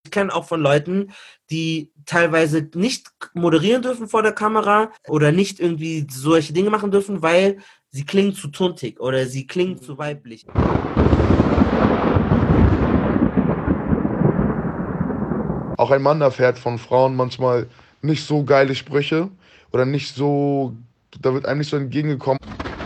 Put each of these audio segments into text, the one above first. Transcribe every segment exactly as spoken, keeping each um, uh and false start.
Ich kenne auch von Leuten, die teilweise nicht moderieren dürfen vor der Kamera oder nicht irgendwie solche Dinge machen dürfen, weil sie klingen zu tuntig oder sie klingen zu weiblich. Auch ein Mann erfährt von Frauen manchmal nicht so geile Sprüche oder nicht so, da wird einem nicht so entgegengekommen.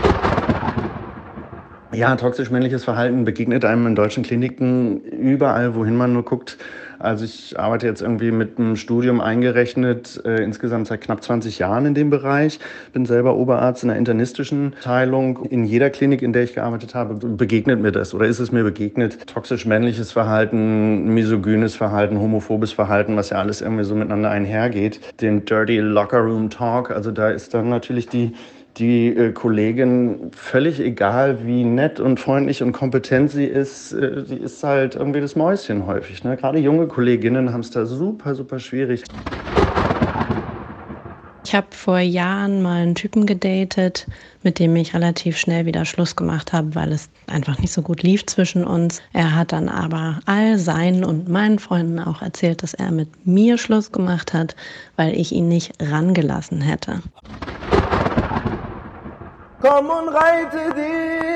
Ja, toxisch-männliches Verhalten begegnet einem in deutschen Kliniken überall, wohin man nur guckt. Also ich arbeite jetzt irgendwie mit einem Studium eingerechnet, äh, insgesamt seit knapp zwanzig Jahren in dem Bereich. Bin selber Oberarzt in einer internistischen Teilung. In jeder Klinik, in der ich gearbeitet habe, begegnet mir das oder ist es mir begegnet. Toxisch-männliches Verhalten, misogynes Verhalten, homophobes Verhalten, was ja alles irgendwie so miteinander einhergeht. Den Dirty Locker Room Talk, also da ist dann natürlich die Die äh, Kollegin, völlig egal, wie nett und freundlich und kompetent sie ist, äh, sie ist halt irgendwie das Mäuschen häufig. Ne? Gerade junge Kolleginnen haben es da super, super schwierig. Ich habe vor Jahren mal einen Typen gedatet, mit dem ich relativ schnell wieder Schluss gemacht habe, weil es einfach nicht so gut lief zwischen uns. Er hat dann aber all seinen und meinen Freunden auch erzählt, dass er mit mir Schluss gemacht hat, weil ich ihn nicht rangelassen hätte. Komm und reite dich.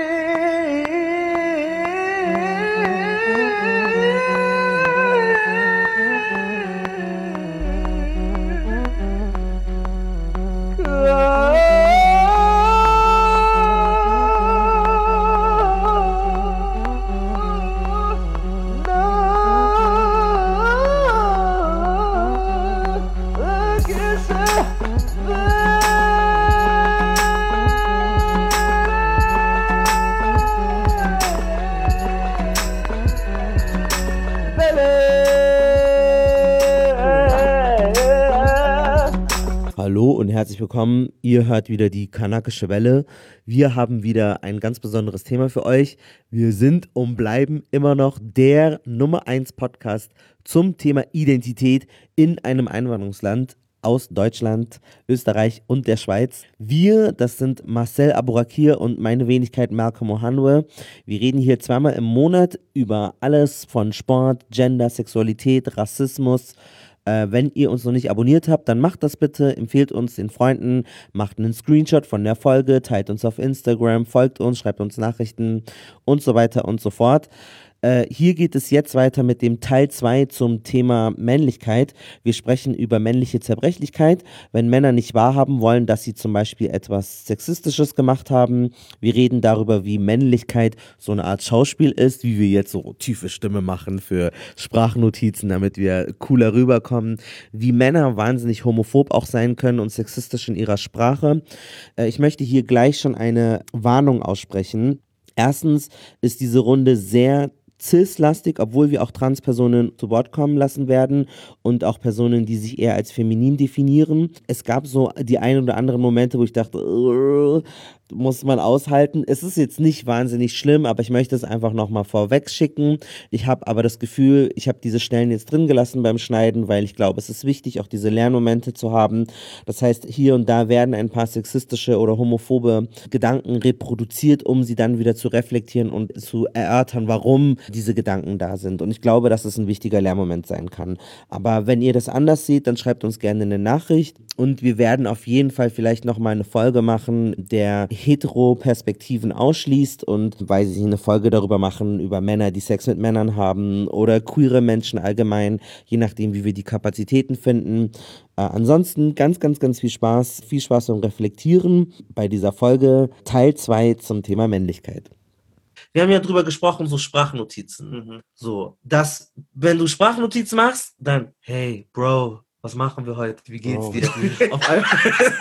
Hallo und herzlich willkommen. Ihr hört wieder die Kanakische Welle. Wir haben wieder ein ganz besonderes Thema für euch. Wir sind und bleiben immer noch der Nummer eins Podcast zum Thema Identität in einem Einwanderungsland aus Deutschland, Österreich und der Schweiz. Wir, das sind Marcel Abourakir und meine Wenigkeit Malcolm Ohanwe. Wir reden hier zweimal im Monat über alles von Sport, Gender, Sexualität, Rassismus. Äh, wenn ihr uns noch nicht abonniert habt, dann macht das bitte, empfehlt uns den Freunden, macht einen Screenshot von der Folge, teilt uns auf Instagram, folgt uns, schreibt uns Nachrichten und so weiter und so fort. Äh, hier geht es jetzt weiter mit dem Teil zwei zum Thema Männlichkeit. Wir sprechen über männliche Zerbrechlichkeit, wenn Männer nicht wahrhaben wollen, dass sie zum Beispiel etwas Sexistisches gemacht haben. Wir reden darüber, wie Männlichkeit so eine Art Schauspiel ist, wie wir jetzt so tiefe Stimme machen für Sprachnotizen, damit wir cooler rüberkommen, wie Männer wahnsinnig homophob auch sein können und sexistisch in ihrer Sprache. Äh, ich möchte hier gleich schon eine Warnung aussprechen. Erstens ist diese Runde sehr cis-lastig, obwohl wir auch Transpersonen zu Wort kommen lassen werden und auch Personen, die sich eher als feminin definieren. Es gab so die ein oder anderen Momente, wo ich dachte, uh, muss man aushalten. Es ist jetzt nicht wahnsinnig schlimm, aber ich möchte es einfach nochmal vorweg schicken. Ich habe aber das Gefühl, ich habe diese Stellen jetzt drin gelassen beim Schneiden, weil ich glaube, es ist wichtig, auch diese Lernmomente zu haben. Das heißt, hier und da werden ein paar sexistische oder homophobe Gedanken reproduziert, um sie dann wieder zu reflektieren und zu erörtern, warum diese Gedanken da sind. Und ich glaube, dass es ein wichtiger Lehrmoment sein kann. Aber wenn ihr das anders seht, dann schreibt uns gerne eine Nachricht. Und wir werden auf jeden Fall vielleicht nochmal eine Folge machen, der Hetero-Perspektiven ausschließt und, weiß ich nicht, eine Folge darüber machen, über Männer, die Sex mit Männern haben oder queere Menschen allgemein, je nachdem, wie wir die Kapazitäten finden. Äh, ansonsten ganz, ganz, ganz viel Spaß, viel Spaß beim Reflektieren bei dieser Folge, Teil zwei zum Thema Männlichkeit. Wir haben ja drüber gesprochen, so Sprachnotizen. Mhm. So, dass, wenn du Sprachnotizen machst, dann, hey, Bro, was machen wir heute? Wie geht's oh, dir? Auf einmal,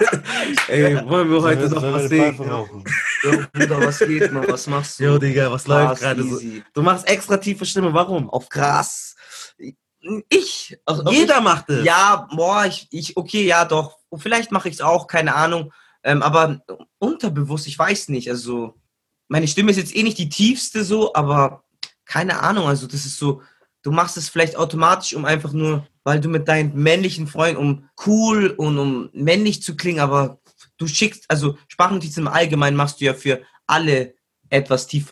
ey, wollen wir heute noch was sehen? Jo, Bruder, was geht noch? Was machst du? Jo, Digga, was Krass, läuft gerade so? Du machst extra tiefe Stimme, warum? Auf krass. Ich, also jeder ich, macht es. Ja, boah, ich, ich, okay, ja, doch. Vielleicht mache ich es auch, keine Ahnung. Ähm, aber unterbewusst, ich weiß nicht, also meine Stimme ist jetzt eh nicht die tiefste so, aber keine Ahnung, also das ist so, du machst es vielleicht automatisch, um einfach nur, weil du mit deinen männlichen Freunden, um cool und um männlich zu klingen, aber du schickst, also Sprachnotizen im Allgemeinen machst du ja für alle etwas tiefer.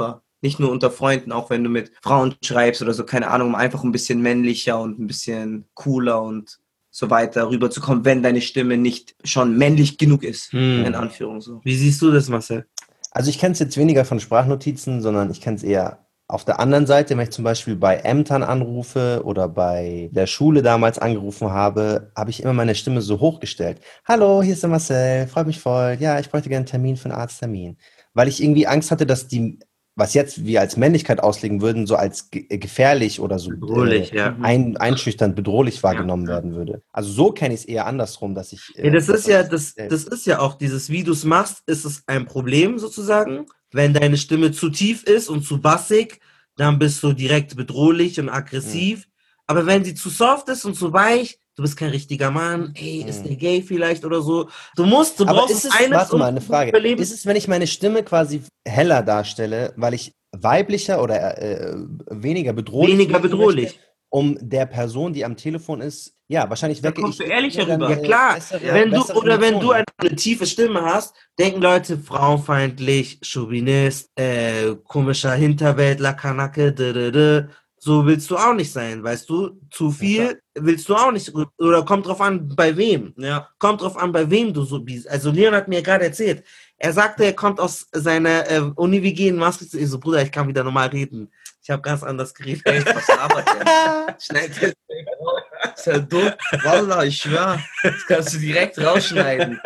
nicht nur unter Freunden, auch wenn du mit Frauen schreibst oder so, keine Ahnung, um einfach ein bisschen männlicher und ein bisschen cooler und so weiter rüberzukommen, wenn deine Stimme nicht schon männlich genug ist, Hm. in Anführung so. Wie siehst du das, Marcel? Also ich kenne es jetzt weniger von Sprachnotizen, sondern ich kenne es eher auf der anderen Seite, wenn ich zum Beispiel bei Ämtern anrufe oder bei der Schule damals angerufen habe, habe ich immer meine Stimme so hochgestellt. Hallo, hier ist der Marcel, freut mich voll. Ja, ich bräuchte gerne einen Termin für einen Arzttermin. Weil ich irgendwie Angst hatte, dass die, was jetzt wir als Männlichkeit auslegen würden, so als ge gefährlich oder so Bedrohlich, äh, ja. ein, einschüchternd, bedrohlich wahrgenommen Ja. werden würde. Also so kenne ich es eher andersrum, dass ich... Äh, Ja, das ist ja, das- das, das ist ja auch dieses, wie du es machst, ist es ein Problem sozusagen. Wenn deine Stimme zu tief ist und zu bassig, dann bist du direkt bedrohlich und aggressiv. Aber wenn sie zu soft ist und zu weich, du bist kein richtiger Mann, ey, ist Mhm. der gay vielleicht oder so. Du musst, du Aber brauchst ist es, eines, warte um mal, eine zu Frage. überleben. Ist es, wenn ich meine Stimme quasi heller darstelle, weil ich weiblicher oder äh, weniger bedrohlich Weniger wirken bedrohlich. möchte, um der Person, die am Telefon ist, ja, wahrscheinlich Da wecke kommst ich du ehrlicher dann, rüber. Ja klar, bessere, wenn du, bessere oder wenn du Emotionen. eine, eine tiefe Stimme hast, denken Leute frauenfeindlich, Chauvinist, äh, komischer Hinterwäldler, Kanake, d -d -d. So willst du auch nicht sein, weißt du? Zu viel willst du auch nicht, oder kommt drauf an, bei wem. Ja. Kommt drauf an, bei wem du so bist. Also Leon hat mir gerade erzählt, er sagte, er kommt aus seiner äh, Uni-W G in Maastricht. Ich so, Bruder, ich kann wieder normal reden. Ich habe ganz anders geredet. Ey, was labert der? Schneid das ist ja dumm. Wallah, ich schwör. Das kannst du direkt rausschneiden.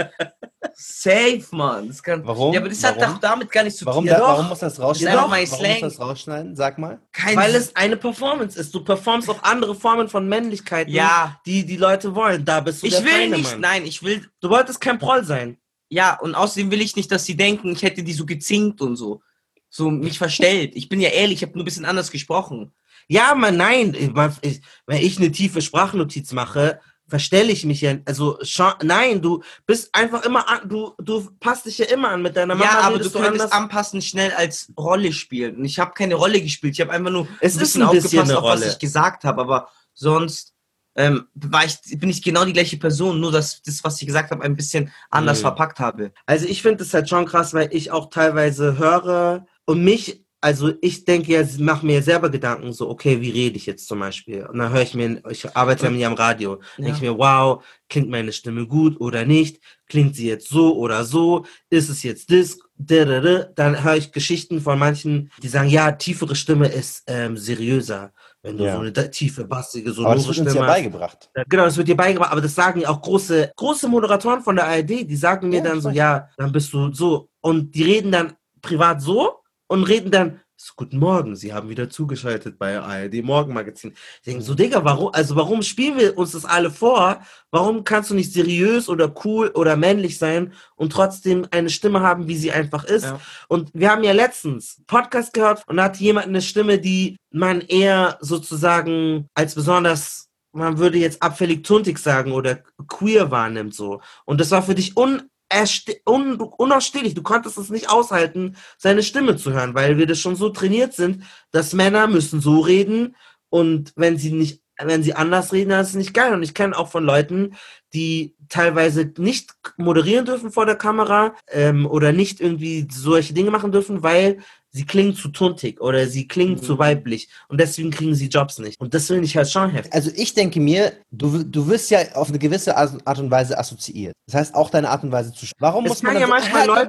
Safe, Mann. Das kann, Warum? Ja, aber das hat Warum? doch damit gar nichts zu tun. Warum, Ja, da, doch. warum muss das rausschneiden? Ja, doch, mein warum Slang. muss das rausschneiden? Sag mal. Kein Weil es eine Performance ist. Du performst auch andere Formen von Männlichkeiten, Ja. die die Leute wollen. Da bist du Ich der will feine nicht, Mann. nein, ich will, Du wolltest kein Proll sein. ja, und außerdem will ich nicht, dass sie denken, ich hätte die so gezinkt und so. So mich verstellt. Ich bin ja ehrlich, ich habe nur ein bisschen anders gesprochen. Ja, man, nein. Ich, ich, wenn ich eine tiefe Sprachnotiz mache, verstelle ich mich ja. Also, schon, nein, du bist einfach immer an, du, du passt dich ja immer an mit deiner Mama. Ja, aber du redest könntest anders. anpassen schnell als Rolle spielen. Und ich habe keine Rolle gespielt. Ich habe einfach nur Es ein ist bisschen ein bisschen aufgepasst, eine auf was Rolle. ich gesagt habe. Aber sonst ähm, war ich, bin ich genau die gleiche Person, nur dass das, was ich gesagt habe, ein bisschen anders Mhm. verpackt habe. Also ich finde es halt schon krass, weil ich auch teilweise höre und mich, also ich denke ja, mache mir selber Gedanken, so, okay, wie rede ich jetzt zum Beispiel? Und dann höre ich mir, ich arbeite ja am Radio, Ja. denke ich mir, wow, klingt meine Stimme gut oder nicht? Klingt sie jetzt so oder so? Ist es jetzt das? Dann höre ich Geschichten von manchen, die sagen, ja, tiefere Stimme ist ähm, seriöser. Wenn du Ja. so eine tiefe, bassige, Aber das sonore wird uns ja Stimme hast. beigebracht. Ja, genau, das wird dir beigebracht, aber das sagen ja auch große, große Moderatoren von der A R D, die sagen mir Ja, dann ich so, weiß. ja, dann bist du so. Und die reden dann privat so und reden dann, so, guten Morgen, Sie haben wieder zugeschaltet bei A R D Morgenmagazin. Ich denke so, Digga, warum, also warum spielen wir uns das alle vor? Warum kannst du nicht seriös oder cool oder männlich sein und trotzdem eine Stimme haben, wie sie einfach ist? Ja. Und wir haben ja letztens Podcast gehört und da hat jemand eine Stimme, die man eher sozusagen als besonders, man würde jetzt abfällig tuntig sagen oder queer wahrnimmt so. Und das war für dich un un unausstehlich. Du konntest es nicht aushalten, seine Stimme zu hören, weil wir das schon so trainiert sind, dass Männer müssen so reden und wenn sie nicht, wenn sie anders reden, dann ist es nicht geil. Und ich kenne auch von Leuten, die teilweise nicht moderieren dürfen vor der Kamera ähm, oder nicht irgendwie solche Dinge machen dürfen, weil sie klingen zu tuntig oder sie klingen Mhm. zu weiblich und deswegen kriegen sie Jobs nicht. Und das finde ich halt schon heftig. Also ich denke mir, du, du wirst ja auf eine gewisse Art und Weise assoziiert. Das heißt, auch deine Art und Weise zu sprechen. Warum Es muss man kann dann ja so, manchmal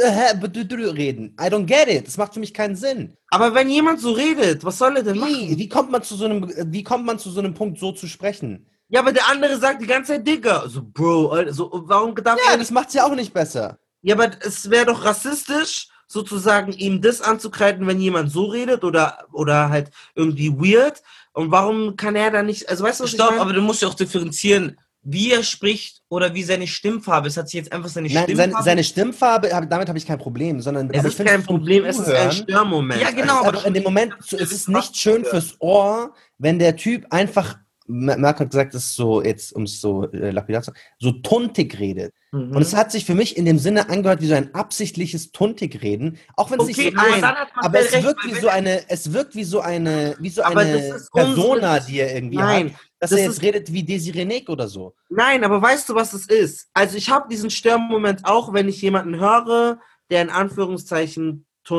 Leute reden? I don't get it. Das macht für mich keinen Sinn. Aber wenn jemand so redet, was soll er denn Wie? machen? Wie kommt man zu so einem, wie kommt man zu so einem Punkt, so zu sprechen? Ja, aber der andere sagt die ganze Zeit Digga. So, Bro, also, warum darf Ja, er das nicht? macht's ja auch nicht besser. Ja, aber es wäre doch rassistisch, sozusagen ihm das anzukreiden, wenn jemand so redet oder, oder halt irgendwie weird. Und warum kann er da nicht, also weißt du, was Stopp, ich meine? aber du musst ja auch differenzieren, wie er spricht oder wie seine Stimmfarbe ist. Hat sich jetzt einfach seine Nein, Stimmfarbe... seine, seine Stimmfarbe, hab- damit habe ich kein Problem, sondern Es aber ist ich finde, kein zum Problem, es ist ein Zuhören- Störmoment. Ja, genau, aber aber doch in dem Moment, so, es ist nicht schön fürs Ohr, wenn der Typ einfach, Marc hat gesagt, das ist so, jetzt um es so äh, lapidar zu sagen, so tuntig redet. Mhm. Und es hat sich für mich in dem Sinne angehört wie so ein absichtliches Tuntig-Reden, auch wenn es Okay, nicht so aber ist. dann hat man Aber es recht, wirkt weil wie wenn so er- eine, es wirkt wie so eine, wie so Aber eine das ist Persona, unsere- die er irgendwie Nein, hat, dass das er jetzt ist- redet wie Desiree Nick oder so. Nein, aber weißt du, was es ist? Also ich habe diesen Störmoment auch, wenn ich jemanden höre, der in Anführungszeichen tuntig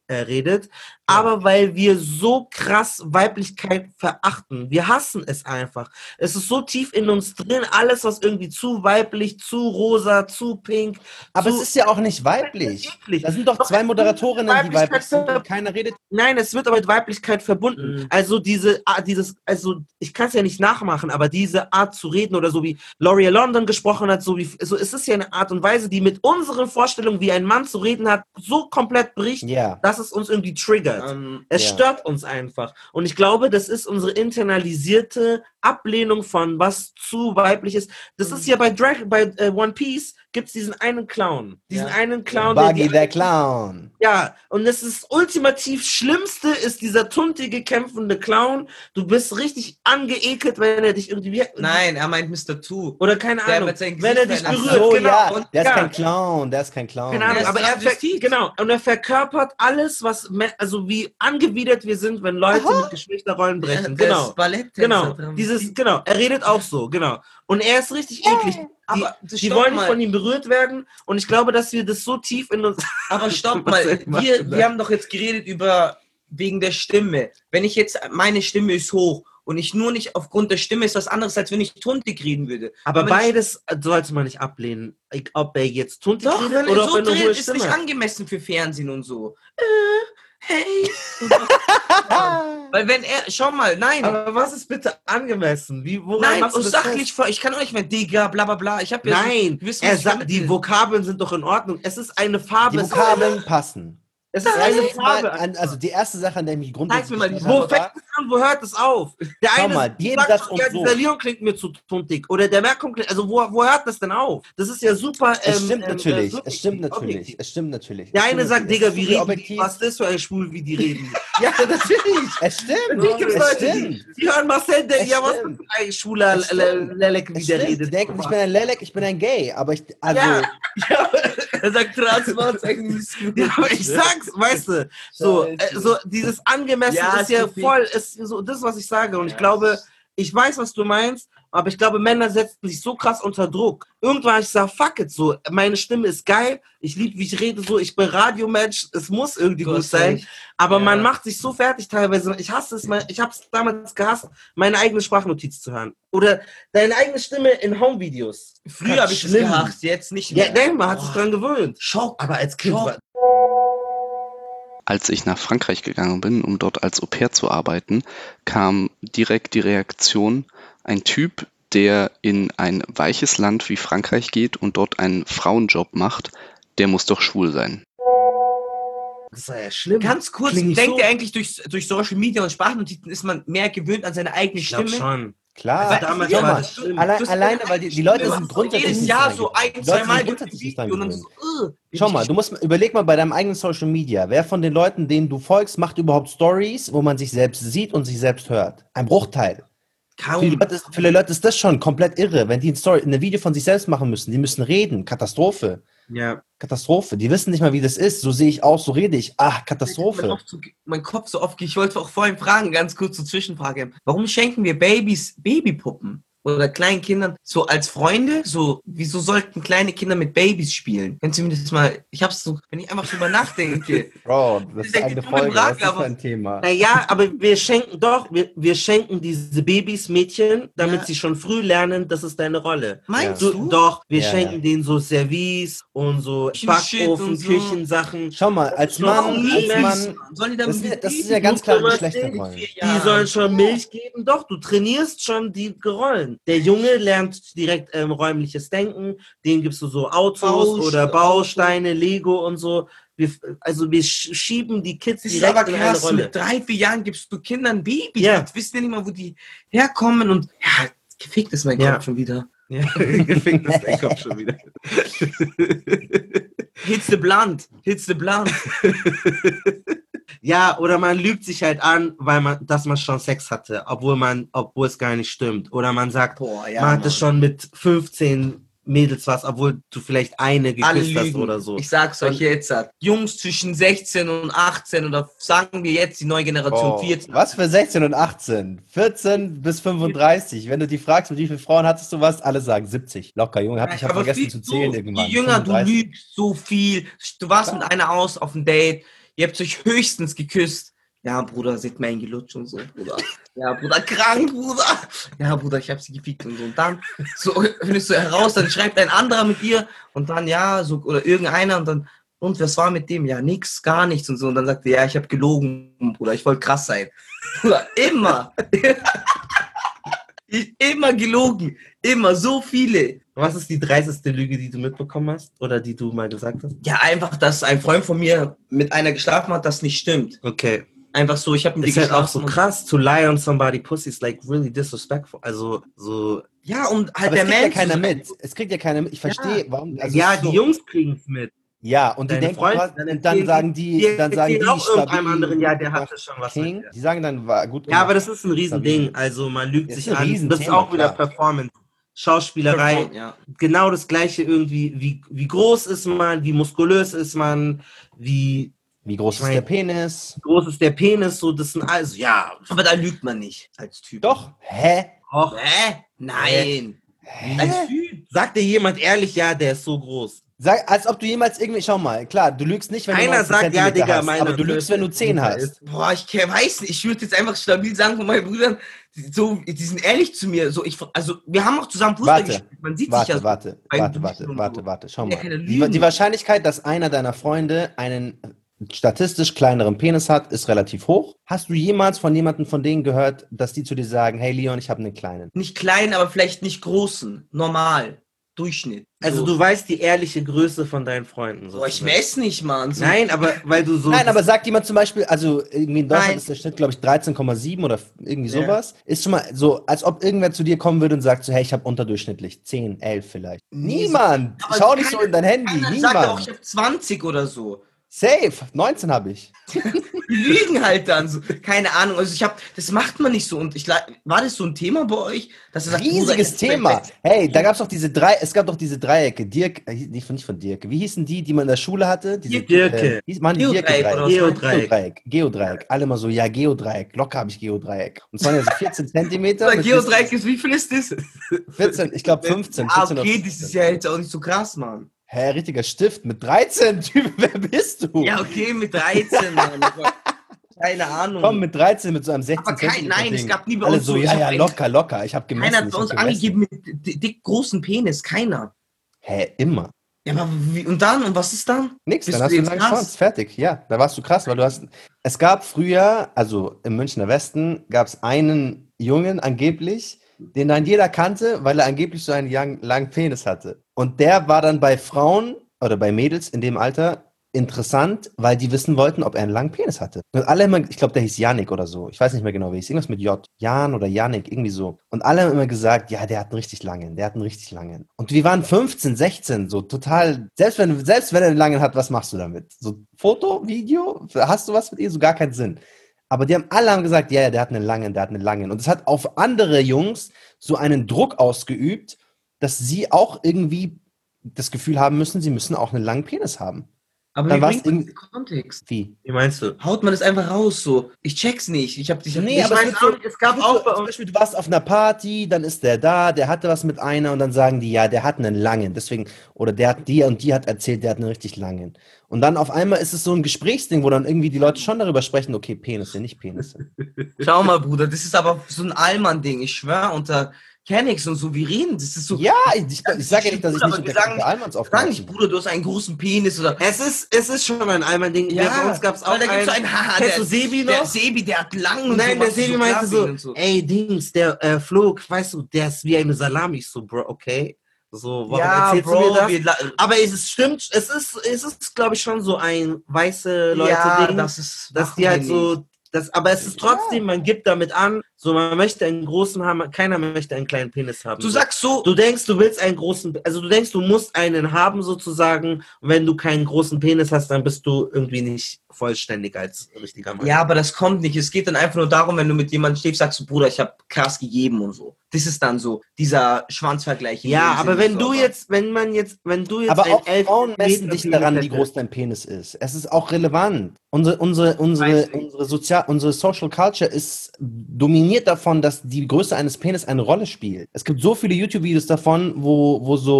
äh, redet, aber weil wir so krass Weiblichkeit verachten. Wir hassen es einfach. Es ist so tief in uns drin, alles, was irgendwie zu weiblich, zu rosa, zu pink. Aber zu es ist ja auch nicht weiblich. Eklig. Da sind doch zwei Moderatorinnen, die weiblich sind und keiner redet. Nein, es wird aber mit Weiblichkeit verbunden. Mhm. Also diese Art, dieses, also ich kann es ja nicht nachmachen, aber diese Art zu reden oder so wie Laurie London gesprochen hat, so wie, so es ist ja eine Art und Weise, die mit unseren Vorstellungen, wie ein Mann zu reden hat, so komplett bricht, Ja. dass es uns irgendwie triggert. Ähm, Es Ja. stört uns einfach. Und ich glaube, das ist unsere internalisierte Ablehnung von was zu weiblich ist. Das ist ja bei Drag, bei äh, One Piece gibt es diesen einen Clown. Diesen Ja. einen Clown, der Buggy die, der Clown. ja, und das ist ultimativ Schlimmste ist dieser tuntige, kämpfende Clown. Du bist richtig angeekelt, wenn er dich irgendwie... Nein, er meint Mister Two. Oder keine Der Ahnung, mit seinem wenn er Gesicht dich verändert. berührt. Ach so, genau. ja. Und Der ist ja. kein Clown, der ist kein Clown. Keine Ahnung, Der ist aber er, ver Transvestit. genau, und er verkörpert alles, was, me also wie angewidert wir sind, wenn Leute Aha. mit Geschlechterrollen brechen. Der Genau, ist Balletttänzer genau, drin. dieses, genau, er redet auch so, genau. Und er ist richtig eklig. Die, Aber das die stopp wollen nicht mal. von ihm berührt werden und ich glaube, dass wir das so tief in uns... Aber stopp Was mal, soll ich machen, wir, ne? wir haben doch jetzt geredet über wegen der Stimme. Wenn ich jetzt, meine Stimme ist hoch und ich nur nicht aufgrund der Stimme ist was anderes, als wenn ich tuntig reden würde. Aber wenn ich- beides sollte man nicht ablehnen. Ich- Ob er jetzt tuntig Doch, redet wenn oder er ob so er eine hohe redet, ist Stimme nicht hat. angemessen für Fernsehen und so. Äh, hey. Weil wenn er, schau mal, nein. Aber was ist bitte angemessen? Wie, woran Nein, machst du und das sachlich, vor, ich kann auch nicht mehr Digga, bla bla bla. Ich habe ja Nein, so, wisst, er was ich sagt, die vermittle. Vokabeln sind doch in Ordnung. Es ist eine Farbe. Die es ist Vokabeln passen. Es ist eine Erstens mal Farbe. an, also die erste Sache, an der ich mich grundsätzlich Zeig mir mal die gestört Wo habe, fängt war, es an, wo hört es auf? Der Schau eine mal, jeden sagt Satz schon, und ja, so. dieser Leon klingt mir zu tuntig. Oder der Merkung klingt, also wo, wo hört das denn auf? Das ist ja super. es ähm, stimmt ähm, natürlich, äh, es stimmt subjektiv, natürlich, objektiv. es stimmt natürlich. Der Es eine stimmt sagt, natürlich. Digga, Es wie ist reden objektiv. die? Was ist das für ein Schwul, wie die reden? Ja, natürlich. Es stimmt. Natürlich gibt es Es Leute, die, stimmt. die hören Marcel, der, Es ja, was ist stimmt. ein schwuler Es stimmt. Lelek, wie Es der stimmt. Die redet? denken, ich bin ein Lelek, ich bin ein Gay, aber ich, also, Ja, ja, Er sagt Transmann, eigentlich ist gut. ja, aber ich sag's, weißt du, so, äh, Scheiße. so dieses angemessen Ja, ist ist ja zu voll, ist so das, was ich sage. Und ich Ja. glaube, ich weiß, was du meinst, aber ich glaube, Männer setzen sich so krass unter Druck. Irgendwann ich sage, fuck it, so, meine Stimme ist geil, ich liebe, wie ich rede, so, ich bin Radiomensch, es muss irgendwie Du gut hast sein. recht. Aber Ja. man macht sich so fertig teilweise. Ich hasse es, mal- ich habe es damals gehasst, meine eigene Sprachnotiz zu hören. Oder deine eigene Stimme in Homevideos. Früher habe ich das Schlimm. gehasst, jetzt nicht Ja, mehr. denk mal, hat sich Boah. dran gewöhnt. Schock. Aber als Kind Schock. war, Als ich nach Frankreich gegangen bin, um dort als Au-pair zu arbeiten, kam direkt die Reaktion, ein Typ, der in ein weiches Land wie Frankreich geht und dort einen Frauenjob macht, der muss doch schwul sein. das war ja schlimm. Ganz kurz, Klingt denkt so- ihr eigentlich, durch, durch Social Media und Sprachnotizen ist man mehr gewöhnt an seine eigene Ich glaube Stimme? schon. klar. Weil damals früher war war das das schlimm. schlimm. Allein, Das- alleine, weil die, die Leute Du sind hast grundsätzlich jedes nicht Jahr dran so gewöhnt. ein, Die zwei Leute Mal sind durch grundsätzlich die nicht dran Video und dann gewöhnt. so, uh, Schau mal, du musst, überleg mal bei deinem eigenen Social Media, wer von den Leuten, denen du folgst, macht überhaupt Stories, wo man sich selbst sieht und sich selbst hört? Ein Bruchteil. Für die kaum. Leute, ist, für die Leute ist das schon komplett irre, wenn die ein Story, eine Video von sich selbst machen müssen. Die müssen reden. Katastrophe. Ja. Katastrophe. Die wissen nicht mal, wie das ist. So sehe ich aus, so rede ich. Ach, Mein Katastrophe. Kopf, so, mein Kopf so oft, ich wollte auch vorhin fragen, ganz kurz zur Zwischenfrage. Warum schenken wir Babys Babypuppen oder kleinen Kindern so als Freunde? So, wieso sollten kleine Kinder mit Babys spielen? Können Sie mir das mal, ich hab's so, wenn ich einfach drüber nachdenke. Bro, das Das ist ist eine eine dumme Folge. Frage, Was ist aber- für ein Thema? Naja, aber wir schenken doch, wir, wir schenken diese Babys Mädchen, damit Ja. sie schon früh lernen, das ist deine Rolle. Meinst Du, du? doch, wir Ja, schenken denen so Service und so Küchenshit Backofen, und so. Küchensachen. Schau mal, als Warum Mann, nicht? als Babys? Mann, Sollen die das, damit ist- das ist Babys- ja ganz Du klar kümmerst Geschlechterrollen. Vier Die Jahre. sollen schon Milch geben. Doch, du trainierst schon die Rollen. Der Junge lernt direkt ähm, räumliches Denken. Dem gibst du so Autos Baust- oder Bausteine, Lego und so. Wir, also wir sch- schieben die Kids Das ist direkt aber in eine krass, Rolle. mit drei, vier Jahren gibst du Kindern Babys. Ja. Die wissen ja nicht mal, wo die herkommen und ja, gefickt ist mein Ja. Kopf schon wieder. Ja, gefickt ist dein Kopf schon wieder. Hits the blunt, hits the blunt. Ja, oder man lügt sich halt an, weil man, dass man schon Sex hatte, obwohl man, obwohl es gar nicht stimmt. Oder man sagt, Boah, ja, man hatte Mann. schon mit fünfzehn Mädels was, obwohl du vielleicht eine Alle geküsst hast lügen. oder so. Ich sag's euch Und- jetzt. Hat. Jungs zwischen sechzehn und achtzehn oder sagen wir jetzt die neue Generation Oh, vierzehn. was für sechzehn und achtzehn? vierzehn bis fünfunddreißig. Wenn du die fragst, mit wie vielen Frauen hattest du was, alle sagen siebzig. Locker, Junge. Hab, ich habe Aber vergessen viel- zu zählen du, irgendwann. Je jünger du fünfunddreißig. lügst, so viel. Du warst Klar. mit einer aus auf ein Date. ihr habt euch höchstens geküsst. Ja, Bruder, seht mein Gelutsch und so, Bruder. Ja, Bruder, krank, Bruder. Ja, Bruder, ich hab sie gefickt und so. Und dann so, findest du heraus, dann schreibt ein anderer mit ihr und dann, ja, so, oder irgendeiner und dann, und was war mit dem? Ja, nix, gar nichts und so. Und dann sagt er, ja, ich hab gelogen, Bruder, ich wollte krass sein. Bruder, immer. Ich, immer gelogen. Immer, so viele. Was ist die dreisteste Lüge, die du mitbekommen hast? Oder die du mal gesagt hast? Ja, einfach, dass ein Freund von mir mit einer geschlafen hat, das nicht stimmt. Okay. Einfach so, ich habe mit Ist ihr halt auch geschlafen. so krass, to lie on somebody pussy is like really disrespectful. Also so. Ja, und halt Aber der es kriegt ja Mensch. keiner mit. Es kriegt ja keiner mit. Ich verstehe, warum. Also ja, es ist die so, Jungs kriegen es mit. Ja, und die Deine denken, Freunde, was- dann und dann erzählen sagen die, die- dann sagen die, erzählen auch irgendeinem stabil, anderen, ja, der gut hatte schon was King. mit dir. Die sagen dann, war gut Ja, gemacht. aber das ist ein Riesending. Stabil. Also man lügt Das ist sich ein an. Das ist Riesenthema, auch wieder klar. Performance. Schauspielerei. Ja. Genau das gleiche irgendwie. Wie, wie groß ist man, wie muskulös ist man, wie Wie groß Ich ist mein- der Penis? groß ist der Penis, so das sind also, ja. Aber da lügt man nicht als Typ. Doch. Hä? Och, Hä? Nein. Als Typ. sagt dir jemand ehrlich, ja, der ist so groß. Sag, als ob du jemals irgendwie, schau mal, klar, du lügst nicht, wenn du Keiner neunzig sagt, ja, Zentimeter Digga, hast, meine aber du lügst, wenn du zehn Größe hast. ist. Boah, ich ke- weiß nicht. Ich würde jetzt einfach stabil sagen von meinen Brüdern, die, so, die sind ehrlich zu mir. So, ich, also, wir haben auch zusammen Fußball Warte, gespielt. Man sieht sich Warte, ja so. warte, beim warte, Duschen warte, und warte, so. warte, schau Ja, mal. keine Die, Lügen. die Wahrscheinlichkeit, dass einer deiner Freunde einen statistisch kleineren Penis hat, ist relativ hoch. Hast du jemals von jemandem von denen gehört, dass die zu dir sagen, hey Leon, ich habe einen kleinen? Nicht klein, aber vielleicht nicht großen. Normal. Durchschnitt. Also so. du weißt die ehrliche Größe von deinen Freunden. Boah, ich sozusagen. mess nicht, Mann. So. Nein, aber weil du so... Nein, aber sagt jemand zum Beispiel, also irgendwie in Deutschland Nein. ist der Schnitt, glaube ich, dreizehn Komma sieben oder irgendwie Ja. sowas. Ist schon mal so, als ob irgendwer zu dir kommen würde und sagt so, hey, ich habe unterdurchschnittlich zehn, elf vielleicht. Nee, Niemand! aber Schau nicht keiner- so in dein Handy, Keiner sagt auch, ich niemand. habe zwanzig oder so. Safe, neunzehn habe ich. Die lügen halt dann so. Keine Ahnung. Also ich habe, das macht man nicht so. Und ich la- war das so ein Thema bei euch? Dass ihr sagt, Bruder, Riesiges jetzt- Thema. Hey, da gab es doch diese drei, es gab doch diese Dreiecke. Dirk, äh, nicht von, nicht von Dirk. Wie hießen die, die man in der Schule hatte? Diese, Dirke. Äh, hieß, man, die Geodreieck Dirke-Dreieck. oder was? Geodreieck. Geodreieck. Geodreieck. Alle mal so, ja, Geodreieck. Locker habe ich Geodreieck. Und es waren ja so vierzehn Zentimeter. Oder mit Geodreieck ist, wie viel ist das? vierzehn, ich glaube fünfzehn. Ah, vierzehn okay, oder das ist fünfzehn. ja jetzt auch nicht so krass, Mann. Hä, richtiger Stift mit dreizehn, Typ, wer bist du? Ja, okay, mit dreizehn, Mann. aber Keine Ahnung. Komm, mit dreizehn, mit so einem sechzehn Aber kein- Zentimeter nein, es Ding. gab nie bei Alle uns so, so- ja, so ja, ein- locker, locker. Ich habe gemessen. Keiner hat ich bei hab uns gemessen. angegeben mit di- dick großen Penis. Keiner. Hä, immer. Ja, aber wie, und dann? Und was ist dann? Nix, Bist dann du hast du einen jetzt langen krass? Schwanz, fertig. Ja, da warst du krass, weil du hast. Es gab früher, also im Münchner Westen, gab es einen Jungen angeblich, den dann jeder kannte, weil er angeblich so einen lang- langen Penis hatte. Und der war dann bei Frauen oder bei Mädels in dem Alter interessant, weil die wissen wollten, ob er einen langen Penis hatte. Und alle immer, ich glaube, der hieß Janik oder so. Ich weiß nicht mehr genau, wie hieß. Irgendwas mit J. Jan oder Janik, irgendwie so. Und alle haben immer gesagt, ja, der hat einen richtig langen, der hat einen richtig langen. Und wir waren fünfzehn, sechzehn, so total, selbst wenn, selbst wenn er einen langen hat, was machst du damit? So Foto, Video? Hast du was mit ihr? So gar keinen Sinn. Aber die haben alle haben gesagt, ja, ja, der hat einen langen, der hat einen langen. Und es hat auf andere Jungs so einen Druck ausgeübt, dass sie auch irgendwie das Gefühl haben müssen, sie müssen auch einen langen Penis haben. Aber Dann wie war's bringt man irgendwie- den Kontext? Wie? Wie meinst du? Haut man das einfach raus so? Ich check's nicht. Ich hab dich. Nee, ich aber weiß es, wird auch so, nicht, es gab auch auch bei bei uns- zum Beispiel, du warst auf einer Party, dann ist der da, der hatte was mit einer und dann sagen die, ja, der hat einen langen, deswegen, oder der hat die und die hat erzählt, der hat einen richtig langen. Und dann auf einmal ist es so ein Gesprächsding, wo dann irgendwie die Leute schon darüber sprechen, okay, Penisse, nicht Penisse. Schau mal, Bruder, das ist aber so ein Allmann-Ding. Ich schwör, unter Kennex und so, wir reden. Das ist so. Ja, ich, ich, ich sage ja nicht, dass ich Aber nicht wir unter sagen Kinder Almans Sag aufgewachsen nicht, bin. Bruder, du hast einen großen Penis oder. Es ist, es ist schon ein Allmann-Ding. Ja, Bei uns gab es auch weil da gibt's so einen. einen, haha, Kennst der- du Sebi Der noch? Sebi, der hat lang und Nein, so, der was du Sebi so meinte klar so, und so. ey, Dings, der äh, Flug, weißt du, der ist wie eine Salami. Ich so, Bro, okay. So, warum Ja, erzählst Bro, du mir das? wir la- Aber es ist, stimmt, es ist, es ist, glaube ich, schon so ein weiße ja, Leute-Ding, das ist. dass machen die halt wir so, nicht. das, aber es ist trotzdem, man gibt damit an, so, man möchte einen großen haben, keiner möchte einen kleinen Penis haben. Du so. sagst so. Du denkst, du willst einen großen, also du denkst, du musst einen haben sozusagen. Und wenn du keinen großen Penis hast, dann bist du irgendwie nicht vollständig als richtiger Mann. Ja, aber das kommt nicht. Es geht dann einfach nur darum, wenn du mit jemandem stehst, sagst du, Bruder, ich habe krass gegeben und so. Das ist dann so, dieser Schwanzvergleich. in Ja, dem aber Sinne wenn so, du aber- jetzt, wenn man jetzt, wenn du jetzt Aber ein auch elf Frauen messen Meter dich Penis daran, wie hättest- groß dein Penis ist. Es ist auch relevant. Unsere, unsere, unsere, Weiß nicht. unsere, Sozial unsere Social Culture ist dominiert davon, dass die Größe eines Penis eine Rolle spielt. Es gibt so viele YouTube-Videos davon, wo, wo so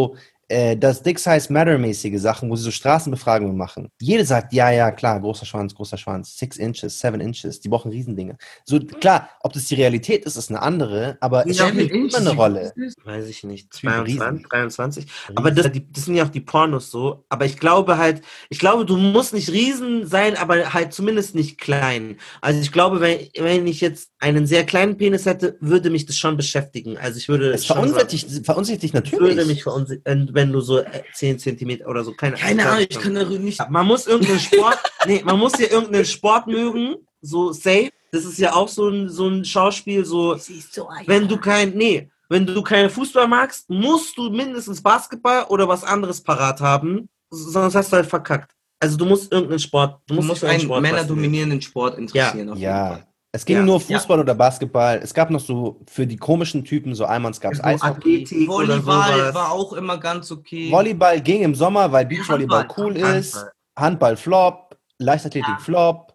äh, das Dick Size Matter-mäßige Sachen, wo sie so Straßenbefragungen machen. Jeder sagt, ja, ja, klar, großer Schwanz, großer Schwanz, six inches, seven inches, die brauchen Riesendinge. So, klar, ob das die Realität ist, ist eine andere, aber es Ja, spielt mit immer eine Inches. Rolle. Weiß ich nicht, Typ Riesen. zweiundzwanzig, dreiundzwanzig. Aber das, die, das sind ja auch die Pornos so. Aber ich glaube halt, ich glaube, du musst nicht riesen sein, aber halt zumindest nicht klein. Also ich glaube, wenn, wenn ich jetzt einen sehr kleinen Penis hätte, würde mich das schon beschäftigen. Also ich würde Es schon verunsichert dich, verunsichert dich sagen, würde natürlich. mich verunsichern, wenn du so äh, zehn Zentimeter oder so, keine, Keine Ahnung, ich kann darüber nicht. Man muss irgendeinen Sport, nee, man muss ja irgendeinen Sport mögen, so safe. Das ist ja auch so ein, so ein Schauspiel, so, wenn du kein, nee, wenn du keinen Fußball magst, musst du mindestens Basketball oder was anderes parat haben, sonst hast du halt verkackt. Also du musst irgendeinen Sport, Du du musst, musst dich für einen Sport männerdominierenden Sport interessieren. auf jeden Ja, Fall. es ging Ja. nur Fußball oder Basketball. Es gab noch so für die komischen Typen, so einmal gab es So Eishockey. Athletik oder Volleyball sowas. war auch immer ganz okay. Volleyball ging im Sommer, weil Beachvolleyball Handball. cool Handball. ist. Handball Flop, Leichtathletik Flop.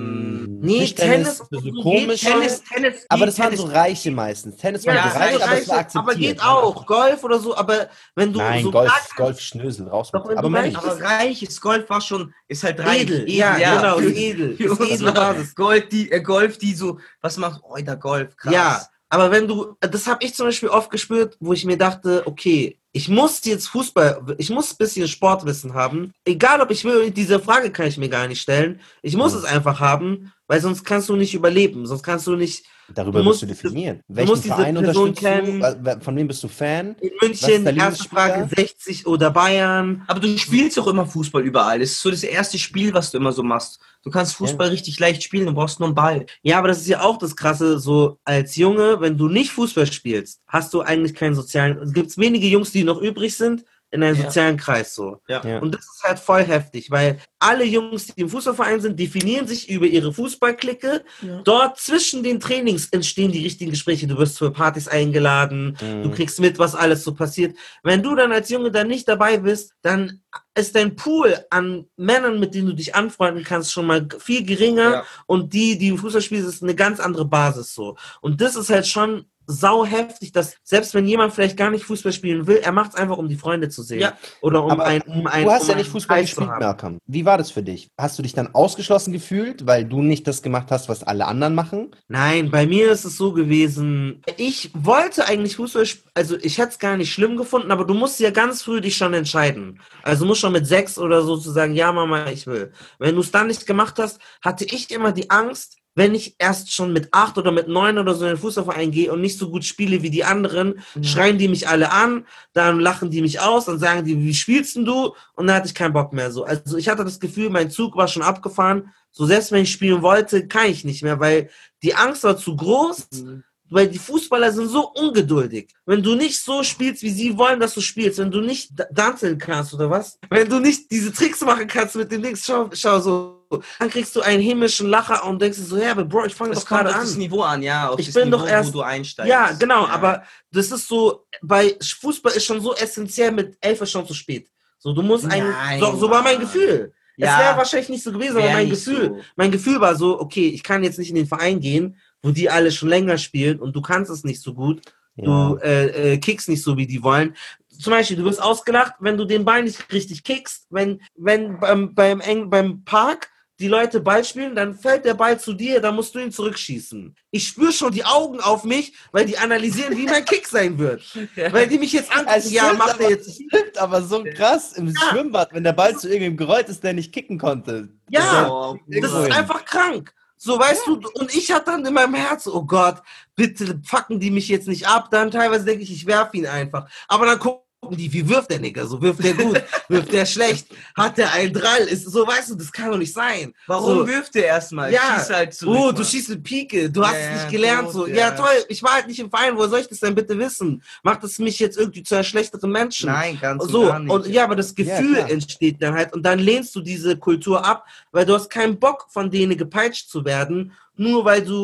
Mm, Nee, Tischtennis, Tennis, so geht, komisch. Tennis, Tennis, Aber geht, das waren Tennis, so Reiche meistens. Tennis waren ja, so das Reiche, sind aber es war Reiche, akzeptiert. aber geht auch. Golf oder so, aber wenn du Nein, so Golf, gar kein- Golf, Schnösel, raus. Doch, wenn Aber du reich männlich. aber reiches Golf war schon, ist halt reich. Edel, ja, genau, für, ist edel, Für ist uns edle war Basis. Gold, die, äh, Golf, die so, was macht, oh, der Golf, krass. Ja, aber wenn du, das habe ich zum Beispiel oft gespürt, wo ich mir dachte, okay, ich muss jetzt Fußball, ich muss ein bisschen Sportwissen haben. Egal, ob ich will, diese Frage kann ich mir gar nicht stellen. Ich muss Mhm. es einfach haben, weil sonst kannst du nicht überleben, sonst kannst du nicht Darüber du musst musst du definieren. du Welchen musst diese Verein Person unterstützt kennen. du? Äh, Von wem bist du Fan? in Was ist der München, erste Frage, Lieblingsspieler? sechzig oder Bayern. Aber du spielst auch immer Fußball überall. Das ist so das erste Spiel, was du immer so machst. Du kannst Fußball richtig leicht spielen, du brauchst nur einen Ball. Ja, aber das ist ja auch das Krasse, so als Junge, wenn du nicht Fußball spielst, hast du eigentlich keinen sozialen, es gibt wenige Jungs, die noch übrig sind, in einem Ja. sozialen Kreis so. Ja. Ja. Und das ist halt voll heftig, weil alle Jungs, die im Fußballverein sind, definieren sich über ihre Fußballklicke. Ja. Dort zwischen den Trainings entstehen die richtigen Gespräche. Du wirst für Partys eingeladen, Mhm. du kriegst mit, was alles so passiert. Wenn du dann als Junge dann nicht dabei bist, dann ist dein Pool an Männern, mit denen du dich anfreunden kannst, schon mal viel geringer. Ja. Und die, die Fußball spielen, ist eine ganz andere Basis so. Und das ist halt schon sau heftig, dass selbst wenn jemand vielleicht gar nicht Fußball spielen will, er macht es einfach, um die Freunde zu sehen. Ja. Oder um Aber ein, um ein, du hast um ja einen nicht Fußball Kreis zu gespielt, haben. Malcolm. Wie war das für dich? Hast du dich dann ausgeschlossen gefühlt, weil du nicht das gemacht hast, was alle anderen machen? Nein, bei mir ist es so gewesen, ich wollte eigentlich Fußball spielen, also ich hätte es gar nicht schlimm gefunden, aber du musst ja ganz früh dich schon entscheiden. Also du musst schon mit sechs oder so zu sagen, ja Mama, ich will. Wenn du es dann nicht gemacht hast, hatte ich immer die Angst, wenn ich erst schon mit acht oder mit neun oder so in den Fußballverein gehe und nicht so gut spiele wie die anderen, Ja. schreien die mich alle an, dann lachen die mich aus, dann sagen die, wie spielst denn du? Und dann hatte ich keinen Bock mehr so. Also ich hatte das Gefühl, mein Zug war schon abgefahren. So selbst wenn ich spielen wollte, kann ich nicht mehr, weil die Angst war zu groß, weil die Fußballer sind so ungeduldig. Wenn du nicht so spielst, wie sie wollen, dass du spielst, wenn du nicht da- tanzen kannst oder was, wenn du nicht diese Tricks machen kannst mit den Dings, schau, schau so, dann kriegst du einen himmlischen Lacher und denkst dir so, ja, aber Bro, ich fange Das doch kommt gerade auf das an. Niveau an, ja. Auf Ich das bin Niveau, doch erst- wo du einsteigst. Ja, genau, aber das ist so, bei Fußball ist schon so essentiell, mit elf ist schon zu spät. So, du musst Nein, eigentlich, so, so war mein Mann. Gefühl. Ja, Es wäre wahrscheinlich nicht so gewesen, aber wär mein nicht Gefühl, so. mein Gefühl war so, okay, ich kann jetzt nicht in den Verein gehen, wo die alle schon länger spielen und du kannst es nicht so gut. Du äh, äh, kickst nicht so, wie die wollen. Zum Beispiel, du wirst ausgelacht, wenn du den Ball nicht richtig kickst. Wenn, wenn beim, beim, Eng, beim Park die Leute Ball spielen, dann fällt der Ball zu dir, dann musst du ihn zurückschießen. Ich spüre schon die Augen auf mich, weil die analysieren, wie mein Kick sein wird. Weil die mich jetzt angucken, Es ja, stimmt, macht er aber- jetzt. Stimmt, aber so krass im Schwimmbad, wenn der Ball zu irgendwem gerollt ist, der nicht kicken konnte. Ja, Oh, das Bruder. ist einfach krank. So, weißt du, und ich hatte dann in meinem Herzen, oh Gott, bitte fucken die mich jetzt nicht ab. Dann teilweise denke ich, ich werfe ihn einfach. Aber dann gucken die, wie wirft der Nigger? So, wirft der gut? Wirft der schlecht? Hat der einen Drall? Ist so, weißt du, das kann doch nicht sein. Warum so, wirft er erstmal? Ja. Schieß halt zurück. Oh, Mann. du schießt mit Pike, du hast Ja, es ja, nicht gelernt. So. gut, Ja, ja. toll, ich war halt nicht im Verein, woher soll ich das denn bitte wissen? Macht es mich jetzt irgendwie zu einem schlechteren Menschen? Nein, ganz und So, gar nicht. und ja, aber das Gefühl klar. entsteht dann halt und dann lehnst du diese Kultur ab, weil du hast keinen Bock, von denen gepeitscht zu werden, nur weil du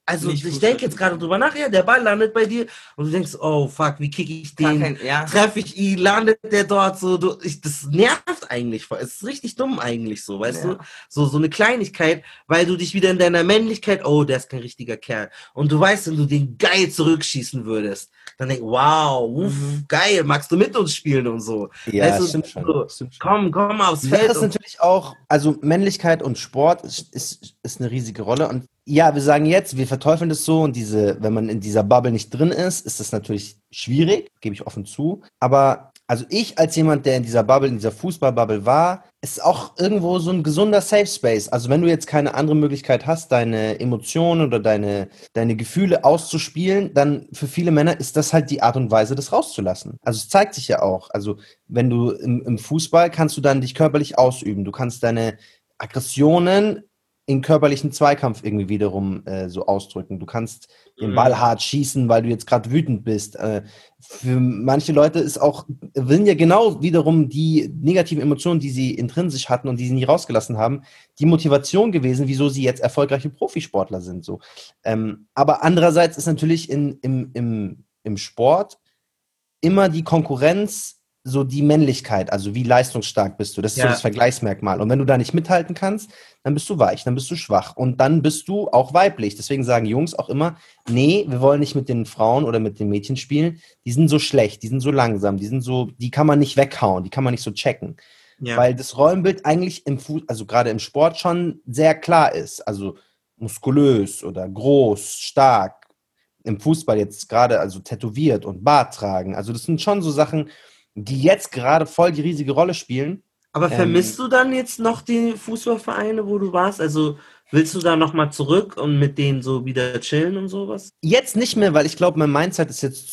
Also Nicht ich Fußball denke jetzt spielen. gerade drüber nach, ja, der Ball landet bei dir und du denkst, oh fuck, wie kicke ich Gar den? kein, ja. Treffe ich ihn, landet der dort so, du, ich, das nervt eigentlich, voll. Es ist richtig dumm eigentlich so, weißt Ja. du, so, so eine Kleinigkeit, weil du dich wieder in deiner Männlichkeit, oh, der ist kein richtiger Kerl, und du weißt, wenn du den geil zurückschießen würdest, dann denk, wow, uff, Mhm. geil, magst du mit uns spielen und so, Ja, weißt du, stimmt schon. so, Stimmt schon. komm, komm aufs Die Sache Feld ist und natürlich auch, also Männlichkeit und Sport ist, ist, ist eine riesige Rolle. Und ja, wir sagen jetzt, wir verteufeln das so und diese, wenn man in dieser Bubble nicht drin ist, ist das natürlich schwierig, gebe ich offen zu. Aber also ich als jemand, der in dieser Bubble, in dieser Fußballbubble war, ist auch irgendwo so ein gesunder Safe Space. Also wenn du jetzt keine andere Möglichkeit hast, deine Emotionen oder deine, deine Gefühle auszuspielen, dann für viele Männer ist das halt die Art und Weise, das rauszulassen. Also es zeigt sich ja auch. Also wenn du im, im Fußball kannst du dann dich körperlich ausüben. Du kannst deine Aggressionen in körperlichen Zweikampf irgendwie wiederum äh, so ausdrücken. Du kannst den Ball hart schießen, weil du jetzt gerade wütend bist. Äh, für manche Leute ist auch, willen ja genau wiederum die negativen Emotionen, die sie intrinsisch hatten und die sie nie rausgelassen haben, die Motivation gewesen, wieso sie jetzt erfolgreiche Profisportler sind. So. Ähm, aber andererseits ist natürlich in, im, im, im Sport immer die Konkurrenz so die Männlichkeit, also wie leistungsstark bist du. Das ist Ja. so das Vergleichsmerkmal. Und wenn du da nicht mithalten kannst, dann bist du weich, dann bist du schwach. Und dann bist du auch weiblich. Deswegen sagen Jungs auch immer, nee, wir wollen nicht mit den Frauen oder mit den Mädchen spielen. Die sind so schlecht, die sind so langsam, die sind so, die kann man nicht weghauen, die kann man nicht so checken. ja. Weil das Rollenbild eigentlich im Fu- also gerade im Sport schon sehr klar ist. Also muskulös oder groß, stark. Im Fußball jetzt gerade also tätowiert und Bart tragen. Also das sind schon so Sachen, die jetzt gerade voll die riesige Rolle spielen. Aber vermisst Ähm, du dann jetzt noch die Fußballvereine, wo du warst? Also willst du da nochmal zurück und mit denen so wieder chillen und sowas? Jetzt nicht mehr, weil ich glaube, mein Mindset ist jetzt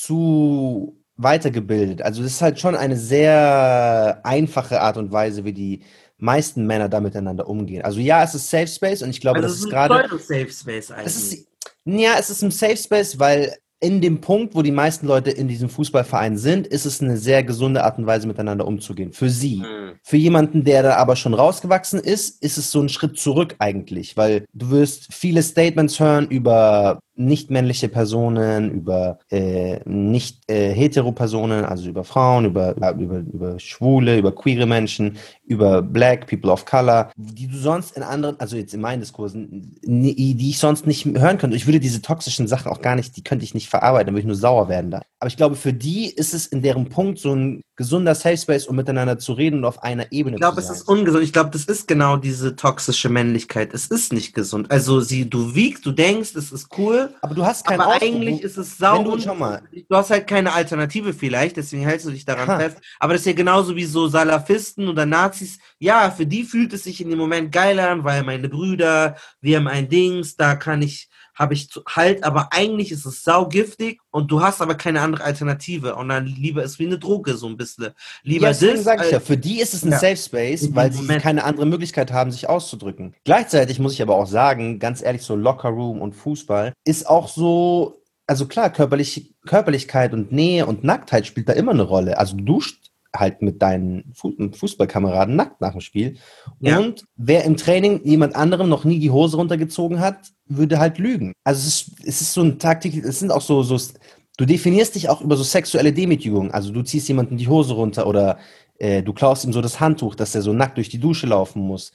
zu weitergebildet. Also das ist halt schon eine sehr einfache Art und Weise, wie die meisten Männer da miteinander umgehen. Also ja, es ist Safe Space und ich glaube, Also das es ist ist gerade... ein Pseudo-Safe Space eigentlich. Es ist, ja, es ist ein Safe Space, weil in dem Punkt, wo die meisten Leute in diesem Fußballverein sind, ist es eine sehr gesunde Art und Weise, miteinander umzugehen. Für sie. Mhm. Für jemanden, der da aber schon rausgewachsen ist, ist es so ein Schritt zurück eigentlich, weil du wirst viele Statements hören über nicht-männliche Personen, über äh, nicht äh, hetero Personen, also über Frauen, über, über, über Schwule, über queere Menschen, über Black, People of Color, die du sonst in anderen, also jetzt in meinen Diskursen, nie, die ich sonst nicht hören könnte. Ich würde diese toxischen Sachen auch gar nicht, die könnte ich nicht verarbeiten, dann würde ich nur sauer werden da. Aber ich glaube, für die ist es in deren Punkt so ein gesunder Safe Space, um miteinander zu reden und auf einer Ebene Ich glaube, zu es sein. ist ungesund. Ich glaube, das ist genau diese toxische Männlichkeit. Es ist nicht gesund. Also sie, du wiegst, du denkst, es ist cool, Aber du hast keinen aber Ausdruck. eigentlich Du- ist es sau wenn du- ungesund. schau mal. Du hast halt keine Alternative vielleicht, deswegen hältst du dich daran Ha. fest. Aber das ist ja genauso wie so Salafisten oder Nazis. Ja, für die fühlt es sich in dem Moment geil an, weil meine Brüder, wir haben ein Dings, da kann ich, habe ich zu- halt, aber eigentlich ist es saugiftig und du hast aber keine andere Alternative und dann lieber ist wie eine Droge so ein bisschen. Lieber Ja, deswegen das, sage ich ja, als- für die ist es ein Ja. Safe Space, In dem weil sie Moment. keine andere Möglichkeit haben, sich auszudrücken. Gleichzeitig muss ich aber auch sagen, ganz ehrlich, so Lockerroom und Fußball ist auch so, also klar, körperlich, Körperlichkeit und Nähe und Nacktheit spielt da immer eine Rolle. Also du duscht halt mit deinen Fu Fußballkameraden nackt nach dem Spiel. Ja. Und wer im Training jemand anderem noch nie die Hose runtergezogen hat, würde halt lügen. Also es ist, es ist so ein Taktik, es sind auch so, so, du definierst dich auch über so sexuelle Demütigung. Also du ziehst jemanden die Hose runter oder äh, du klaust ihm so das Handtuch, dass er so nackt durch die Dusche laufen muss.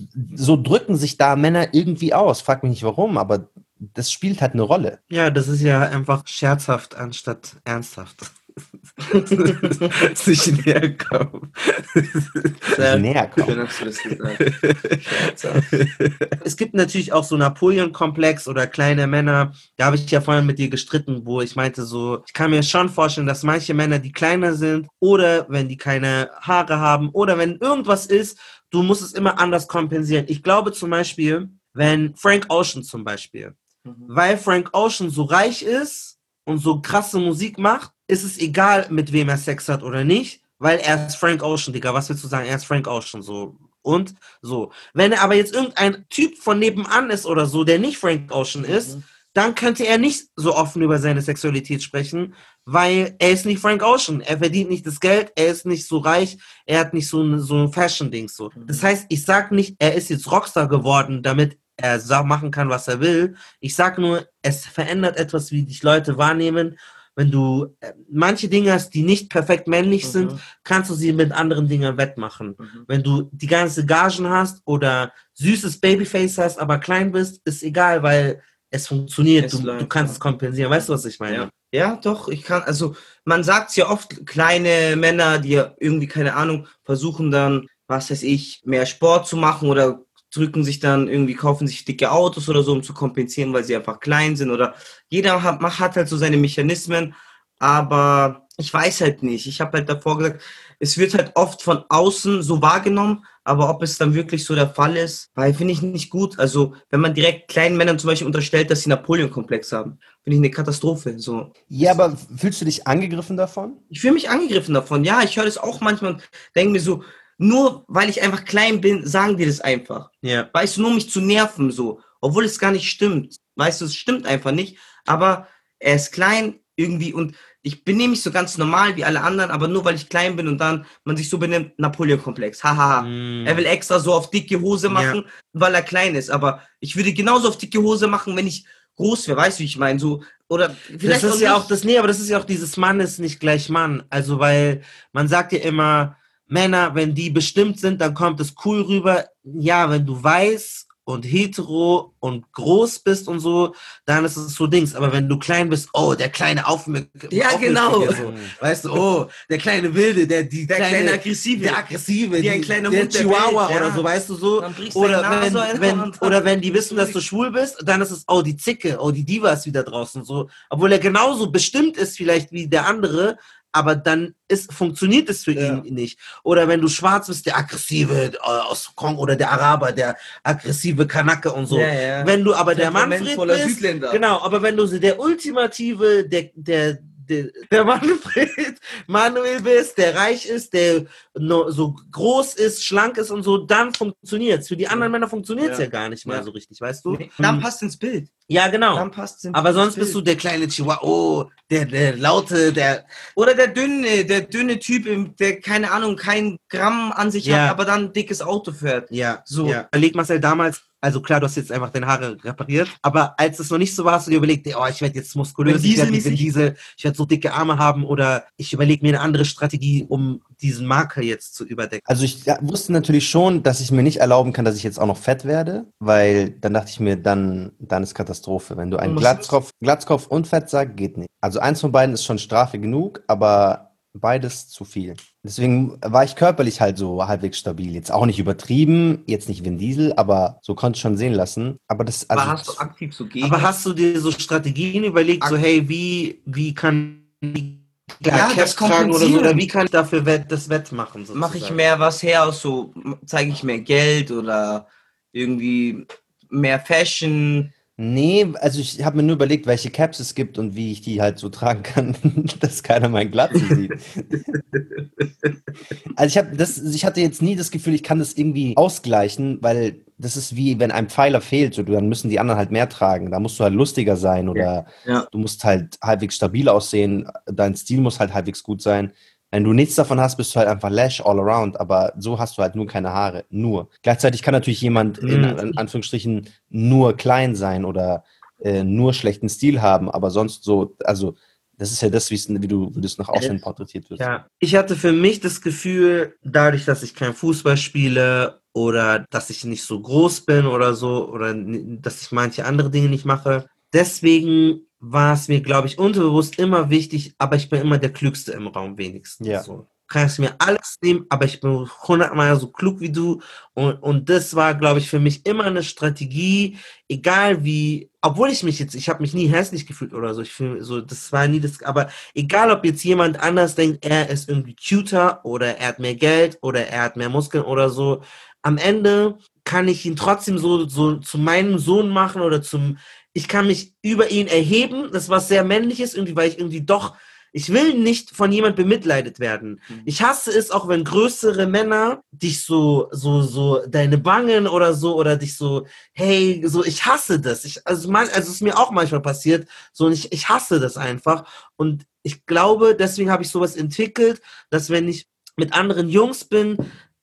So drücken sich da Männer irgendwie aus. Frag mich nicht warum, aber das spielt halt eine Rolle. Ja, das ist ja einfach scherzhaft anstatt ernsthaft. Sich näher kommen. Sich näher kommen. Schön hast du das gesagt. Es gibt natürlich auch so Napoleon-Komplex oder kleine Männer. Da habe ich ja vorhin mit dir gestritten, wo ich meinte so, ich kann mir schon vorstellen, dass manche Männer, die kleiner sind oder wenn die keine Haare haben oder wenn irgendwas ist, du musst es immer anders kompensieren. Ich glaube zum Beispiel, wenn Frank Ocean zum Beispiel, weil Frank Ocean so reich ist und so krasse Musik macht, ist es egal, mit wem er Sex hat oder nicht, weil er ist Frank Ocean, Digga. Was willst du sagen? Er ist Frank Ocean, so. Und so. Wenn er aber jetzt irgendein Typ von nebenan ist oder so, der nicht Frank Ocean ist, dann könnte er nicht so offen über seine Sexualität sprechen, weil er ist nicht Frank Ocean. Er verdient nicht das Geld, er ist nicht so reich, er hat nicht so ein, so ein Fashion-Ding. So. Das heißt, ich sag nicht, er ist jetzt Rockstar geworden, damit er sa- machen kann, was er will. Ich sag nur, es verändert etwas, wie dich Leute wahrnehmen. Wenn du äh, manche Dinge hast, die nicht perfekt männlich Mhm. sind, kannst du sie mit anderen Dingen wettmachen. Mhm. Wenn du die ganze Gagen hast oder süßes Babyface hast, aber klein bist, ist egal, weil es funktioniert. Es Du, du läuft, kannst ja. es kompensieren. Weißt du, was ich meine? Ja. Ja, doch, ich kann, also man sagt ja oft, kleine Männer, die ja irgendwie, keine Ahnung, versuchen dann, was weiß ich, mehr Sport zu machen oder drücken sich dann irgendwie, kaufen sich dicke Autos oder so, um zu kompensieren, weil sie einfach klein sind oder jeder hat, macht, hat halt so seine Mechanismen, aber ich weiß halt nicht. Ich habe halt davor gesagt, es wird halt oft von außen so wahrgenommen, aber ob es dann wirklich so der Fall ist, weil finde ich nicht gut. Also wenn man direkt kleinen Männern zum Beispiel unterstellt, dass sie Napoleon-Komplex haben, finde ich eine Katastrophe. So. Ja, aber fühlst du dich angegriffen davon? Ich fühle mich angegriffen davon. Ja, ich höre das auch manchmal und denke mir so, nur weil ich einfach klein bin, sagen die das einfach. Ja. Weißt du, nur um mich zu nerven, so. Obwohl es gar nicht stimmt. Weißt du, es stimmt einfach nicht. Aber er ist klein irgendwie und ich benehme mich so ganz normal wie alle anderen, aber nur weil ich klein bin und dann man sich so benimmt, Napoleon-Komplex. Hahaha. Mm. Er will extra so auf dicke Hose machen, weil er klein ist. Aber ich würde genauso auf dicke Hose machen, wenn ich groß wäre. Weißt du, wie ich meine? So, oder vielleicht Das ist ja nicht. auch das, nee, aber das ist ja auch dieses Mann ist nicht gleich Mann. Also, weil man sagt ja immer, Männer, wenn die bestimmt sind, dann kommt es cool rüber. Ja, wenn du weiß und hetero und groß bist und so, dann ist es so Dings. Aber wenn du klein bist, oh, der kleine Aufmüpfige. Ja, genau. So. Weißt du, oh, der kleine Wilde, der, die Der kleine, kleine Aggressive. der Aggressive, Wie ein die, kleiner der Hund der Chihuahua Welt, oder ja. so, weißt du so. Dann brichst du Oder deine wenn, Nase ein wenn, und- oder wenn die wissen, dass du schwul bist, dann ist es, oh, die Zicke, oh, die Diva ist wieder draußen, so. Obwohl er genauso bestimmt ist vielleicht wie der andere, aber dann ist, funktioniert es für Ja. ihn nicht. Oder wenn du schwarz bist, der Aggressive äh, aus Kongo oder der Araber, der aggressive Kanake und so. Ja, ja. Wenn du aber der Manfred Temperamentvoller bist, Südländer. genau, aber wenn du so der ultimative, der, der, der, der Manfred Manuel bist, der reich ist, der no, so groß ist, schlank ist und so, dann funktioniert's. Für die anderen Männer funktioniert's ja. Ja. gar nicht mal Ja. so richtig, weißt du? Nee, dann passt ins Bild. Ja, genau. Dann passt ins Aber ins sonst Bild. bist du der kleine Chihuahua, oh, der, der laute, der, Oder der dünne, der dünne Typ, im- der, keine Ahnung, kein Gramm an sich Ja. hat, aber dann ein dickes Auto fährt. ja, So. ja. Überleg, Marcel, damals, also klar, du hast jetzt einfach deine Haare repariert, aber als es noch nicht so war, hast du dir überlegt, oh, ich werde jetzt muskulös, Vin ich werde wie Diesel-mäßig? Vin Diesel, ich werde so dicke Arme haben oder ich überlege mir eine andere Strategie, um diesen Marker jetzt zu überdecken. Also ich ja, wusste natürlich schon, dass ich mir nicht erlauben kann, dass ich jetzt auch noch fett werde, weil dann dachte ich mir, dann, dann ist Katastrophe. Wenn du einen Du musst- Glatzkopf, Glatzkopf und Fett sagst, geht nicht. Also eins von beiden ist schon Strafe genug, aber beides zu viel. Deswegen war ich körperlich halt so halbwegs stabil. Jetzt auch nicht übertrieben, jetzt nicht Vin Diesel, aber so konnte ich schon sehen lassen. Aber das, also, Aber hast du aktiv so gegen? Aber hast du dir so Strategien überlegt, so hey, wie, wie kann ich Ja, Caps das tragen oder so, kompensieren. oder wie kann ich dafür wett, das wettmachen? sozusagen? mache ich mehr was her aus so, zeige ich mehr Geld oder irgendwie mehr Fashion. nee, also ich habe mir nur überlegt, welche Caps es gibt und wie ich die halt so tragen kann, dass keiner meinen Glatzen sieht. Also ich habe das, ich hatte jetzt nie das Gefühl, ich kann das irgendwie ausgleichen, weil das ist wie, wenn ein Pfeiler fehlt, so, dann müssen die anderen halt mehr tragen. Da musst du halt lustiger sein oder Ja. du musst halt halbwegs stabil aussehen. Dein Stil muss halt halbwegs gut sein. Wenn du nichts davon hast, bist du halt einfach Lash all around, aber so hast du halt nur keine Haare. Nur. Gleichzeitig kann natürlich jemand in, Mhm. in Anführungsstrichen nur klein sein oder äh, nur schlechten Stil haben, aber sonst so, also das ist ja das, wie's- wie du, wie du es nach außen porträtiert wirst. Ja, ich hatte für mich das Gefühl, dadurch, dass ich kein Fußball spiele oder dass ich nicht so groß bin oder so oder n- dass ich manche andere Dinge nicht mache, deswegen war es mir, glaube ich, unterbewusst immer wichtig, aber ich bin immer der Klügste im Raum wenigstens. Ja. So. Kannst mir alles nehmen, aber ich bin hundertmal so klug wie du und, und das war, glaube ich, für mich immer eine Strategie, egal wie, obwohl ich mich jetzt, ich habe mich nie hässlich gefühlt oder so, ich fühl, so, das war nie das, aber egal, ob jetzt jemand anders denkt, er ist irgendwie cuter oder er hat mehr Geld oder er hat mehr Muskeln oder so, am Ende kann ich ihn trotzdem so, so zu meinem Sohn machen oder zum, ich kann mich über ihn erheben, das was sehr männliches irgendwie, weil ich irgendwie doch, ich will nicht von jemand bemitleidet werden. Ich hasse es auch, wenn größere Männer dich so, so, so, deine Wangen oder so, oder dich so, hey, so, ich hasse das. Ich, also, man, also, es ist mir auch manchmal passiert, so, und ich, ich hasse das einfach. Und ich glaube, deswegen habe ich sowas entwickelt, dass wenn ich mit anderen Jungs bin,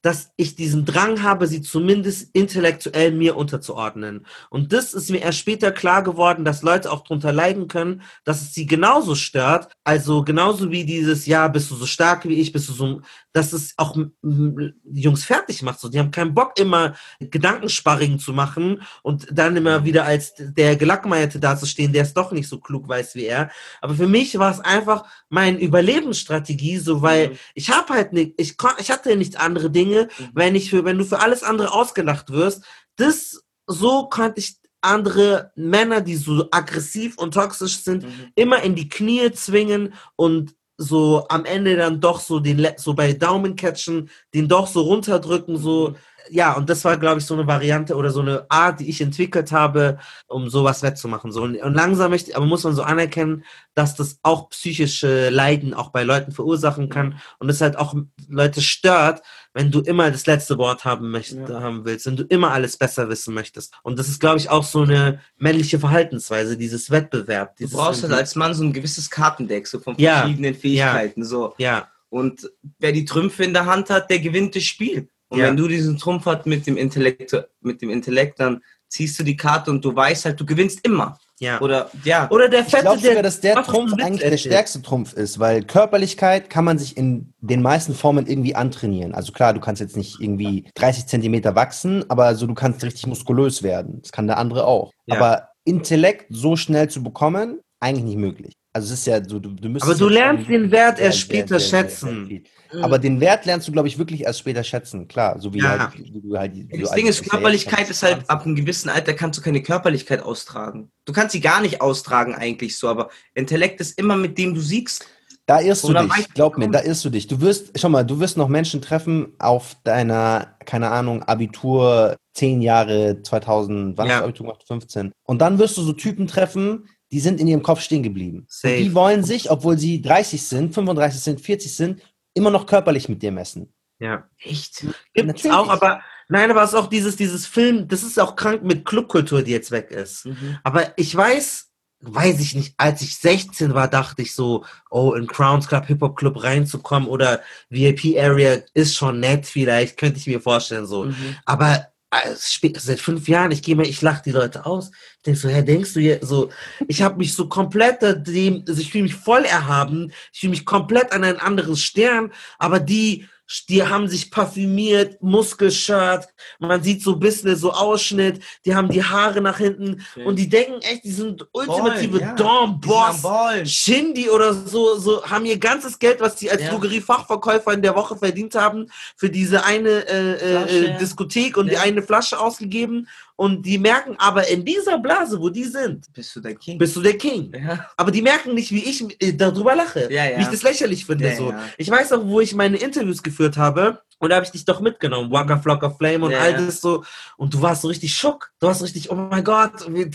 dass ich diesen Drang habe, sie zumindest intellektuell mir unterzuordnen. Und das ist mir erst später klar geworden, dass Leute auch drunter leiden können, dass es sie genauso stört. Also genauso wie dieses, ja, bist du so stark wie ich, bist du so, dass es auch die Jungs fertig macht. So, die haben keinen Bock, immer Gedankensparring zu machen und dann immer wieder als der Gelackmeierte dazustehen, der es doch nicht so klug weiß wie er. Aber für mich war es einfach meine Überlebensstrategie, so, weil mhm. ich habe halt nicht, ich, kon, ich hatte nicht andere Dinge, mhm. wenn ich für, wenn du für alles andere ausgelacht wirst, das, so konnte ich andere Männer, die so aggressiv und toxisch sind, mhm. immer in die Knie zwingen und so am Ende dann doch so den, so bei Daumen catchen, den doch so runterdrücken, so, mhm. ja, und das war, glaube ich, so eine Variante oder so eine Art, die ich entwickelt habe, um sowas wettzumachen. So. Und, und langsam möchte, aber muss man so anerkennen, dass das auch psychische Leiden auch bei Leuten verursachen kann und es halt auch Leute stört, wenn du immer das letzte Wort haben möchtest, ja. haben willst, wenn du immer alles besser wissen möchtest. Und das ist, glaube ich, auch so eine männliche Verhaltensweise, dieses Wettbewerb. Dieses du brauchst halt als Mann so ein gewisses Kartendeck, so von ja. verschiedenen Fähigkeiten. Ja. So. Ja. Und wer die Trümpfe in der Hand hat, der gewinnt das Spiel. Und ja. wenn du diesen Trumpf hast mit dem Intellekt, mit dem Intellekt, dann ziehst du die Karte und du weißt halt, du gewinnst immer. Ja. Oder, ja. Oder der Fette, ich glaube sogar, der, dass der Trumpf eigentlich der stärkste Trumpf ist, weil Körperlichkeit kann man sich in den meisten Formen irgendwie antrainieren. Also klar, du kannst jetzt nicht irgendwie dreißig Zentimeter wachsen, aber so du kannst richtig muskulös werden. Das kann der andere auch. Ja. Aber Intellekt so schnell zu bekommen, eigentlich nicht möglich. Also es ist ja so, du, du müsstest... Aber du lernst den Wert erst später schätzen. Sehr, sehr Aber den Wert lernst du, glaube ich, wirklich erst später schätzen. Klar, so wie ja. halt... Wie du halt wie das du Ding halt, ist, Körperlichkeit ist halt, ab einem gewissen Alter kannst du keine Körperlichkeit austragen. Du kannst sie gar nicht austragen eigentlich so, aber Intellekt ist immer mit dem du siegst. Da irrst du dich, glaub mir, da irrst du dich. Du wirst, schau mal, du wirst noch Menschen treffen auf deiner, keine Ahnung, Abitur, zehn Jahre, zweitausend, wann ja. hast du Abitur gemacht? fünfzehn. Und dann wirst du so Typen treffen, die sind in ihrem Kopf stehen geblieben. Safe. Und die wollen sich, obwohl sie dreißig sind, fünfunddreißig sind, vierzig sind, immer noch körperlich mit dir messen. Ja. Echt? Gibt's auch, aber, nein, aber es ist auch dieses, dieses Film, das ist auch krank mit Clubkultur, die jetzt weg ist. Mhm. Aber ich weiß, weiß ich nicht, als ich sechzehn war, dachte ich so, oh, in Crowns Club, Hip-Hop-Club reinzukommen oder V I P-Area ist schon nett vielleicht, könnte ich mir vorstellen, so. Mhm. Aber seit fünf Jahren, ich gehe mal, ich lache die Leute aus. Ich denke so, hä, denkst du hier so, ich habe mich so komplett dem, also ich fühle mich voll erhaben, ich fühle mich komplett an ein anderes Stern, aber die, die haben sich parfümiert, Muskelshirt, man sieht so ein bisschen so Ausschnitt, die haben die Haare nach hinten okay. und die denken echt, die sind ultimative ja. Dom, Boss, Shindy oder so, so, haben ihr ganzes Geld, was die als ja. Drogeriefachverkäufer in der Woche verdient haben, für diese eine äh, Flasche, äh, Diskothek und ja. die eine Flasche ausgegeben. Und die merken aber in dieser Blase, wo die sind, bist du der King. Bist du der King. Ja. Aber die merken nicht, wie ich äh, darüber lache, ja, ja. wie ich das lächerlich finde. Ja, so. ja. Ich weiß auch, wo ich meine Interviews geführt habe. Und da habe ich dich doch mitgenommen. Waka Flocka Flame und ja, all das so. Und du warst so richtig schock. Du warst so richtig, oh mein Gott,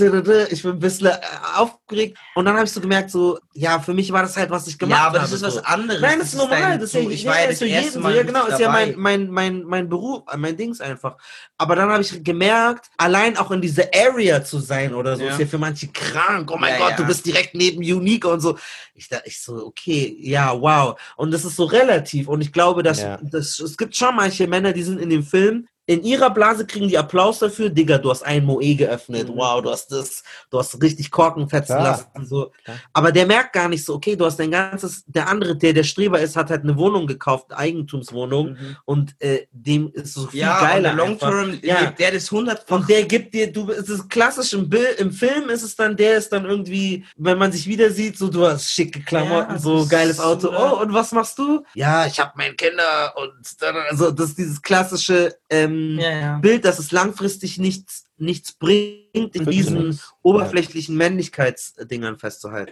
ich bin ein bisschen aufgeregt. Und dann habe ich so gemerkt, so, ja, für mich war das halt, was ich gemacht habe. Ja, aber das habe, ist was so. anderes. Nein, das, das ist normal. Das ist ich war ja das für jeden so. Ja, genau, ist ja mein, mein, mein, mein Beruf, mein Dings einfach. Aber dann habe ich gemerkt, allein auch in dieser Area zu sein oder so, ja. ist ja für manche krank. Oh mein ja, Gott, ja. du bist direkt neben Unique und so. Ich dachte, ich so, okay, ja, wow. Und das ist so relativ. Und ich glaube, dass ja. das, es gibt schon manche Männer, die sind in dem Film, in ihrer Blase kriegen die Applaus dafür. Digga, du hast ein Moe geöffnet. Mhm. Wow, du hast das, du hast richtig Korken fetzen ja. lassen. So. Ja. Aber der merkt gar nicht so, okay, du hast dein ganzes, der andere, der der Streber ist, hat halt eine Wohnung gekauft, eine Eigentumswohnung. Mhm. Und äh, dem ist so viel ja, geiler. Long Term, ja. gibt der das hundert. Und der gibt dir, du, es ist klassisch im Bild, im Film ist es dann, der ist dann irgendwie, wenn man sich wieder sieht, so, du hast schicke Klamotten, ja, so geiles Auto. Oh, und was machst du? Ja, ich habe meine Kinder und dann, also das ist dieses klassische, ähm, Ja, ja. Bild, dass es langfristig nichts, nichts bringt, in diesen oberflächlichen Männlichkeitsdingern festzuhalten.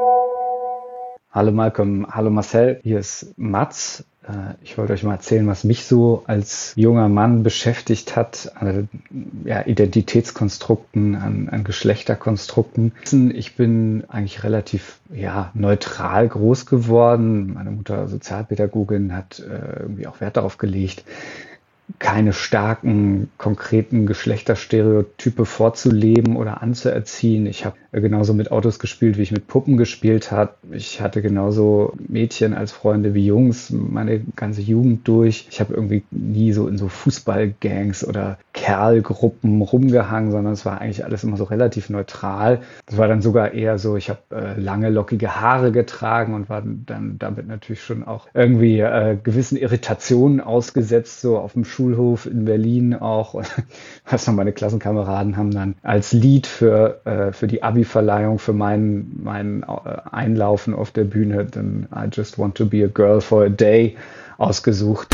Hallo Malcolm, hallo Marcel, hier ist Mats. Ich wollte euch mal erzählen, was mich so als junger Mann beschäftigt hat, an ja, Identitätskonstrukten, an, an Geschlechterkonstrukten. Ich bin eigentlich relativ ja, neutral groß geworden. Meine Mutter Sozialpädagogin hat äh, irgendwie auch Wert darauf gelegt, keine starken, konkreten Geschlechterstereotype vorzuleben oder anzuerziehen. Ich habe genauso mit Autos gespielt, wie ich mit Puppen gespielt habe. Ich hatte genauso Mädchen als Freunde wie Jungs meine ganze Jugend durch. Ich habe irgendwie nie so in so Fußballgangs oder Kerlgruppen rumgehangen, sondern es war eigentlich alles immer so relativ neutral. Das war dann sogar eher so, ich habe äh, lange, lockige Haare getragen und war dann damit natürlich schon auch irgendwie äh, gewissen Irritationen ausgesetzt, so auf dem Schulhof in Berlin auch. Und was noch meine Klassenkameraden haben dann als Lied für, äh, für die Abi-Verleihung, für meinen, meinen äh, Einlaufen auf der Bühne, dann I Just Want to Be a Girl for a Day ausgesucht.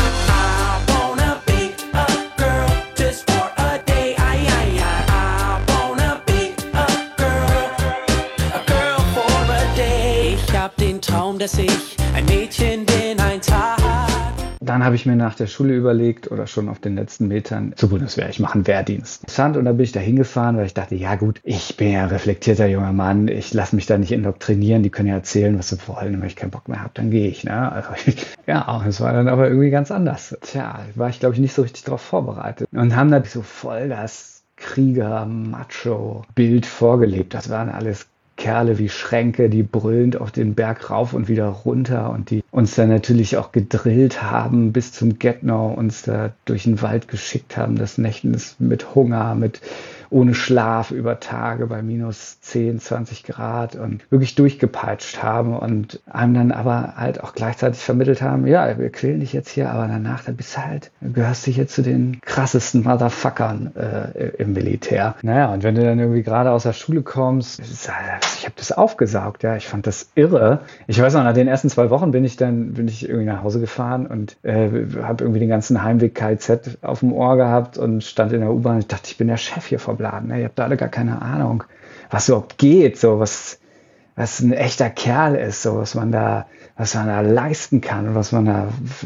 Dass ich ein Mädchen bin, ein Tag. Dann habe ich mir nach der Schule überlegt oder schon auf den letzten Metern zur Bundeswehr, ich mache einen Wehrdienst. Und dann bin ich da hingefahren, weil ich dachte, ja gut, ich bin ja ein reflektierter junger Mann, ich lasse mich da nicht indoktrinieren, die können ja erzählen, was sie wollen, und wenn ich keinen Bock mehr habe, dann gehe ich. Ne? Also, ja, es war dann aber irgendwie ganz anders. Tja, war ich glaube ich nicht so richtig darauf vorbereitet. Und haben dann so voll das Krieger-Macho-Bild vorgelebt. Das waren alles Kerle wie Schränke, die brüllend auf den Berg rauf und wieder runter und die uns dann natürlich auch gedrillt haben bis zum Get-No, uns da durch den Wald geschickt haben, das Nächtens mit Hunger, mit ohne Schlaf über Tage bei minus zehn, zwanzig Grad und wirklich durchgepeitscht haben und einem dann aber halt auch gleichzeitig vermittelt haben, ja, wir quälen dich jetzt hier, aber danach, dann bist du halt, gehörst du hier zu den krassesten Motherfuckern äh, im Militär. Naja, und wenn du dann irgendwie gerade aus der Schule kommst, ich habe das aufgesaugt, ja, ich fand das irre. Ich weiß noch, nach den ersten zwei Wochen bin ich dann, bin ich irgendwie nach Hause gefahren und äh, habe irgendwie den ganzen Heimweg K Z auf dem Ohr gehabt und stand in der U-Bahn. Ich dachte, ich bin der Chef hier vom Laden. Ihr habt da alle gar keine Ahnung, was überhaupt geht, so was, was ein echter Kerl ist, so was man da, was man da leisten kann und was man da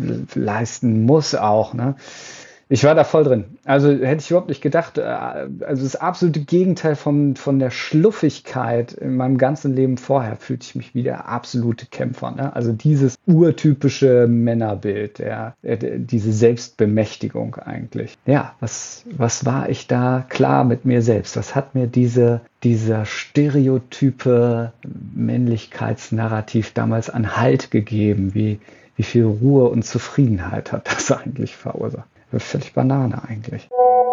leisten muss auch, ne? Ich war da voll drin. Also hätte ich überhaupt nicht gedacht. Also das absolute Gegenteil von, von der Schluffigkeit in meinem ganzen Leben vorher fühlte ich mich wie der absolute Kämpfer. Ne? Also dieses urtypische Männerbild, der, der, diese Selbstbemächtigung eigentlich. Ja, was, was war ich da klar mit mir selbst? Was hat mir diese, dieser stereotype Männlichkeitsnarrativ damals an Halt gegeben? Wie, wie viel Ruhe und Zufriedenheit hat das eigentlich verursacht? Völlig Banane eigentlich.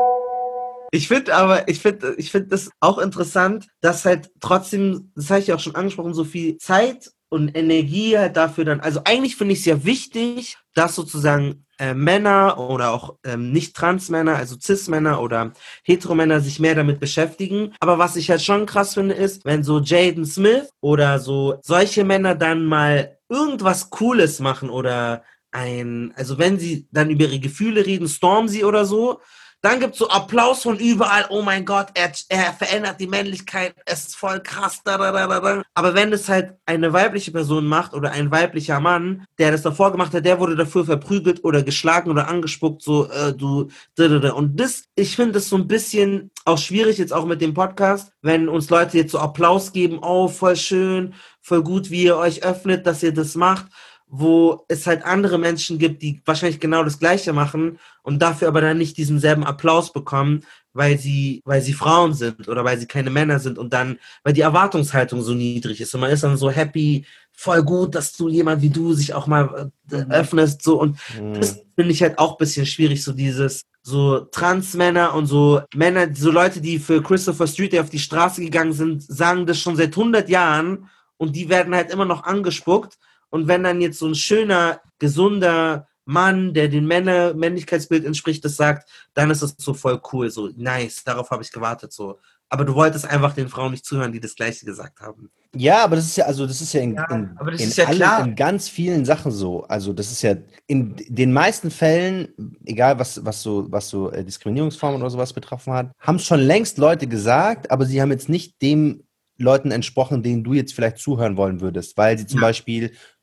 Ich finde aber, ich finde ich finde das auch interessant, dass halt trotzdem, das habe ich ja auch schon angesprochen, so viel Zeit und Energie halt dafür dann, also eigentlich finde ich es ja wichtig, dass sozusagen äh, Männer oder auch ähm, nicht-Trans-Männer, also Cis-Männer oder Heteromänner sich mehr damit beschäftigen. Aber was ich halt schon krass finde, ist, wenn so Jaden Smith oder so solche Männer dann mal irgendwas Cooles machen oder ein, also wenn sie dann über ihre Gefühle reden, Stormzy oder so, dann gibt's so Applaus von überall, oh mein Gott, er, er verändert die Männlichkeit, es ist voll krass, da, da, da, da. Aber wenn es halt eine weibliche Person macht oder ein weiblicher Mann, der das davor gemacht hat, der wurde dafür verprügelt oder geschlagen oder angespuckt, so, äh, du, da, da, da. Und das, ich finde das so ein bisschen auch schwierig jetzt auch mit dem Podcast, wenn uns Leute jetzt so Applaus geben, oh, voll schön, voll gut, wie ihr euch öffnet, dass ihr das macht, wo es halt andere Menschen gibt, die wahrscheinlich genau das Gleiche machen und dafür aber dann nicht diesen selben Applaus bekommen, weil sie, weil sie Frauen sind oder weil sie keine Männer sind und dann, weil die Erwartungshaltung so niedrig ist und man ist dann so happy, voll gut, dass du jemand wie du sich auch mal äh, öffnest, so, und mhm. das finde ich halt auch ein bisschen schwierig, so dieses, so Trans-Männer und so Männer, so Leute, die für Christopher Street, die auf die Straße gegangen sind, sagen das schon seit hundert Jahren und die werden halt immer noch angespuckt. Und wenn dann jetzt so ein schöner, gesunder Mann, der dem Männer, Männlichkeitsbild entspricht, das sagt, dann ist es so voll cool, so nice, darauf habe ich gewartet, so. Aber du wolltest einfach den Frauen nicht zuhören, die das Gleiche gesagt haben. Ja, aber das ist ja, also das ist ja in, ja, in, aber das in, ist ja allen, klar. in ganz vielen Sachen so. Also das ist ja in den meisten Fällen, egal was, was so, was so äh, Diskriminierungsformen oder sowas betroffen hat, haben es schon längst Leute gesagt, aber sie haben jetzt nicht dem Leuten entsprochen, denen du jetzt vielleicht zuhören wollen würdest, weil sie zum ja. Beispiel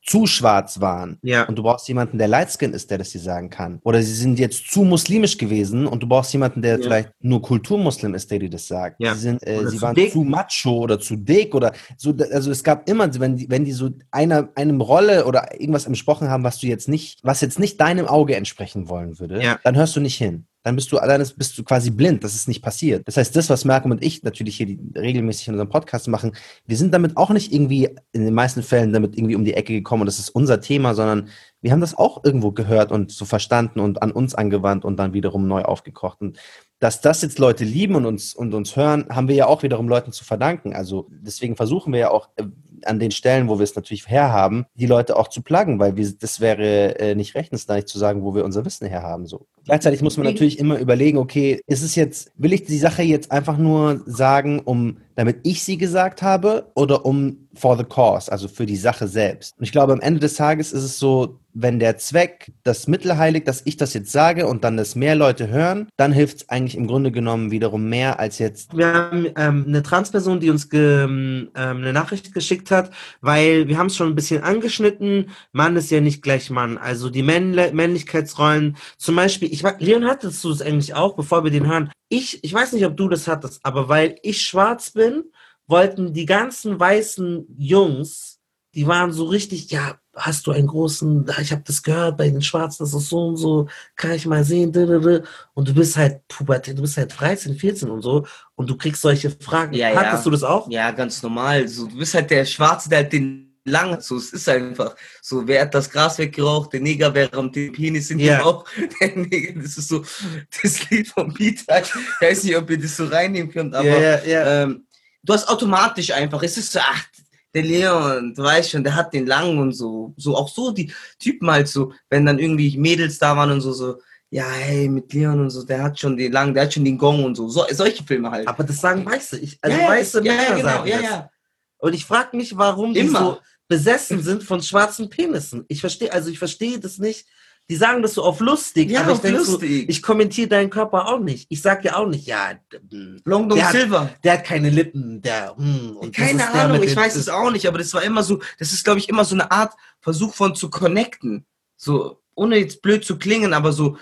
zu schwarz waren Ja. und du brauchst jemanden, der lightskin ist, der das dir sagen kann. Oder sie sind jetzt zu muslimisch gewesen und du brauchst jemanden, der Ja. vielleicht nur Kulturmuslim ist, der dir das sagt. Ja. Sie, sind, äh, Oder sie zu waren dick. zu macho oder zu dick oder so. Also es gab immer, wenn die, wenn die so einer, einem Rolle oder irgendwas besprochen haben, was du jetzt nicht, was jetzt nicht deinem Auge entsprechen wollen würde, Ja. dann hörst du nicht hin. Dann bist du, dann bist du quasi blind, das ist nicht passiert. Das heißt, das, was Malcolm und ich natürlich hier die, regelmäßig in unserem Podcast machen, wir sind damit auch nicht irgendwie in den meisten Fällen damit irgendwie um die Ecke gekommen und das ist unser Thema, sondern wir haben das auch irgendwo gehört und so verstanden und an uns angewandt und dann wiederum neu aufgekocht. Und dass das jetzt Leute lieben und uns, und uns hören, haben wir ja auch wiederum Leuten zu verdanken. Also deswegen versuchen wir ja auch äh, an den Stellen, wo wir es natürlich herhaben, die Leute auch zu pluggen, weil wir, das wäre äh, nicht rechnungsreich zu sagen, wo wir unser Wissen herhaben. So. Gleichzeitig muss man natürlich immer überlegen, okay, ist es jetzt, will ich die Sache jetzt einfach nur sagen, um, damit ich sie gesagt habe oder um for the cause, also für die Sache selbst. Und ich glaube, am Ende des Tages ist es so, wenn der Zweck das Mittel heiligt, dass ich das jetzt sage und dann das mehr Leute hören, dann hilft es eigentlich im Grunde genommen wiederum mehr als jetzt. Wir haben ähm, eine Transperson, die uns ge, ähm, eine Nachricht geschickt hat, weil wir haben es schon ein bisschen angeschnitten, Mann ist ja nicht gleich Mann, also die Männle- Männlichkeitsrollen, zum Beispiel, ich weiß, Leon, hattest du es eigentlich auch, bevor wir den hören, ich, ich weiß nicht, ob du das hattest, aber weil ich schwarz bin, wollten die ganzen weißen Jungs, die waren so richtig, ja, hast du einen großen, ich habe das gehört bei den Schwarzen, das ist so und so, kann ich mal sehen, und du bist halt Pubertät, du bist halt dreizehn, vierzehn und so und du kriegst solche Fragen. Ja, Hattest ja. du das auch? Ja, ganz normal. So, du bist halt der Schwarze, der halt den lang hat. So, es ist einfach so, wer hat das Gras weggeraucht, der Neger, wer rammt den Penis in den Ja. Bauch, der Neger, das ist so das Lied von Peter. Ich weiß nicht, ob ihr das so reinnehmen könnt, aber Ja, ja, ja. Ähm, du hast automatisch einfach, es ist so, ach, der Leon, du weißt schon, der hat den langen und so, so auch so die Typen halt so, wenn dann irgendwie Mädels da waren und so, so, ja, hey, mit Leon und so, der hat schon den langen, der hat schon den Gong und so, so solche Filme halt. Aber das sagen Weiße, ich, also Ja, ja, weiße ja, Männer ja, genau, sagen ja, das. ja. Und ich frage mich, warum die Immer. so besessen sind von schwarzen Penissen. Ich verstehe, also ich verstehe das nicht. Die sagen das so auf lustig, Ja, aber ich auf denke so, lustig. ich kommentiere deinen Körper auch nicht. Ich sag ja auch nicht, ja, Blond und der Silber. Hat, der hat keine Lippen, der, hm, und das Keine ist der Ahnung, mit ich den- weiß es auch nicht, aber das war immer so, das ist, glaube ich, immer so eine Art Versuch von zu connecten. So, ohne jetzt blöd zu klingen, aber so,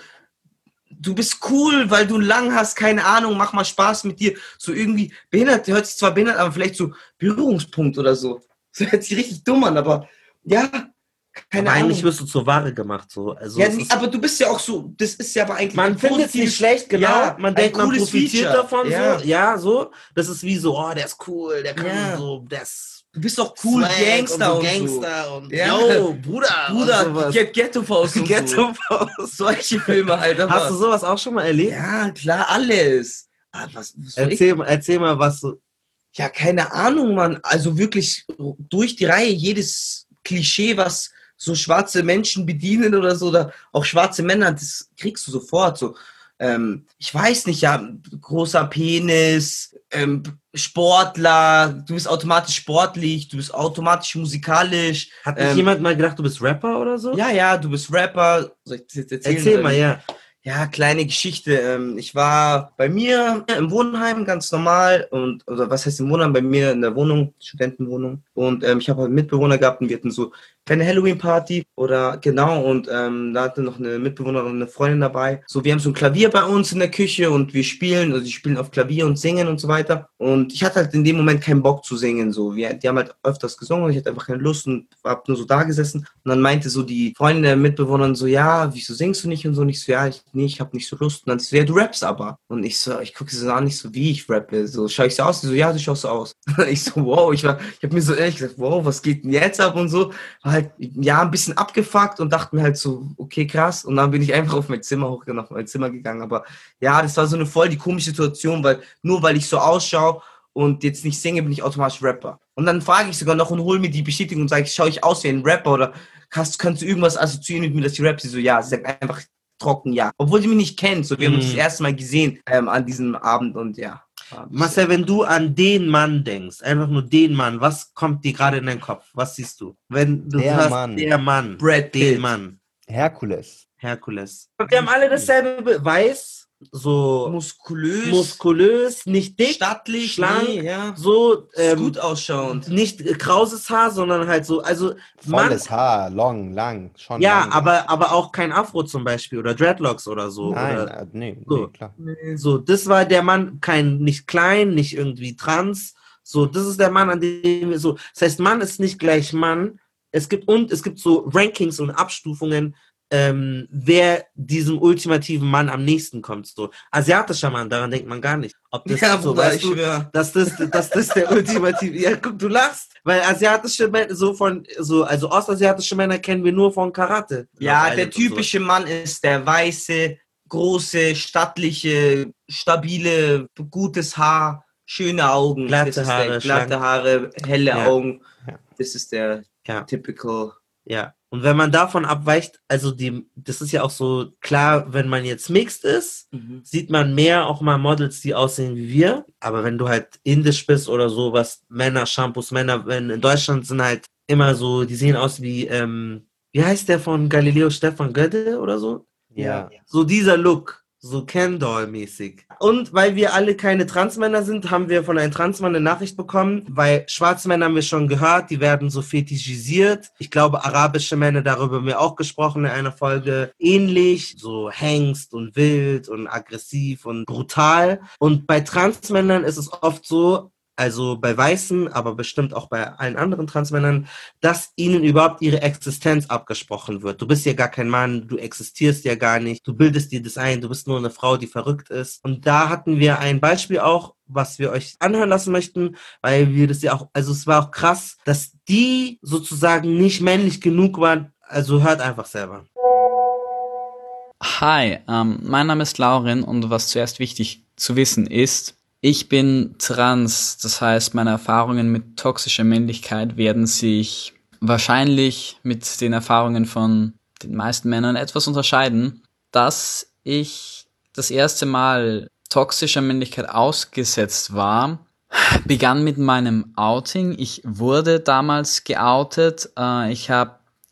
du bist cool, weil du lang hast, keine Ahnung, mach mal Spaß mit dir. So irgendwie behindert, hört sich zwar behindert, aber vielleicht so Berührungspunkt oder so. So hört sich richtig dumm an, aber ja, keine aber Ahnung. eigentlich wirst du zur Ware gemacht, so. Also Ja, es nee, ist, aber du bist ja auch so, das ist ja aber eigentlich... man ein findet es positives- nicht schlecht, genau. Ja, man ein denkt, man cooles profitiert Feature. davon, Ja. so. Ja, so. Das ist wie so, oh, der ist cool, der kann Ja. so, der ist Du bist doch cool, Swag Gangster und und, so. so. Gangster und, Ja. yo, Bruder, Bruder, und sowas. Get Ghetto Faust und Ghetto so. Solche Filme halt. Aber Hast du sowas auch schon mal erlebt? ja, klar, alles. Ah, was, was soll ich? Erzähl, mal- erzähl mal, was so. Ja, keine Ahnung, Mann. Also wirklich durch die Reihe jedes Klischee, was so schwarze Menschen bedienen oder so, oder auch schwarze Männer, das kriegst du sofort. So, ähm, ich weiß nicht, ja, großer Penis, ähm, Sportler, du bist automatisch sportlich, du bist automatisch musikalisch. Hat nicht Ähm, jemand mal gedacht, du bist Rapper oder so? Ja, ja, du bist Rapper. Soll ich das jetzt erzählen? Erzähl oder mal, nicht? ja. Ja, kleine Geschichte. Ähm, Ich war bei mir im Wohnheim ganz normal und, oder was heißt im Wohnheim? Bei mir in der Wohnung, Studentenwohnung. Und ähm, ich habe halt Mitbewohner gehabt und wir hatten so keine Halloween-Party oder genau und ähm, da hatte noch eine Mitbewohnerin, eine Freundin dabei. So, wir haben so ein Klavier bei uns in der Küche und wir spielen, also die spielen auf Klavier und singen und so weiter. Und ich hatte halt in dem Moment keinen Bock zu singen. So, wir, die haben halt öfters gesungen und ich hatte einfach keine Lust und hab nur so da gesessen. Und dann meinte so die Freundin der Mitbewohnerin so, ja, wieso singst du nicht und so? Und ich so, ja, ich, nee, ich hab nicht so Lust. Und dann so, ja, du rappst aber. Und ich so, ich gucke sie so an, nicht so, wie ich rappe. So, schau ich so aus? Die so, ja, du schaust so aus. Ich so, wow, ich war, ich hab mir so ehrlich gesagt, wow, was geht denn jetzt ab und so. War halt, ja, ein bisschen abgefuckt und dachte mir halt so, okay, krass. Und dann bin ich einfach auf mein Zimmer hochgegangen, auf mein Zimmer gegangen. Aber ja, das war so eine voll die komische Situation, weil nur weil ich so ausschaue und jetzt nicht singe, bin ich automatisch Rapper. Und dann frage ich sogar noch und hole mir die Bestätigung und sage, schaue ich aus wie ein Rapper oder kannst, kannst du irgendwas assoziieren mit mir, dass ich rappe? Sie so, ja, sie sagt einfach trocken, ja. Obwohl sie mich nicht kennt, so, wir haben uns Mhm. das erste Mal gesehen ähm, an diesem Abend und ja. Marcel, wenn du an den Mann denkst, einfach nur den Mann, was kommt dir gerade in deinen Kopf? Was siehst du? Wenn du Der hörst, Mann. der Mann, Brad den Pitt. Mann, Herkules. Herkules. Wir haben alle dasselbe, Be- weiß, so muskulös, muskulös, nicht dick, stattlich, schlank, nee, ja. so ähm, gut ausschauend. Nicht äh, krauses Haar, sondern halt so, also volles Haar, long, lang, schon ja, lang. aber, aber auch kein Afro zum Beispiel oder Dreadlocks oder so. Nein, oder, äh, nee, so. nee, klar. So, das war der Mann, kein, nicht klein, nicht irgendwie trans. So, das ist der Mann, an dem wir so. Das heißt, Mann ist nicht gleich Mann. Es gibt und es gibt so Rankings und Abstufungen, ähm, wer diesem ultimativen Mann am nächsten kommt. So asiatischer Mann, daran denkt man gar nicht. Ob das Ja, so, Bruder, weißt ich du, schwör. dass das, dass das der ultimative. Ja, guck, du lachst, weil asiatische Männer so von so, also ostasiatische Männer kennen wir nur von Karate. Ja, der typische Mann ist der weiße, große, stattliche, stabile, gutes Haar, schöne Augen, glatte das ist Haare, der, glatte schlank. Haare, helle Ja. Augen. Ja. Das ist der Ja. typical. Ja. Und wenn man davon abweicht, also die, das ist ja auch so klar, wenn man jetzt mixed ist, Mhm. sieht man mehr auch mal Models, die aussehen wie wir. Aber wenn du halt indisch bist oder so, was Männer, Shampoos, Männer, wenn in Deutschland sind halt immer so, die sehen aus wie, ähm, wie heißt der von Galileo, Stefan Gödde oder so? Ja. So dieser Look, so Ken Doll-mäßig. Und weil wir alle keine Transmänner sind, haben wir von einem Transmann eine Nachricht bekommen, weil Schwarzmänner haben wir schon gehört, die werden so fetischisiert. Ich glaube, arabische Männer, darüber haben wir auch gesprochen in einer Folge, ähnlich, so Hengst und wild und aggressiv und brutal. Und bei Transmännern ist es oft so, also bei Weißen, aber bestimmt auch bei allen anderen Transmännern, dass ihnen überhaupt ihre Existenz abgesprochen wird. Du bist ja gar kein Mann, du existierst ja gar nicht, du bildest dir das ein, du bist nur eine Frau, die verrückt ist. Und da hatten wir ein Beispiel auch, was wir euch anhören lassen möchten, weil wir das ja auch, also es war auch krass, dass die sozusagen nicht männlich genug waren, also hört einfach selber. Hi, ähm, mein Name ist Lauren und was zuerst wichtig zu wissen ist, ich bin trans, das heißt, meine Erfahrungen mit toxischer Männlichkeit werden sich wahrscheinlich mit den Erfahrungen von den meisten Männern etwas unterscheiden. Dass ich das erste Mal toxischer Männlichkeit ausgesetzt war, begann mit meinem Outing. Ich wurde damals geoutet. Äh, ich habe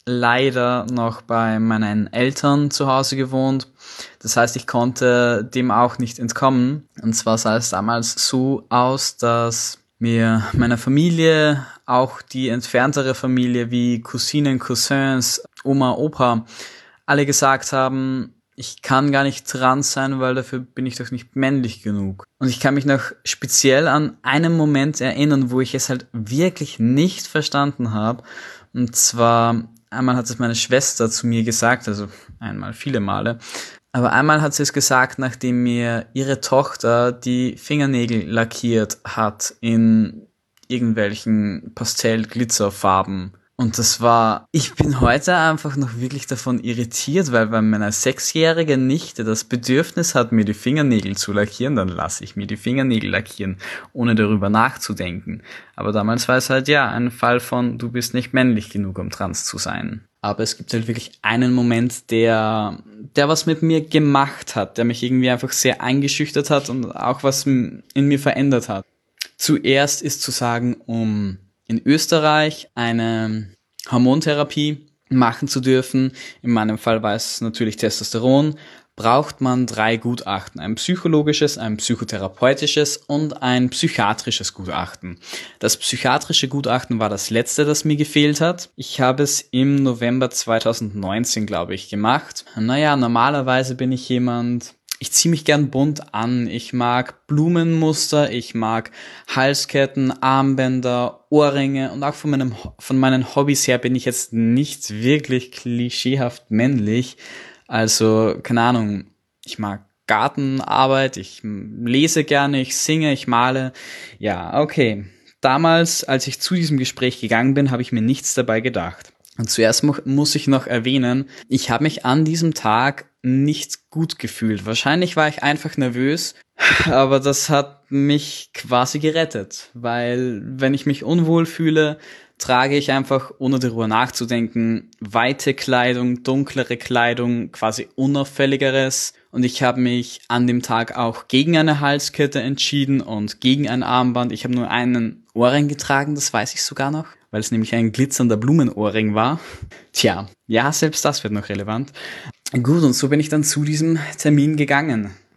leider noch bei meinen Eltern zu Hause gewohnt. Das heißt, ich konnte dem auch nicht entkommen. Und zwar sah es damals so aus, dass mir meine Familie, auch die entferntere Familie wie Cousinen, Cousins, Oma, Opa, alle gesagt haben, ich kann gar nicht trans sein, weil dafür bin ich doch nicht männlich genug. Und ich kann mich noch speziell an einen Moment erinnern, wo ich es halt wirklich nicht verstanden habe. Und zwar einmal hat es meine Schwester zu mir gesagt, also einmal, viele Male. Aber einmal hat sie es gesagt, nachdem mir ihre Tochter die Fingernägel lackiert hat in irgendwelchen Pastell-Glitzerfarben. Und das war, ich bin heute einfach noch wirklich davon irritiert, weil wenn meine sechsjährige Nichte das Bedürfnis hat, mir die Fingernägel zu lackieren, dann lasse ich mir die Fingernägel lackieren, ohne darüber nachzudenken. Aber damals war es halt ja ein Fall von, du bist nicht männlich genug, um trans zu sein. Aber es gibt halt wirklich einen Moment, der, der was mit mir gemacht hat, der mich irgendwie einfach sehr eingeschüchtert hat und auch was in mir verändert hat. Zuerst ist zu sagen, um in Österreich eine Hormontherapie machen zu dürfen, in meinem Fall war es natürlich Testosteron, braucht man drei Gutachten. Ein psychologisches, ein psychotherapeutisches und ein psychiatrisches Gutachten. Das psychiatrische Gutachten war das letzte, das mir gefehlt hat. Ich habe es im November zweitausendneunzehn, glaube ich, gemacht. Naja, normalerweise bin ich jemand, ich ziehe mich gern bunt an. Ich mag Blumenmuster, ich mag Halsketten, Armbänder, Ohrringe und auch von meinem, von meinen Hobbys her bin ich jetzt nicht wirklich klischeehaft männlich. Also, keine Ahnung, ich mag Gartenarbeit, ich lese gerne, ich singe, ich male. Ja, okay. Damals, als ich zu diesem Gespräch gegangen bin, habe ich mir nichts dabei gedacht. Und zuerst mu- muss ich noch erwähnen, ich habe mich an diesem Tag nicht gut gefühlt. Wahrscheinlich war ich einfach nervös, aber das hat mich quasi gerettet, weil wenn ich mich unwohl fühle, trage ich einfach, ohne darüber nachzudenken, weite Kleidung, dunklere Kleidung, quasi unauffälligeres. Und ich habe mich an dem Tag auch gegen eine Halskette entschieden und gegen ein Armband. Ich habe nur einen Ohrring getragen, das weiß ich sogar noch, weil es nämlich ein glitzernder Blumenohrring war. Tja, ja, selbst das wird noch relevant. Gut, und so bin ich dann zu diesem Termin gegangen.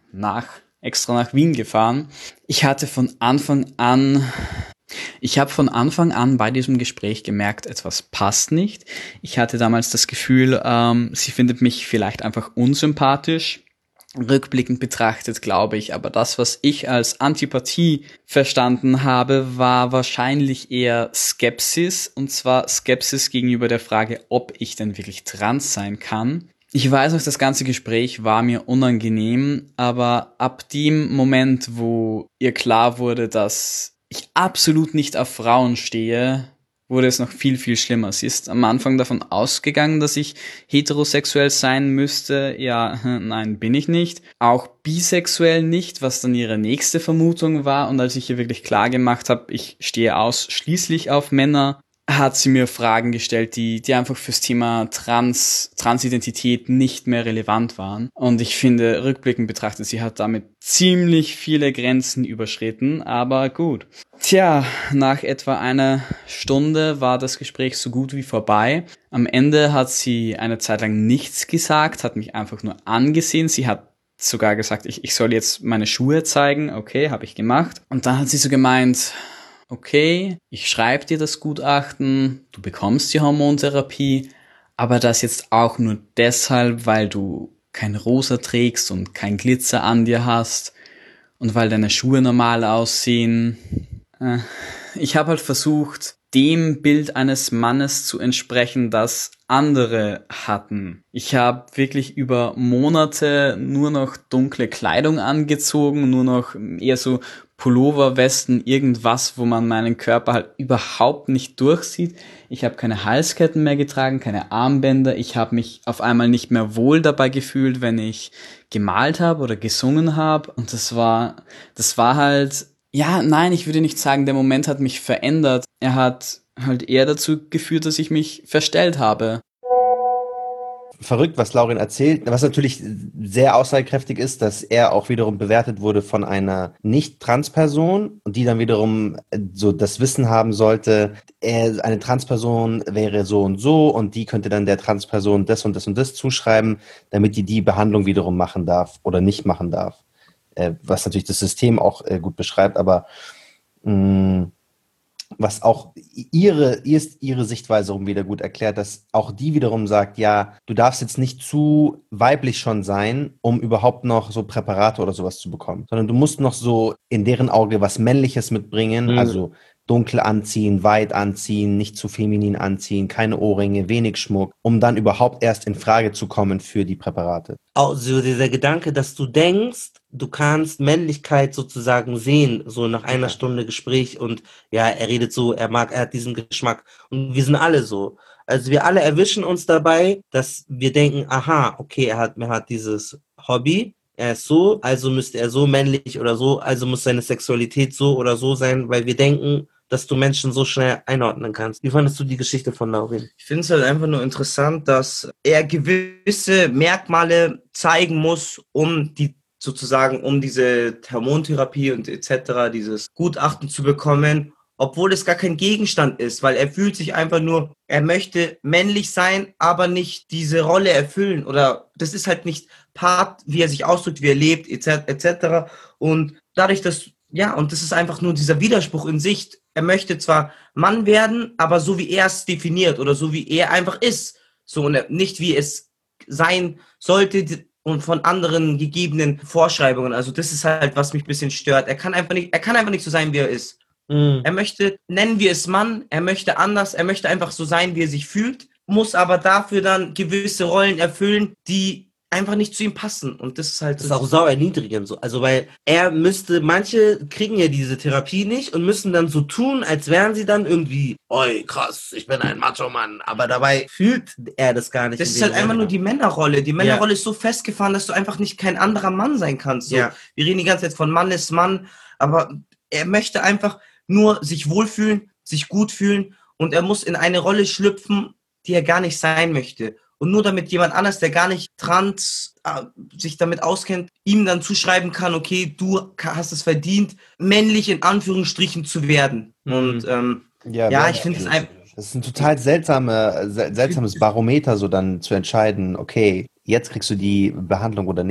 nach, extra nach Wien gefahren. Ich hatte von Anfang an, ich habe von Anfang an bei diesem Gespräch gemerkt, etwas passt nicht. Ich hatte damals das Gefühl, ähm, sie findet mich vielleicht einfach unsympathisch. Rückblickend betrachtet glaube ich, aber das, was ich als Antipathie verstanden habe, war wahrscheinlich eher Skepsis, und zwar Skepsis gegenüber der Frage, ob ich denn wirklich trans sein kann. Ich weiß noch, das ganze Gespräch war mir unangenehm, aber ab dem Moment, wo ihr klar wurde, dass ich absolut nicht auf Frauen stehe, wurde es noch viel, viel schlimmer. Sie ist am Anfang davon ausgegangen, dass ich heterosexuell sein müsste. Ja, nein, bin ich nicht. Auch bisexuell nicht, was dann ihre nächste Vermutung war. Und als ich ihr wirklich klar gemacht habe, ich stehe ausschließlich auf Männer, hat sie mir Fragen gestellt, die, die einfach fürs Thema Trans, Transidentität nicht mehr relevant waren. Und ich finde, rückblickend betrachtet, sie hat damit ziemlich viele Grenzen überschritten, aber gut. Tja, nach etwa einer Stunde war das Gespräch so gut wie vorbei. Am Ende hat sie eine Zeit lang nichts gesagt, hat mich einfach nur angesehen. Sie hat sogar gesagt, ich, ich soll jetzt meine Schuhe zeigen. Okay, habe ich gemacht. Und dann hat sie so gemeint, okay, ich schreibe dir das Gutachten, du bekommst die Hormontherapie, aber das jetzt auch nur deshalb, weil du kein Rosa trägst und kein Glitzer an dir hast und weil deine Schuhe normal aussehen. Ich habe halt versucht, dem Bild eines Mannes zu entsprechen, das andere hatten. Ich habe wirklich über Monate nur noch dunkle Kleidung angezogen, nur noch eher so Pullover, Westen, irgendwas, wo man meinen Körper halt überhaupt nicht durchsieht. Ich habe keine Halsketten mehr getragen, keine Armbänder. Ich habe mich auf einmal nicht mehr wohl dabei gefühlt, wenn ich gemalt habe oder gesungen habe. Und das war, das war halt, ja, nein, ich würde nicht sagen, der Moment hat mich verändert. Er hat halt eher dazu geführt, dass ich mich verstellt habe. Verrückt, was Laurin erzählt, was natürlich sehr aussagekräftig ist, dass er auch wiederum bewertet wurde von einer Nicht-Trans-Person und die dann wiederum so das Wissen haben sollte, er, eine Trans-Person wäre so und so und die könnte dann der Trans-Person das und das und das zuschreiben, damit die die Behandlung wiederum machen darf oder nicht machen darf. Äh, was natürlich das System auch äh, gut beschreibt, aber mh, was auch ihre, ihre Sichtweise rum wieder gut erklärt, dass auch die wiederum sagt, ja, du darfst jetzt nicht zu weiblich schon sein, um überhaupt noch so Präparate oder sowas zu bekommen, sondern du musst noch so in deren Auge was Männliches mitbringen, mhm. also dunkel anziehen, weit anziehen, nicht zu feminin anziehen, keine Ohrringe, wenig Schmuck, um dann überhaupt erst in Frage zu kommen für die Präparate. Also dieser Gedanke, dass du denkst, du kannst Männlichkeit sozusagen sehen, so nach einer ja. Stunde Gespräch und ja, er redet so, er mag, er hat diesen Geschmack und wir sind alle so. Also wir alle erwischen uns dabei, dass wir denken, aha, okay, er hat, er hat dieses Hobby, er ist so, also müsste er so männlich oder so, also muss seine Sexualität so oder so sein, weil wir denken, dass du Menschen so schnell einordnen kannst. Wie fandest du die Geschichte von Laurin? Ich finde es halt einfach nur interessant, dass er gewisse Merkmale zeigen muss, um die sozusagen, um diese Hormontherapie und et cetera, dieses Gutachten zu bekommen, obwohl es gar kein Gegenstand ist, weil er fühlt sich einfach nur, er möchte männlich sein, aber nicht diese Rolle erfüllen oder das ist halt nicht Part, wie er sich ausdrückt, wie er lebt, et cetera. Und dadurch, dass, ja, und das ist einfach nur dieser Widerspruch in sich. Er möchte zwar Mann werden, aber so wie er es definiert oder so wie er einfach ist. So und nicht wie es sein sollte und von anderen gegebenen Vorschreibungen. Also das ist halt, was mich ein bisschen stört. Er kann einfach nicht, er kann einfach nicht so sein, wie er ist. Mhm. Er möchte, nennen wir es Mann, er möchte anders, er möchte einfach so sein, wie er sich fühlt, muss aber dafür dann gewisse Rollen erfüllen, die einfach nicht zu ihm passen. Und das ist halt das so. Das ist auch sau erniedrigend so. Also weil er müsste, manche kriegen ja diese Therapie nicht und müssen dann so tun, als wären sie dann irgendwie, oi, krass, ich bin ein Macho-Mann. Aber dabei fühlt er das gar nicht. Das ist halt einfach nur die Männerrolle. Die Männerrolle ja. ist so festgefahren, dass du einfach nicht kein anderer Mann sein kannst. So. Ja. Wir reden die ganze Zeit von Mann ist Mann, aber er möchte einfach nur sich wohlfühlen, sich gut fühlen und er muss in eine Rolle schlüpfen, die er gar nicht sein möchte. Und nur damit jemand anders, der gar nicht trans äh, sich damit auskennt, ihm dann zuschreiben kann, okay, du hast es verdient, männlich in Anführungsstrichen zu werden. Mhm. Und ähm, ja, ja ich finde es einfach... Das ist ein total seltsame, seltsames Barometer, so dann zu entscheiden, okay, jetzt kriegst du die Behandlung oder nicht.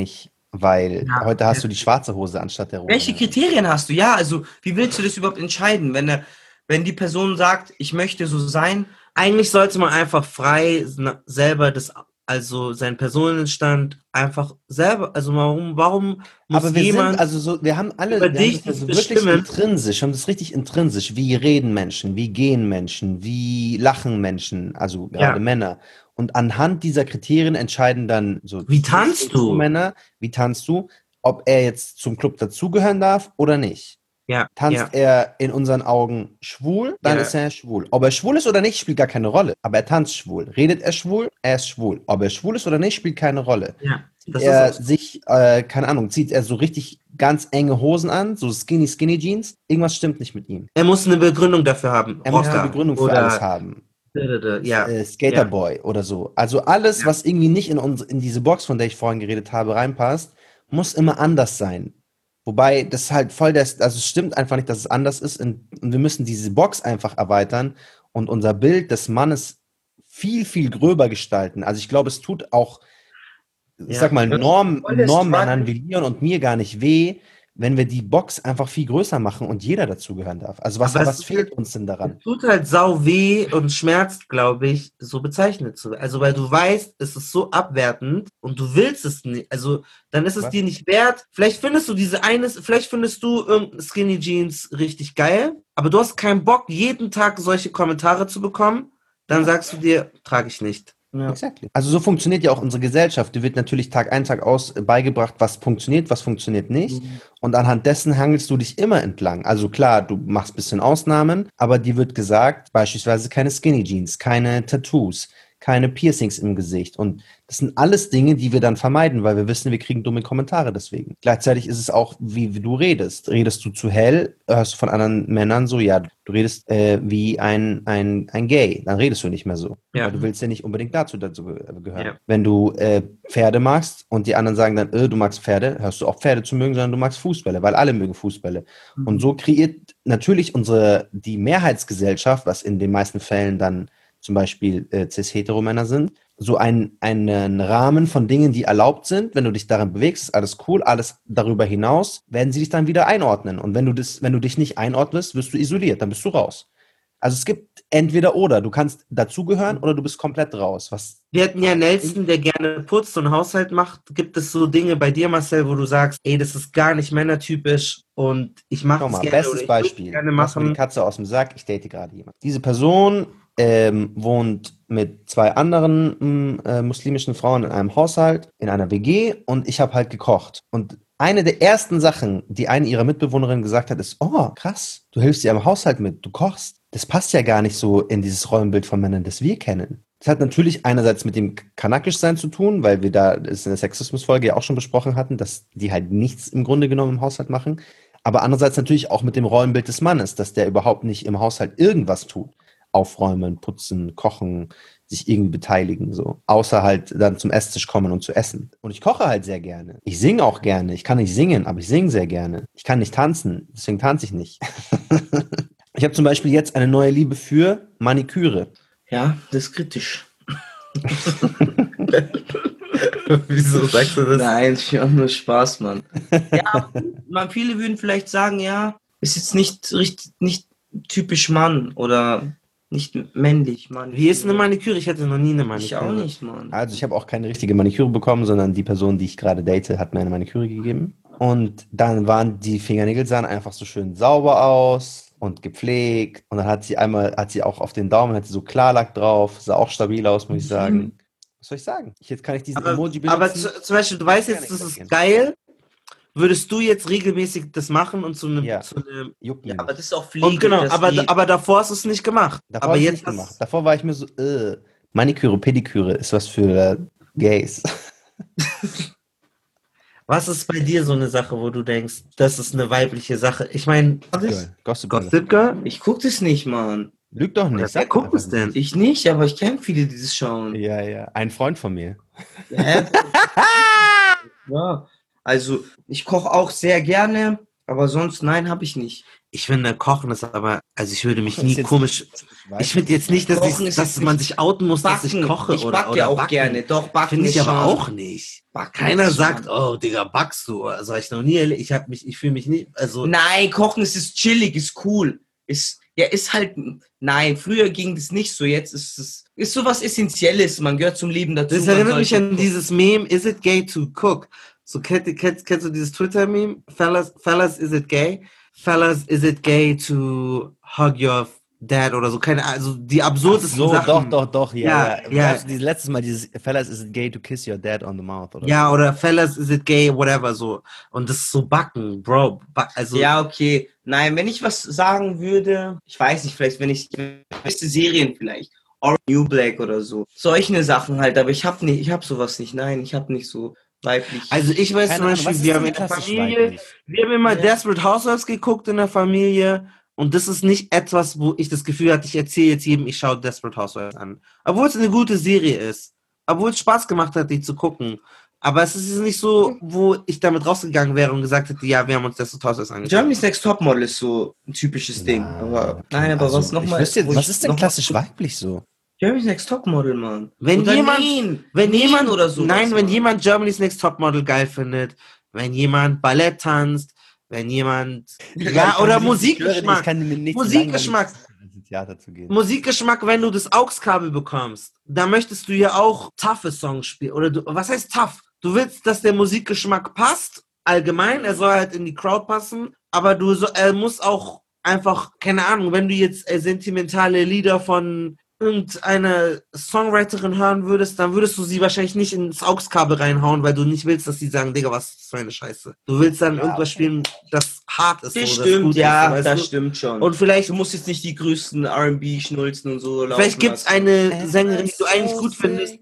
weil Ja. heute hast du die schwarze Hose anstatt der roten. Welche Kriterien hast du? Ja, also wie willst du das überhaupt entscheiden, wenn, er, wenn die Person sagt, ich möchte so sein? Eigentlich sollte man einfach frei na- selber das, also seinen Personenstand einfach selber, also warum, warum muss Aber wir jemand sind, also so, wir haben alle, über wir haben dich das ja so das wirklich bestimmen? intrinsisch, haben das richtig intrinsisch. Wie reden Menschen, wie gehen Menschen, wie lachen Menschen, also gerade Ja. Männer. Und anhand dieser Kriterien entscheiden dann so. Wie tanzt du? Männer, wie tanzt du, ob er jetzt zum Club dazugehören darf oder nicht. Ja, Tanzt ja. er in unseren Augen schwul, dann Ja. ist er schwul. Ob er schwul ist oder nicht, spielt gar keine Rolle. Aber er tanzt schwul. Redet er schwul, er ist schwul. Ob er schwul ist oder nicht, spielt keine Rolle. Ja, das er ist auch so. sich, äh, keine Ahnung, zieht er so richtig ganz enge Hosen an, so skinny, skinny Jeans. Irgendwas stimmt nicht mit ihm. Er muss eine Begründung dafür haben. Er muss eine Rocker Begründung für oder- alles haben. Ja. Äh, Skaterboy oder so. Also alles, was irgendwie nicht in, uns, in diese Box, von der ich vorhin geredet habe, reinpasst, muss immer anders sein. Wobei das halt voll der, also es stimmt einfach nicht, dass es anders ist und wir müssen diese Box einfach erweitern und unser Bild des Mannes viel, viel gröber gestalten. Also ich glaube, es tut auch, ich Ja. sag mal, Das ist Norm, voll der Normmännern Struggle. wie Leon und mir gar nicht weh, wenn wir die Box einfach viel größer machen und jeder dazugehören darf. Also was, Aber es was ist fehlt uns denn daran? Tut halt sau weh und schmerzt, glaube ich, so bezeichnet zu werden. Also, weil du weißt, es ist so abwertend und du willst es nicht. Also, dann ist es Was? dir nicht wert. Vielleicht findest du diese eine, vielleicht findest du irgendein Skinny Jeans richtig geil, aber du hast keinen Bock, jeden Tag solche Kommentare zu bekommen. Dann sagst du dir, trage ich nicht. Ja. Exactly. Also so funktioniert ja auch unsere Gesellschaft. Dir wird natürlich Tag ein, Tag aus äh, beigebracht, was funktioniert, was funktioniert nicht. Mhm. Und anhand dessen hangelst du dich immer entlang. Also klar, du machst ein bisschen Ausnahmen, aber dir wird gesagt, beispielsweise keine Skinny Jeans, keine Tattoos, keine Piercings im Gesicht. Und das sind alles Dinge, die wir dann vermeiden, weil wir wissen, wir kriegen dumme Kommentare deswegen. Gleichzeitig ist es auch, wie, wie du redest. Redest du zu hell, hörst du von anderen Männern so, ja, du redest äh, wie ein, ein, ein Gay, dann redest du nicht mehr so. Ja. Weil du willst ja nicht unbedingt dazu, dazu ge- gehören. Ja. Wenn du äh, Pferde magst und die anderen sagen dann, äh, du magst Pferde, hörst du auf Pferde zu mögen, sondern du magst Fußbälle, weil alle mögen Fußbälle. Mhm. Und so kreiert natürlich unsere, die Mehrheitsgesellschaft, was in den meisten Fällen dann zum Beispiel äh, cis-hetero-Männer sind, so ein, einen Rahmen von Dingen, die erlaubt sind. Wenn du dich darin bewegst, ist alles cool. Alles darüber hinaus werden sie dich dann wieder einordnen. Und wenn du das, wenn du dich nicht einordnest, wirst du isoliert, dann bist du raus. Also es gibt entweder oder. Du kannst dazugehören oder du bist komplett raus. Was Wir hatten ja Nelson, der gerne putzt und Haushalt macht. Gibt es so Dinge bei dir, Marcel, wo du sagst, ey, das ist gar nicht männertypisch und ich mache Schau das mal, gerne bestes oder ich Beispiel. würde gerne Lass mir die machen. Katze aus dem Sack, ich date gerade jemanden. Diese Person ähm, wohnt mit zwei anderen mh, äh, muslimischen Frauen in einem Haushalt, in einer W G und ich habe halt gekocht. Und eine der ersten Sachen, die eine ihrer Mitbewohnerinnen gesagt hat, ist, oh, krass, du hilfst dir am Haushalt mit, du kochst. Das passt ja gar nicht so in dieses Rollenbild von Männern, das wir kennen. Das hat natürlich einerseits mit dem Kanakischsein zu tun, weil wir da das in der Sexismusfolge ja auch schon besprochen hatten, dass die halt nichts im Grunde genommen im Haushalt machen. Aber andererseits natürlich auch mit dem Rollenbild des Mannes, dass der überhaupt nicht im Haushalt irgendwas tut. Aufräumen, putzen, kochen, sich irgendwie beteiligen, so. Außer halt dann zum Esstisch kommen und zu essen. Und ich koche halt sehr gerne. Ich singe auch gerne. Ich kann nicht singen, aber ich singe sehr gerne. Ich kann nicht tanzen, deswegen tanze ich nicht. Ich habe zum Beispiel jetzt eine neue Liebe für Maniküre. Ja, das ist kritisch. Wieso sagst du das? Nein, ich habe nur Spaß, Mann. Ja, man, viele würden vielleicht sagen, ja, ist jetzt nicht richtig, nicht typisch Mann oder nicht männlich, Mann. Wie ist eine Maniküre? Ich hatte noch nie eine Maniküre. Ich auch nicht, Mann. Also ich habe auch keine richtige Maniküre bekommen, sondern die Person, die ich gerade date, hat mir eine Maniküre gegeben. Und dann waren die Fingernägel sahen einfach so schön sauber aus und gepflegt. Und dann hat sie einmal, hat sie auch auf den Daumen, hat sie so Klarlack drauf, sah auch stabil aus, muss ich sagen. Was soll ich sagen? Ich, jetzt kann ich diesen Aber, Emoji aber benutzen. zu, zum Beispiel, du weißt jetzt, das ist geil. Würdest du jetzt regelmäßig das machen und zu einem... Ja. Zu einem Juckt Ja, mich aber nicht. das ist auch Pflege. und genau, dass aber, die- aber davor hast du es nicht gemacht. Davor aber hab ich jetzt nicht hast- gemacht. Davor war ich mir so, äh, Maniküre, Pediküre ist was für äh, Gays. Was ist bei dir so eine Sache, wo du denkst, das ist eine weibliche Sache? Ich meine, Girl, Gossip Girl. Gossip Girl? Ich guck das nicht, Mann. Lüg doch nicht. Wer sag guckt einfach es denn? Ich nicht, aber ich kenne viele, die das schauen. nicht. Ja, ja. Ein Freund von mir. Hä? Ja, also ich koche auch sehr gerne, aber sonst nein, habe ich nicht. Ich finde, Kochen ist aber, also ich würde mich Kochen ist nie jetzt- komisch, ich finde jetzt nicht, dass, Kochen ich, ist dass jetzt man nicht- sich outen muss, dass ich Backen. koche Ich oder, backe oder auch backen. gerne. Doch, backen Finde ich ist aber schon- auch nicht. Backen Keiner ist sagt, schon- oh, Digga, backst du? Also hab ich noch nie erlebt. Ich, hab mich, ich fühle mich nicht, also... Nein, Kochen ist, ist chillig, ist cool. Ist, ja, ist halt, nein, früher ging das nicht so, jetzt ist es, ist sowas Essentielles, man gehört zum Leben dazu. Das man erinnert mich sollte an kochen. dieses Meme, is it gay to cook? So, kennst, kennst, kennst du dieses Twitter-Meme? Fellas, fellas, is it gay? Fellas, is it gay to hug your dad oder so? Keine, also die absurdesten so, Sachen. doch, doch, doch, ja, Ja, ja. ja. Gab's dieses letztes Mal dieses Fellas, is it gay to kiss your dad on the mouth? Oder Ja, so? oder fellas, is it gay, whatever, so. Und das ist so backen, Bro. Back, also, Ja, okay. Nein, wenn ich was sagen würde, ich weiß nicht, vielleicht, wenn ich beste Serien vielleicht, Orange New Black oder so, solche Sachen halt, aber ich hab nicht, ich hab sowas nicht, nein, ich hab nicht so weiblich. also ich weiß Keine zum Ahnung, Beispiel, was ist wir denn haben in der klassisch Familie, weiblich? wir haben immer Ja. Desperate Housewives geguckt in der Familie und das ist nicht etwas, wo ich das Gefühl hatte, ich erzähle jetzt jedem, ich schaue Desperate Housewives an. Obwohl es eine gute Serie ist. Obwohl es Spaß gemacht hat, die zu gucken. Aber es ist nicht so, wo ich damit rausgegangen wäre und gesagt hätte, ja, wir haben uns Desperate Housewives angeschaut. Germany's Next Topmodel ist so ein typisches Ding. Aber, nein, aber Also, was ich nochmal? wüsste jetzt, was ist denn klassisch weiblich so? Germany's Next Topmodel, Mann. Wenn Oder jemand, Neen. wenn Neen jemand, oder so. nein, wenn jemand Germany's Next Topmodel geil findet, wenn jemand Ballett tanzt, wenn jemand, ja, Ich oder kann mir nicht- ich höre Musikgeschmack, dich, Ich kann mir nicht Musikgeschmack, ins Theater zu gehen. Musikgeschmack, wenn du das A U X-Kabel bekommst, da möchtest du ja auch toughe Songs spielen, oder du, was heißt tough? Du willst, dass der Musikgeschmack passt, allgemein, er soll halt in die Crowd passen, aber du, so, er muss auch einfach, keine Ahnung, wenn du jetzt äh, sentimentale Lieder von irgendeiner Songwriterin hören würdest, dann würdest du sie wahrscheinlich nicht ins A U X-Kabel reinhauen, weil du nicht willst, dass sie sagen, Digga, was ist für eine Scheiße. Du willst dann Ja, irgendwas spielen, das hart ist. Das so, stimmt, gut ja, ist, weißt das du? stimmt schon. Und vielleicht, du musst jetzt nicht die größten R and B-Schnulzen und so laufen vielleicht gibt es lassen. eine Sängerin, die du eigentlich gut findest.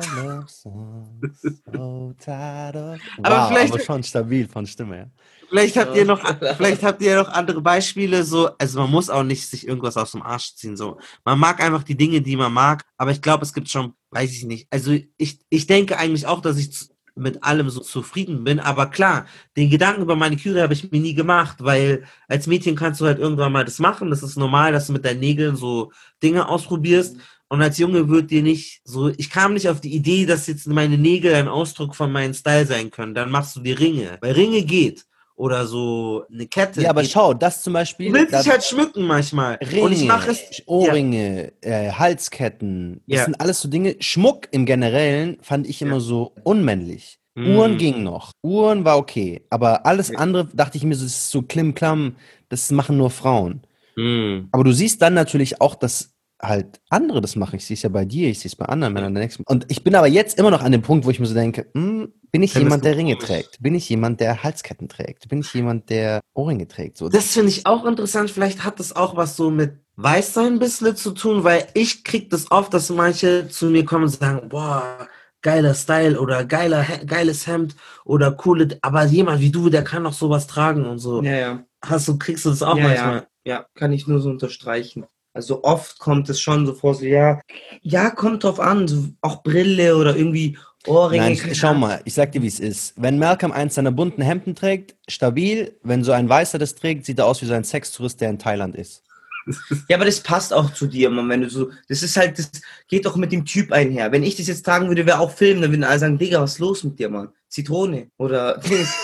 Aber Aber vielleicht- aber schon stabil von Stimme, ja. Vielleicht habt ihr noch, vielleicht habt ihr noch andere Beispiele, so, also man muss auch nicht sich irgendwas aus dem Arsch ziehen, so. Man mag einfach die Dinge, die man mag, aber ich glaube, es gibt schon, weiß ich nicht, also ich, ich denke eigentlich auch, dass ich zu, mit allem so zufrieden bin, aber klar, den Gedanken über Maniküre habe ich mir nie gemacht, weil als Mädchen kannst du halt irgendwann mal das machen, das ist normal, dass du mit deinen Nägeln so Dinge ausprobierst. Und als Junge wird dir nicht so, ich kam nicht auf die Idee, dass jetzt meine Nägel ein Ausdruck von meinem Style sein können. Dann machst du die Ringe. Weil Ringe geht. Oder so eine Kette. Ja, aber geht. schau, das zum Beispiel. Du willst da- dich halt schmücken manchmal. Ringe, Und ich mache es. Ohrringe, äh, Halsketten, das Ja. sind alles so Dinge. Schmuck im Generellen fand ich immer so unmännlich. Mm. Uhren ging noch. Uhren war okay. Aber alles andere dachte ich mir so, das ist so klimm-klamm, das machen nur Frauen. Mm. Aber du siehst dann natürlich auch, dass halt andere das machen. Ich sehe es ja bei dir, ich sehe es bei anderen Männern. Der nächsten. Und ich bin aber jetzt immer noch an dem Punkt, wo ich mir so denke, hm, bin ich Findest jemand, du der Ringe komisch? trägt? Bin ich jemand, der Halsketten trägt? Bin ich jemand, der Ohrringe trägt? So. Das finde ich auch interessant. Vielleicht hat das auch was so mit Weißsein ein bisschen zu tun, weil ich krieg das oft, dass manche zu mir kommen und sagen, boah, geiler Style oder geiler, geiles Hemd oder coole, aber jemand wie du, der kann doch sowas tragen und so. Ja, ja. Hast du, kriegst du das auch ja, manchmal? Ja, ja, kann ich nur so unterstreichen. Also oft kommt es schon so vor, so ja, ja, kommt drauf an, so auch Brille oder irgendwie Ohrringe. Nein, keine schau Ahnung. mal, ich sag dir, wie es ist. Wenn Malcolm eins seiner bunten Hemden trägt, stabil. Wenn so ein Weißer das trägt, sieht er aus wie so ein Sextourist, der in Thailand ist. Ja, aber das passt auch zu dir, Mann, wenn du so, das ist halt, das geht doch mit dem Typ einher. Wenn ich das jetzt tragen würde, wäre auch Film, dann würden alle sagen, Digga, was ist los mit dir, Mann? Zitrone oder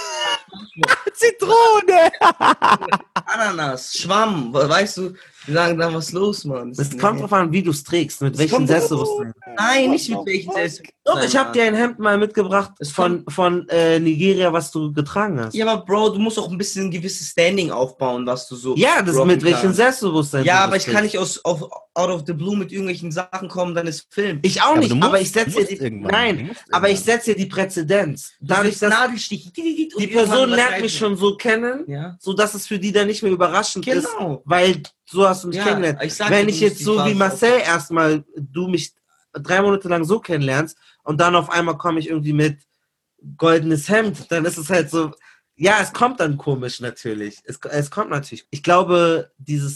Zitrone! Ananas, Schwamm, weißt du, die sagen dann, was ist los, Mann? Es kommt drauf an, wie du es trägst, mit welchem kommt drauf Selbstbewusstsein. Nein, nicht mit welchen Selbstbewusstsein. Doch, ich habe dir ein Hemd mal mitgebracht von, von äh, Nigeria, was du getragen hast. Ja, aber Bro, du musst auch ein bisschen ein gewisses Standing aufbauen, was du so. Ja, das rocken mit welchem kannst. Selbstbewusstsein. Ja, du aber das ich kann trägst. nicht aus auf, out of the blue mit irgendwelchen Sachen kommen, dann ist Film. Ich auch aber nicht, du musst- aber ich setze du musst dir die, irgendwann. Du nein, musst aber ich irgendwann. setze dir die Präzedenz. Dadurch, dass Nadelstich. die Person lernt mich schon so kennen, Ja. so dass es für die dann nicht mehr überraschend ist, Genau. weil so hast du mich Ja, kennengelernt. ich sag Wenn dir, ich du musst jetzt die so wie Phase Marcel erstmal, du mich drei Monate lang so kennenlernst und dann auf einmal komme ich irgendwie mit goldenes Hemd, dann ist es halt so, ja, es kommt dann komisch natürlich. Es, es kommt natürlich. Ich glaube, dieses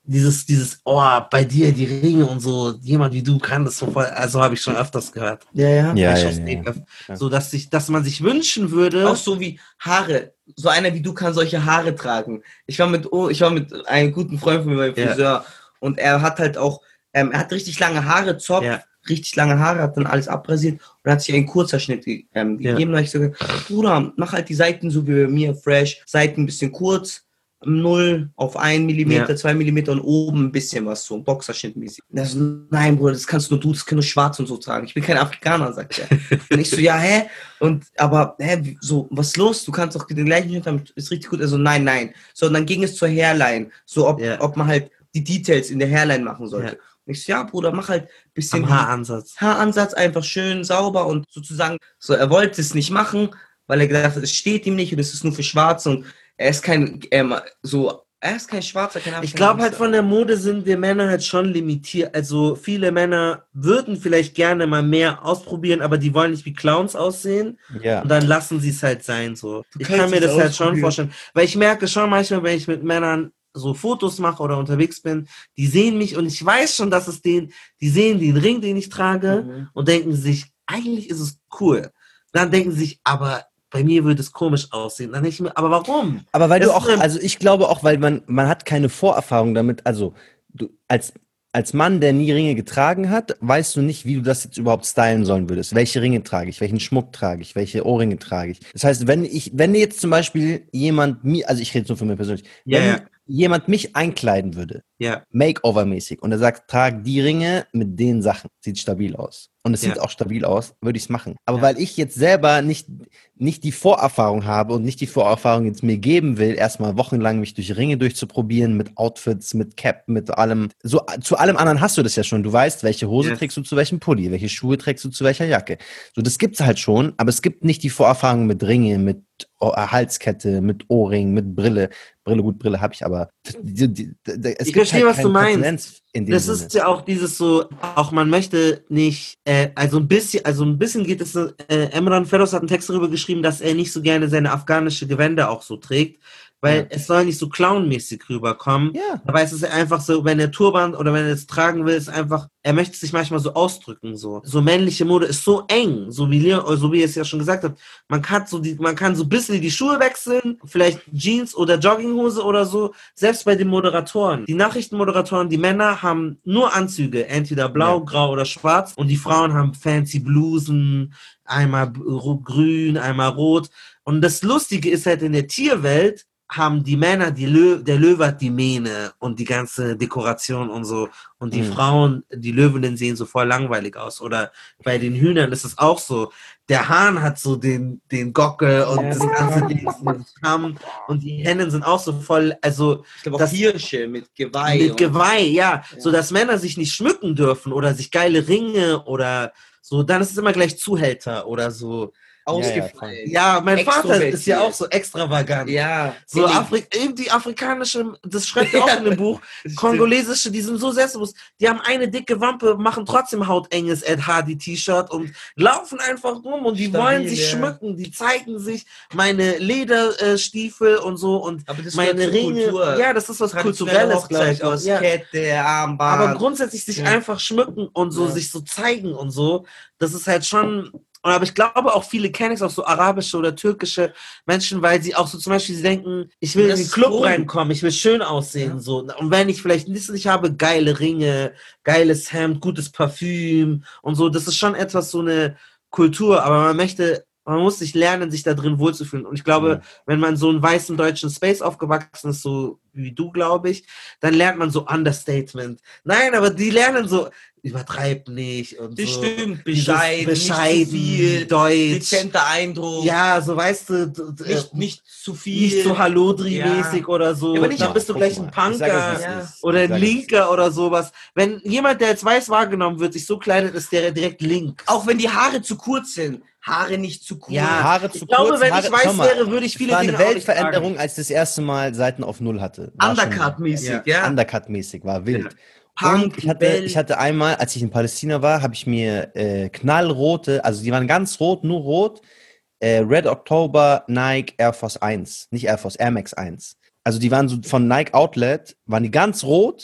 dieses, dieses, oh, bei dir die Ringe und so, jemand wie du kann das so voll, also habe ich schon öfters gehört. Ja, ja. Ja, ja, ja, ja. ja. So, dass sich, dass man sich wünschen würde. Auch so wie Haare. So einer wie du kann solche Haare tragen. Ich war mit, oh, ich war mit einem guten Freund von mir beim Friseur ja. und er hat halt auch, ähm, er hat richtig lange Haare, Zopf, ja. richtig lange Haare, hat dann alles abrasiert und hat sich einen Kurzhaarschnitt ähm, gegeben. Ja. Da habe ich so gesagt, Bruder, mach halt die Seiten so wie bei mir, fresh, Seiten ein bisschen kurz, null auf ein Millimeter, ja. zwei Millimeter und oben ein bisschen was, so ein Boxerschnittmäßig. Er so, nein, Bruder, das kannst nur du, das kann nur schwarz und so tragen. Ich bin kein Afrikaner, sagt er. Und ich so, ja, hä? Und, aber, hä, so, was ist los? Du kannst doch den gleichen Schnitt haben, ist richtig gut. Also, nein, nein. So, und dann ging es zur Hairline. So, ob, ja. ob man halt die Details in der Hairline machen sollte. Ja. Und ich so, ja, Bruder, mach halt ein bisschen Am Haaransatz. Haaransatz, einfach schön, sauber und sozusagen, so, er wollte es nicht machen, weil er gedacht hat, es steht ihm nicht und es ist nur für Schwarze und er ist kein, ähm, so, er ist kein Schwarzer, kein Ich glaube halt von der Mode sind wir Männer halt schon limitiert. Also viele Männer würden vielleicht gerne mal mehr ausprobieren, aber die wollen nicht wie Clowns aussehen. Ja. Und dann lassen sie es halt sein, so. Du ich kann mir das halt schon vorstellen. Weil ich merke schon manchmal, wenn ich mit Männern so Fotos mache oder unterwegs bin, die sehen mich und ich weiß schon, dass es den, die sehen den Ring, den ich trage mhm. und denken sich, eigentlich ist es cool. Dann denken sie sich, aber bei mir würde es komisch aussehen. Dann denke ich mir, aber warum? Aber weil das du auch, also ich glaube auch, weil man, man hat keine Vorerfahrung damit, also du als, als Mann, der nie Ringe getragen hat, weißt du nicht, wie du das jetzt überhaupt stylen sollen würdest. Welche Ringe trage ich, welchen Schmuck trage ich, welche Ohrringe trage ich. Das heißt, wenn ich, wenn jetzt zum Beispiel jemand mir, also ich rede so für mich persönlich, ja, wenn ja. jemand mich einkleiden würde, ja. Makeover-mäßig, und er sagt, trag die Ringe mit den Sachen, sieht stabil aus. Und es Ja. sieht auch stabil aus, würde ich es machen. Aber Ja. weil ich jetzt selber nicht, nicht die Vorerfahrung habe und nicht die Vorerfahrung jetzt mir geben will, erstmal wochenlang mich durch Ringe durchzuprobieren, mit Outfits, mit Cap, mit allem. So, zu allem anderen hast du das ja schon. Du weißt, welche Hose Ja. trägst du zu welchem Pulli, welche Schuhe trägst du zu welcher Jacke. So, das gibt's halt schon, aber es gibt nicht die Vorerfahrung mit Ringe, mit O- Halskette, mit Ohrring, mit Brille. Brille, gut, Brille habe ich, aber die, die, die, es Ich gibt verstehe, halt was du keine meinst. Präzedenz in dem Das Sinne. ist ja auch dieses so, auch man möchte nicht, äh, also ein bisschen, also ein bisschen geht es, äh, Emran Feroz hat einen Text darüber geschrieben, dass er nicht so gerne seine afghanische Gewänder auch so trägt, weil Ja. es soll nicht so clownmäßig rüberkommen. Ja. Dabei ist es einfach so, wenn er Turban oder wenn er es tragen will, ist einfach, er möchte sich manchmal so ausdrücken, so. So männliche Mode ist so eng, so wie Leon, so wie ihr es ja schon gesagt habt. Man kann so die, man kann so ein bisschen die Schuhe wechseln, vielleicht Jeans oder Jogginghose oder so, selbst bei den Moderatoren. Die Nachrichtenmoderatoren, die Männer haben nur Anzüge, entweder blau, Ja. grau oder schwarz und die Frauen haben fancy Blusen, einmal b- ro- grün, einmal rot. Und das Lustige ist halt in der Tierwelt, haben die Männer, die Lö der Löwe hat die Mähne und die ganze Dekoration und so. Und die Mhm. Frauen, die Löwinnen sehen so voll langweilig aus. Oder bei den Hühnern ist es auch so. Der Hahn hat so den, den Gockel und Ja, das den ganze Kamm. Ding mit Kamm. Und die Hennen sind auch so voll, also Ich glaube auch das- Hirsche mit Geweih. mit und- Geweih, ja. Ja. So dass Männer sich nicht schmücken dürfen oder sich geile Ringe oder so. Dann ist es immer gleich Zuhälter oder so. Ausgefallen. Ja, mein Vater Extrovertiert. ist ja auch so extravagant. Ja. So In den- Afri eben die afrikanische, das schreibt er auch in dem Buch, kongolesische, die sind so selbstbewusst, die haben eine dicke Wampe, machen trotzdem hautenges Ed Hardy T-Shirt und laufen einfach rum und die Stabil, wollen sich ja. schmücken, die zeigen sich meine Lederstiefel und so und Aber das meine gehört zur Ringe. Kultur. Ja, das ist was Traditionelle Kulturelles, glaube ich. Hochzeit aus Ja. Kette, Armband. Aber grundsätzlich sich Ja. einfach schmücken und so, Ja. sich so zeigen und so, das ist halt schon. Und aber ich glaube auch viele kenne ich auch so arabische oder türkische Menschen, weil sie auch so zum Beispiel sie denken, ich will Das in den ist Club cool. reinkommen, ich will schön aussehen Ja. so. Und wenn ich vielleicht nichts nicht habe, geile Ringe, geiles Hemd, gutes Parfüm und so, das ist schon etwas so eine Kultur, aber man möchte, man muss sich lernen, sich da drin wohlzufühlen. Und ich glaube, Ja. wenn man so einen weißen deutschen Space aufgewachsen ist, so wie du, glaube ich, dann lernt man so Understatement. Nein, aber die lernen so, übertreib nicht und Das so. stimmt, Dieses bescheiden, bescheiden, nicht zu viel, deutsch. dezenter Eindruck, Ja, so weißt du, d- d- nicht, nicht zu viel. nicht so Hallodri-mäßig Ja. oder so. Ja, aber nicht- dann bist du Guck gleich mal, ein ich sag euch, Punker was Ja. ist. oder Ich ein sag euch, Linker oder sowas. Wenn jemand, der als weiß wahrgenommen wird, sich so kleidet, ist der direkt link. Auch wenn die Haare zu kurz sind. Haare nicht zu kurz. Ja. Haare zu Ich glaube, kurz, wenn Haare, ich weiß schau mal, wäre, würde ich viele es war Dinge eine auch nicht Weltveränderung, tragen. als ich das erste Mal Seiten auf Null hatte. War schon- Undercut-mäßig, ja. Undercut-mäßig, war wild. Ja. Punk, Und ich hatte, Bell. ich hatte einmal, als ich in Palästina war, habe ich mir äh, knallrote, also die waren ganz rot, nur rot, äh, Red October Nike Air Force eins, nicht Air Force, Air Max eins. Also die waren so von Nike Outlet, waren die ganz rot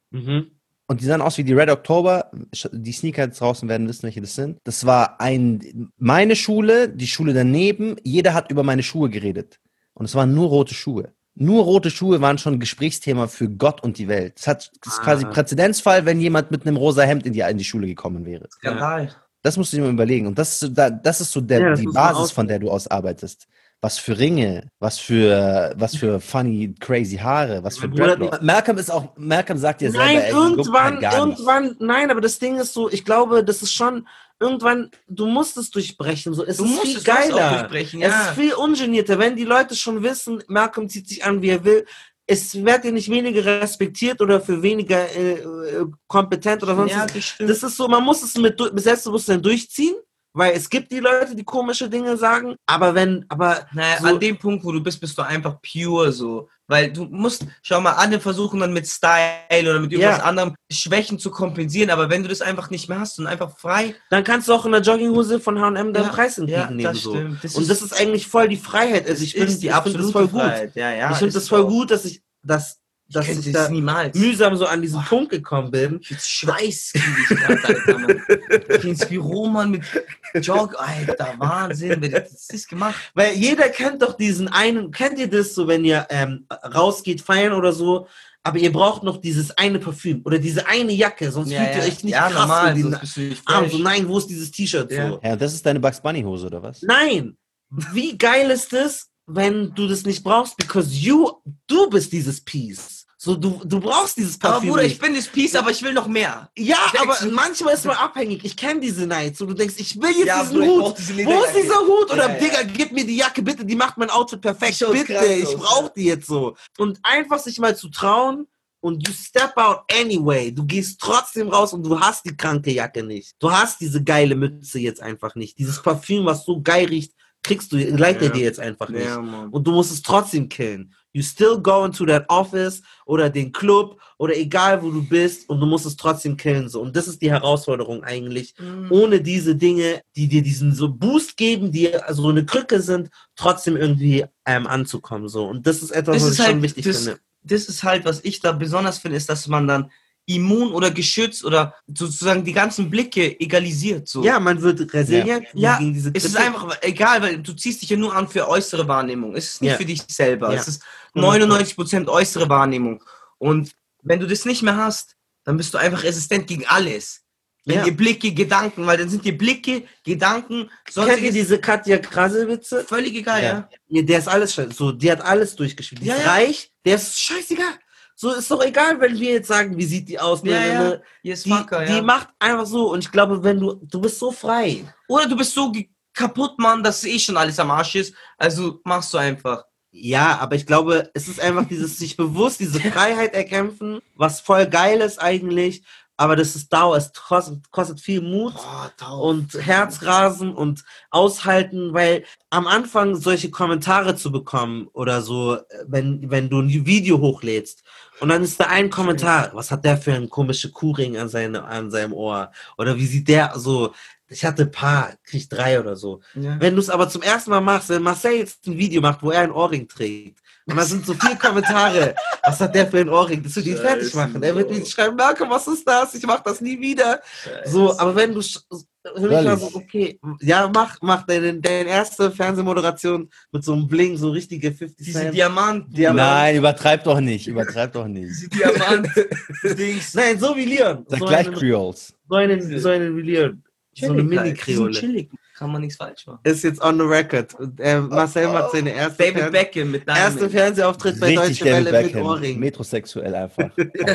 Mhm. Und die sahen aus wie die Red October. Die Sneaker jetzt draußen werden wissen, welche das sind. Das war ein, meine Schule, die Schule daneben. Jeder hat über meine Schuhe geredet. Und es waren nur rote Schuhe. Nur rote Schuhe waren schon ein Gesprächsthema für Gott und die Welt. Das, hat, das ist ah. quasi Präzedenzfall, wenn jemand mit einem rosa Hemd in die, in die Schule gekommen wäre. Skandal. Das musst du dir mal überlegen. Und das ist, das ist so der, ja, die Basis, von der du aus arbeitest. Was für Ringe, was für, was für funny, crazy Haare, was für Dreadlocks. Malcolm ist auch, Malcolm sagt dir selber, nein, ey, irgendwann, irgendwann, nein, aber das Ding ist so, ich glaube, das ist schon, irgendwann, du musst es durchbrechen, so, es du ist musst viel es geiler, auch durchbrechen, ja. Es ist viel ungenierter, wenn die Leute schon wissen, Malcolm zieht sich an, wie er will, es wird ja nicht weniger respektiert oder für weniger äh, kompetent oder sonst ja, was. Das, das ist so, man muss es mit, mit Selbstbewusstsein durchziehen. Weil es gibt die Leute, die komische Dinge sagen, aber wenn, aber... Naja, so an dem Punkt, wo du bist, bist du einfach pure so. Weil du musst, schau mal, alle versuchen dann mit Style oder mit irgendwas ja. anderem Schwächen zu kompensieren, aber wenn du das einfach nicht mehr hast und einfach frei... Dann kannst du auch in der Jogginghose von H und M deinen ja, Preis entgegennehmen. Ja, das so. stimmt. Das und ist, das ist eigentlich voll die Freiheit. Also ich finde die absolute find das voll Freiheit. gut. Ja, ja, ich finde das voll auch. gut, dass ich... Dass, dass ich, ich da niemals. mühsam so an diesen oh. Punkt gekommen bin. Jetzt Schweiß kriege ich gerade, Alter, Mann. Ich ins Büro, Mann, mit Jog, Alter, Wahnsinn, wer hat das gemacht? Weil jeder kennt doch diesen einen, kennt ihr das so, wenn ihr ähm, rausgeht, feiern oder so, aber ihr braucht noch dieses eine Parfüm oder diese eine Jacke, sonst ja, fühlt ihr ja. euch nicht ja, krass. Normal, so, sonst bist du nicht Arm, so, nein, wo ist dieses T-Shirt? Ja. So. ja, das ist deine Bugs Bunny Hose, oder was? Nein, wie geil ist das, wenn du das nicht brauchst, because you, du bist dieses Piece. So, du, du brauchst dieses Parfüm. Aber Bruder, nicht. ich bin das Piece, aber ich will noch mehr. Ja, ich aber manchmal ist man abhängig. Ich kenne diese Nights. So, du denkst, ich will jetzt ja, diesen Bruder, Hut. Diese Wo ist dieser Hut? Oder, ja, ja. Digga, gib mir die Jacke, bitte. Die macht mein Outfit perfekt. Bitte, krass ich brauche aus, die jetzt so. Und einfach sich mal zu trauen und you step out anyway. Du gehst trotzdem raus und du hast die kranke Jacke nicht. Du hast diese geile Mütze jetzt einfach nicht. Dieses Parfüm, was so geil riecht, kriegst du, leitet ja. dir jetzt einfach nicht. Ja, und du musst es trotzdem killen. You still go into that office oder den Club oder egal wo du bist und du musst es trotzdem killen. So. Und das ist die Herausforderung eigentlich. Mhm. Ohne diese Dinge, die dir diesen so Boost geben, die also so eine Krücke sind, trotzdem irgendwie ähm, anzukommen. So. Und das ist etwas, das was ist ich halt, schon wichtig das, finde. Das ist halt, was ich da besonders finde, ist, dass man dann immun oder geschützt oder sozusagen die ganzen Blicke egalisiert. So. Ja, man wird resilient ja. gegen diese Kritik. Es ist einfach egal, weil du ziehst dich ja nur an für äußere Wahrnehmung. Es ist nicht ja. für dich selber. Ja. Es ist neunundneunzig Prozent äußere Wahrnehmung. Und wenn du das nicht mehr hast, dann bist du einfach resistent gegen alles. Wenn ja. die Blicke, Gedanken, weil dann sind die Blicke, Gedanken, sonst. Kennt ihr diese Katja Krasel-Witze? Völlig egal, ja. ja. ja. Der ist alles scheiße. So, die hat alles durchgespielt. Die ja, ist ja. reich, der ist scheißegal. So, ist doch egal, wenn wir jetzt sagen, wie sieht die aus. Ja, ne, ja. Ne, yes, die, fucker, die ja. macht einfach so. Und ich glaube, wenn du, du bist so frei. Oder du bist so kaputt, Mann, dass eh schon alles am Arsch ist. Also machst du einfach. Ja, aber ich glaube, es ist einfach dieses sich bewusst, diese Freiheit erkämpfen, was voll geil ist eigentlich. Aber das ist Dauer, es kostet, kostet viel Mut oh, und Herzrasen und Aushalten, weil am Anfang solche Kommentare zu bekommen oder so, wenn, wenn du ein Video hochlädst und dann ist da ein Kommentar, was hat der für einen komischen Kuhring an, seine, an seinem Ohr oder wie sieht der so, ich hatte ein paar, krieg drei oder so. Ja. Wenn du es aber zum ersten Mal machst, wenn Marcel jetzt ein Video macht, wo er einen Ohrring trägt, und da sind so viele Kommentare. Was hat der für ein Ohrring? Das wird ihn fertig machen. Er wird mir schreiben, Malcolm, was ist das? Ich mach das nie wieder. Scheiße. So, aber wenn du für mich war so, okay, ja, mach, mach deine, deine erste Fernsehmoderation mit so einem Bling, so richtige fifty Diese Cent. Diamant. Diamant. Nein, übertreib doch nicht, übertreib doch nicht. Diese Diamant-Dings. Nein, so wie Leon. Sag so gleich einen, Creoles. So einen, so einen wie Leon. So eine Mini-Kreole. Kann man nichts falsch machen. Ist jetzt on the record. Und, äh, Marcel oh, macht seine erste, David Fern- Beckham mit erste Fernsehauftritt bei Deutsche Welle mit Ohrring. Metrosexuell einfach.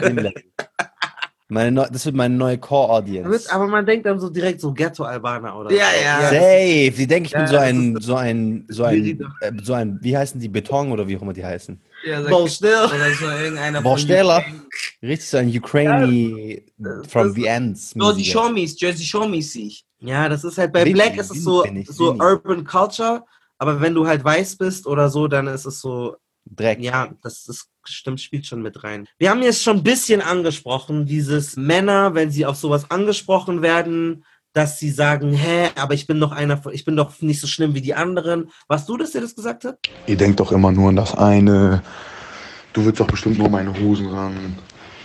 meine Neu- das wird meine neue Core-Audience. Aber man denkt dann so direkt so Ghetto-Albaner oder ja, so. Ja, ja. Safe. Die denken, ich bin ja, so ein, so ein, so ein, äh, so ein, wie heißen die, Beton oder wie auch immer die heißen? Ja, Baustelle. Oder so irgendeiner Bausteller. Richtig so ein Ukraini ja, from the ends. So die Showmies, Jersey Showmäßig. Ja, das ist halt, bei Winnie, Black ist es so, so Urban Culture, aber wenn du halt weiß bist oder so, dann ist es so Dreck. Ja, das ist, stimmt, spielt schon mit rein. Wir haben jetzt schon ein bisschen angesprochen, dieses Männer, wenn sie auf sowas angesprochen werden, dass sie sagen, hä, aber ich bin doch einer, ich bin doch nicht so schlimm wie die anderen. Warst du das, der das gesagt hat? Ihr denkt doch immer nur an das eine, du willst doch bestimmt nur meine Hosen ran.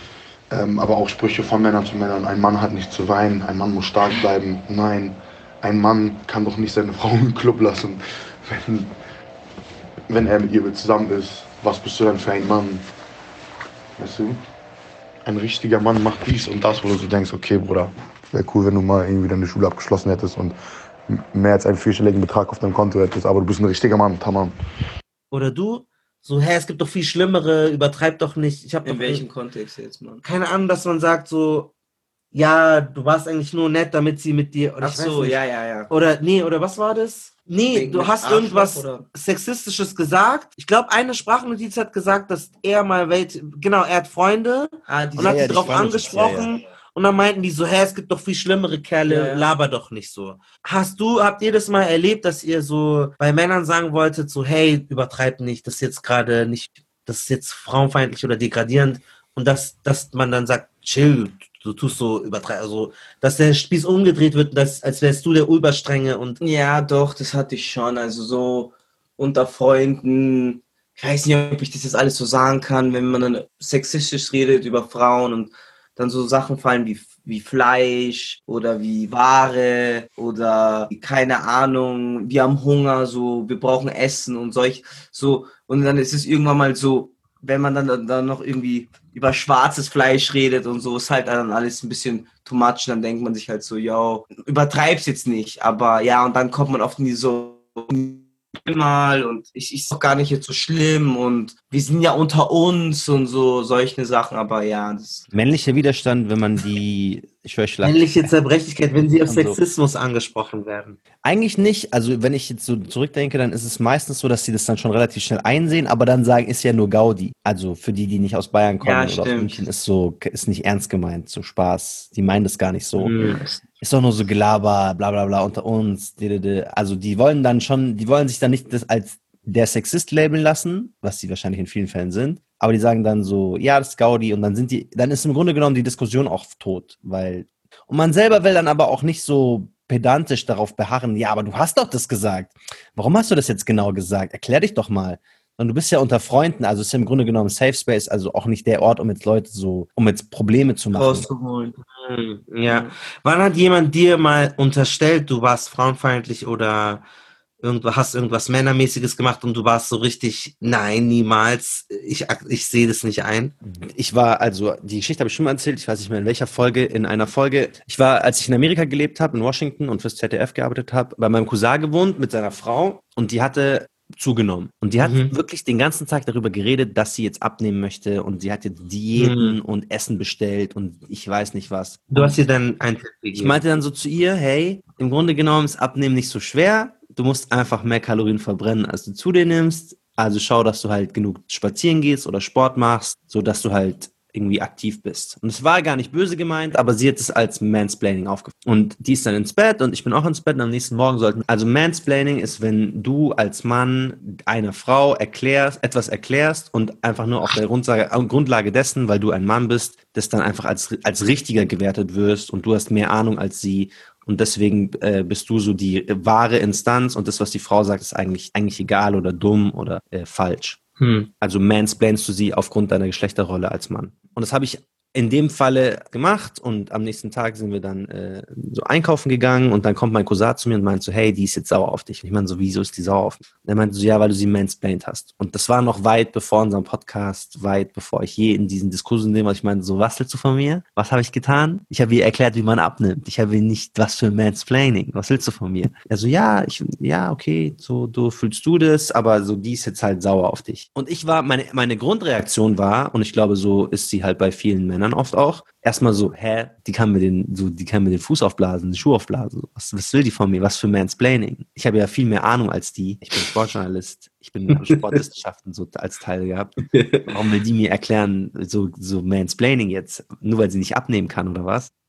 Ähm, aber auch Sprüche von Männern zu Männern. Ein Mann hat nicht zu weinen, ein Mann muss stark bleiben. Nein, ein Mann kann doch nicht seine Frau im Club lassen, wenn, wenn er mit ihr zusammen ist. Was bist du denn für ein Mann? Weißt du? Ein richtiger Mann macht dies und das, wo du so denkst, okay, Bruder, wäre cool, wenn du mal irgendwie deine Schule abgeschlossen hättest und mehr als einen vierstelligen Betrag auf deinem Konto hättest, aber du bist ein richtiger Mann, tamam. Oder du, so, hä, es gibt doch viel Schlimmere, übertreib doch nicht. Ich hab In doch welchem nicht- Kontext jetzt, Mann? Keine Ahnung, dass man sagt so, ja, du warst eigentlich nur nett, damit sie mit dir, oder Ach ich weiß so, nicht. ja, ja, ja. Oder, nee, oder was war das? Nee, Wegen du mit hast Arschloch, irgendwas oder? Sexistisches gesagt. Ich glaube, eine Sprachnotiz hat gesagt, dass er mal welche, genau, er hat Freunde Ah, die und hat ja, sie die drauf Sprachnotiz, ja, angesprochen. Und dann meinten die so, hä, es gibt doch viel schlimmere Kerle, Ja, ja. laber doch nicht so. Hast du, habt ihr das mal erlebt, dass ihr so bei Männern sagen wolltet, so, hey, übertreib nicht, das ist jetzt gerade nicht, das ist jetzt frauenfeindlich oder degradierend und dass, dass man dann sagt, chill, du tust so übertreib, also, dass der Spieß umgedreht wird, dass, als wärst du der Überstrenge und Ja, doch, das hatte ich schon. Also so unter Freunden. Ich weiß nicht, ob ich das jetzt alles so sagen kann, wenn man dann sexistisch redet über Frauen und dann so Sachen fallen wie, wie Fleisch oder wie Ware oder wie, keine Ahnung, wir haben Hunger, so, wir brauchen Essen und solch, so. Und dann ist es irgendwann mal so, wenn man dann, dann noch irgendwie über schwarzes Fleisch redet und so, ist halt dann alles ein bisschen too much. Dann denkt man sich halt so, yo, übertreib's jetzt nicht. Aber ja, und dann kommt man oft in die so mal und ich ist doch gar nicht jetzt so schlimm und wir sind ja unter uns und so solche Sachen. Aber ja, das Männlicher Widerstand, wenn man die, ich höre Schlag. männliche Zerbrechlichkeit, wenn sie auf Und so. Sexismus angesprochen werden. Eigentlich nicht. Also wenn ich jetzt so zurückdenke, dann ist es meistens so, dass sie das dann schon relativ schnell einsehen, aber dann sagen, ist ja nur Gaudi. Also für die, die nicht aus Bayern kommen Ja, oder aus stimmt. München, ist so, ist nicht ernst gemeint, so Spaß. Die meinen das gar nicht so. Mhm. Ist doch nur so Gelaber, bla bla bla unter uns. didede. Also die wollen dann schon, die wollen sich dann nicht das als der Sexist labeln lassen, was sie wahrscheinlich in vielen Fällen sind. Aber die sagen dann so, ja, das ist Gaudi und dann sind die, dann ist im Grunde genommen die Diskussion auch tot, weil und man selber will dann aber auch nicht so pedantisch darauf beharren, ja, aber du hast doch das gesagt. Warum hast du das jetzt genau gesagt? Erklär dich doch mal. Und du bist ja unter Freunden, also ist ja im Grunde genommen Safe Space, also auch nicht der Ort, um jetzt Leute so, um jetzt Probleme zu machen. rauszuholen. Hm, ja. Wann hat jemand dir mal unterstellt, du warst frauenfeindlich oder irgendwas, hast irgendwas Männermäßiges gemacht und du warst so richtig, nein, niemals, ich, ich sehe das nicht ein? Ich war, also die Geschichte habe ich schon mal erzählt, ich weiß nicht mehr in welcher Folge, in einer Folge, ich war, als ich in Amerika gelebt habe, in Washington und fürs Z D F gearbeitet habe, bei meinem Cousin gewohnt mit seiner Frau und die hatte zugenommen. Und die hat Mhm. wirklich den ganzen Tag darüber geredet, dass sie jetzt abnehmen möchte und sie hat jetzt Diäten Mhm. und Essen bestellt und ich weiß nicht was. Du hast dir dann einen Tipp Ich gegeben. meinte dann so zu ihr, hey, im Grunde genommen ist Abnehmen nicht so schwer. Du musst einfach mehr Kalorien verbrennen, als du zu dir nimmst. Also schau, dass du halt genug spazieren gehst oder Sport machst, so dass du halt irgendwie aktiv bist. Und es war gar nicht böse gemeint, aber sie hat es als Mansplaining aufgefasst. Und die ist dann ins Bett und ich bin auch ins Bett und am nächsten Morgen sollten... Also Mansplaining ist, wenn du als Mann einer Frau erklärst, etwas erklärst und einfach nur auf der Grundlage, Grundlage dessen, weil du ein Mann bist, das dann einfach als, als richtiger gewertet wirst und du hast mehr Ahnung als sie. Und deswegen äh, bist du so die wahre Instanz und das, was die Frau sagt, ist eigentlich, eigentlich egal oder dumm oder äh, falsch. Hm. Also mansplainst du sie aufgrund deiner Geschlechterrolle als Mann. Und das habe ich in dem Falle gemacht und am nächsten Tag sind wir dann äh, so einkaufen gegangen und dann kommt mein Cousin zu mir und meint so, hey, die ist jetzt sauer auf dich. Und ich meine so, wieso ist die sauer auf mich? Und er meinte so, ja, weil du sie mansplained hast. Und das war noch weit bevor unserem Podcast, weit bevor ich je in diesen Diskursen nehme, weil ich meinte so, was willst du von mir? Was habe ich getan? Ich habe ihr erklärt, wie man abnimmt. Ich habe ihr nicht, was für Mansplaining. Was willst du von mir? Er so, ja, ich, ja, okay, so, du fühlst du das, aber so, die ist jetzt halt sauer auf dich. Und ich war, meine, meine Grundreaktion war, und ich glaube, so ist sie halt bei vielen Männern oft auch, erstmal so, hä, die kann mir den, so, die kann mir den Fuß aufblasen, den Schuh aufblasen. Was, was will die von mir? Was für Mansplaining? Ich habe ja viel mehr Ahnung als die. Ich bin Sportjournalist. Ich bin Sportwissenschaften so als Teil gehabt. Warum will die mir erklären, so, so Mansplaining jetzt? Nur weil sie nicht abnehmen kann oder was?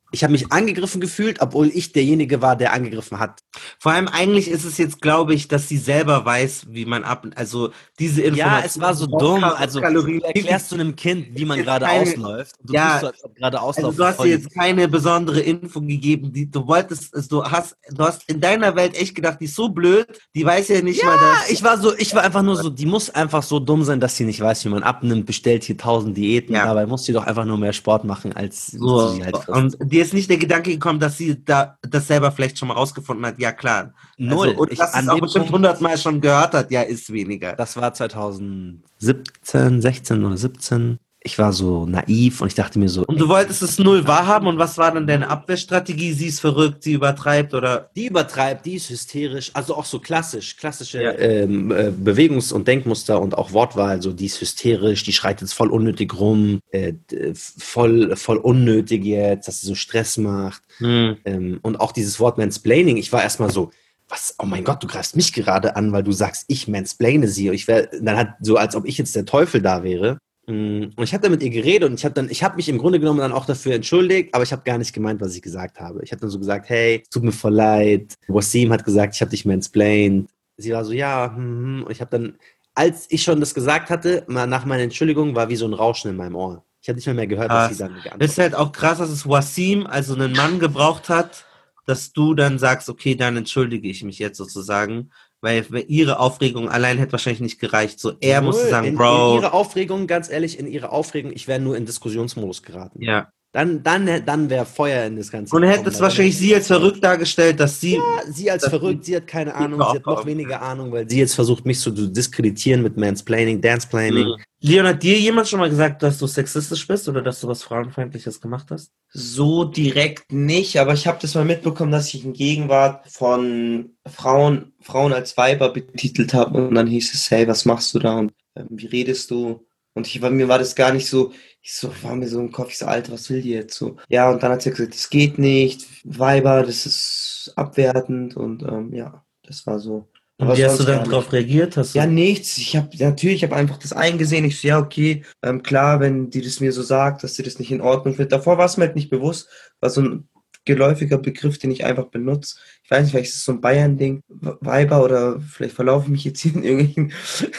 Ich habe mich angegriffen gefühlt, obwohl ich derjenige war, der angegriffen hat. Vor allem eigentlich ist es jetzt, glaube ich, dass sie selber weiß, wie man ab... Also diese Information... Ja, es war so dumm. Also wie erklärst du einem Kind, wie man gerade ausläuft? Du ja, tust so, als ob gerade auslaufen. Also du hast dir jetzt keine besondere Info gegeben. Die, du wolltest... Du hast, du hast in deiner Welt echt gedacht, die ist so blöd, die weiß ja nicht ja, mal... Ja, ich war so, ich war einfach nur so, die muss einfach so dumm sein, dass sie nicht weiß, wie man abnimmt, bestellt hier tausend Diäten. Ja. Dabei muss sie doch einfach nur mehr Sport machen, als so, sie halt frisst. Und dir ist nicht der Gedanke gekommen, dass sie da das selber vielleicht schon mal rausgefunden hat, ja klar. Null. Also, und ich, dass es auch bestimmt hundertmal schon gehört hat, ja, ist weniger. Das war zweitausendsiebzehn, sechzehn oder siebzehn. Ich war so naiv und ich dachte mir so... Und du wolltest es null wahrhaben und was war dann deine Abwehrstrategie? Sie ist verrückt, sie übertreibt oder... Die übertreibt, die ist hysterisch, also auch so klassisch, klassische ja. ähm, äh, Bewegungs- und Denkmuster und auch Wortwahl, so die ist hysterisch, die schreit jetzt voll unnötig rum, äh, voll, voll unnötig jetzt, dass sie so Stress macht. Hm. Ähm, und auch dieses Wort Mansplaining, ich war erstmal so... Was? Oh mein Gott, du greifst mich gerade an, weil du sagst, ich mansplaine sie. Ich wär, dann hat so, als ob ich jetzt der Teufel da wäre. Und ich habe dann mit ihr geredet und ich habe dann, ich habe mich im Grunde genommen dann auch dafür entschuldigt, aber ich habe gar nicht gemeint, was ich gesagt habe. Ich habe dann so gesagt, hey, es tut mir voll leid. Wasim hat gesagt, ich habe dich mansplained. Sie war so, ja, hm, und ich habe dann, als ich schon das gesagt hatte, mal nach meiner Entschuldigung, war wie so ein Rauschen in meinem Ohr. Ich habe nicht mehr, mehr gehört, krass. Was sie dann geantwortet hat. Das ist halt auch krass, dass es Wasim, also einen Mann gebraucht hat, dass du dann sagst, okay, dann entschuldige ich mich jetzt sozusagen, weil ihre Aufregung allein hätte wahrscheinlich nicht gereicht. So, er musste sagen, in, Bro. In ihre Aufregung, ganz ehrlich, in ihre Aufregung, ich wäre nur in Diskussionsmodus geraten. Ja. Dann, dann, dann wäre Feuer in das Ganze. Und er hätte es wahrscheinlich sie als verrückt dargestellt, dass sie... Ja, sie als verrückt, sie hat keine Ahnung, sie hat noch weniger Ahnung, weil sie jetzt versucht, mich zu diskreditieren mit Mansplaining, Danceplaining. Mhm. Leon, hat dir jemand schon mal gesagt, dass du sexistisch bist oder dass du was Frauenfeindliches gemacht hast? So direkt nicht, aber ich habe das mal mitbekommen, dass ich in Gegenwart von Frauen, Frauen als Weiber betitelt habe und dann hieß es, hey, was machst du da und äh, wie redest du? Und ich, mir war das gar nicht so, ich so, war mir so im Kopf, ich so, Alter, was will die jetzt so? Ja, und dann hat sie gesagt, das geht nicht, Weiber, das ist abwertend und ähm, ja, das war so. Und wie hast du dann darauf reagiert? Hast du ja, nichts. Ich habe natürlich, ich habe einfach das eingesehen. Ich so, ja, okay, ähm, klar, wenn die das mir so sagt, dass sie das nicht in Ordnung findet. Davor war es mir halt nicht bewusst, war so ein geläufiger Begriff, den ich einfach benutze. Ich weiß nicht, vielleicht ist es so ein Bayern-Ding, Weiber, oder vielleicht verlaufe ich mich jetzt hier in irgendwelchen...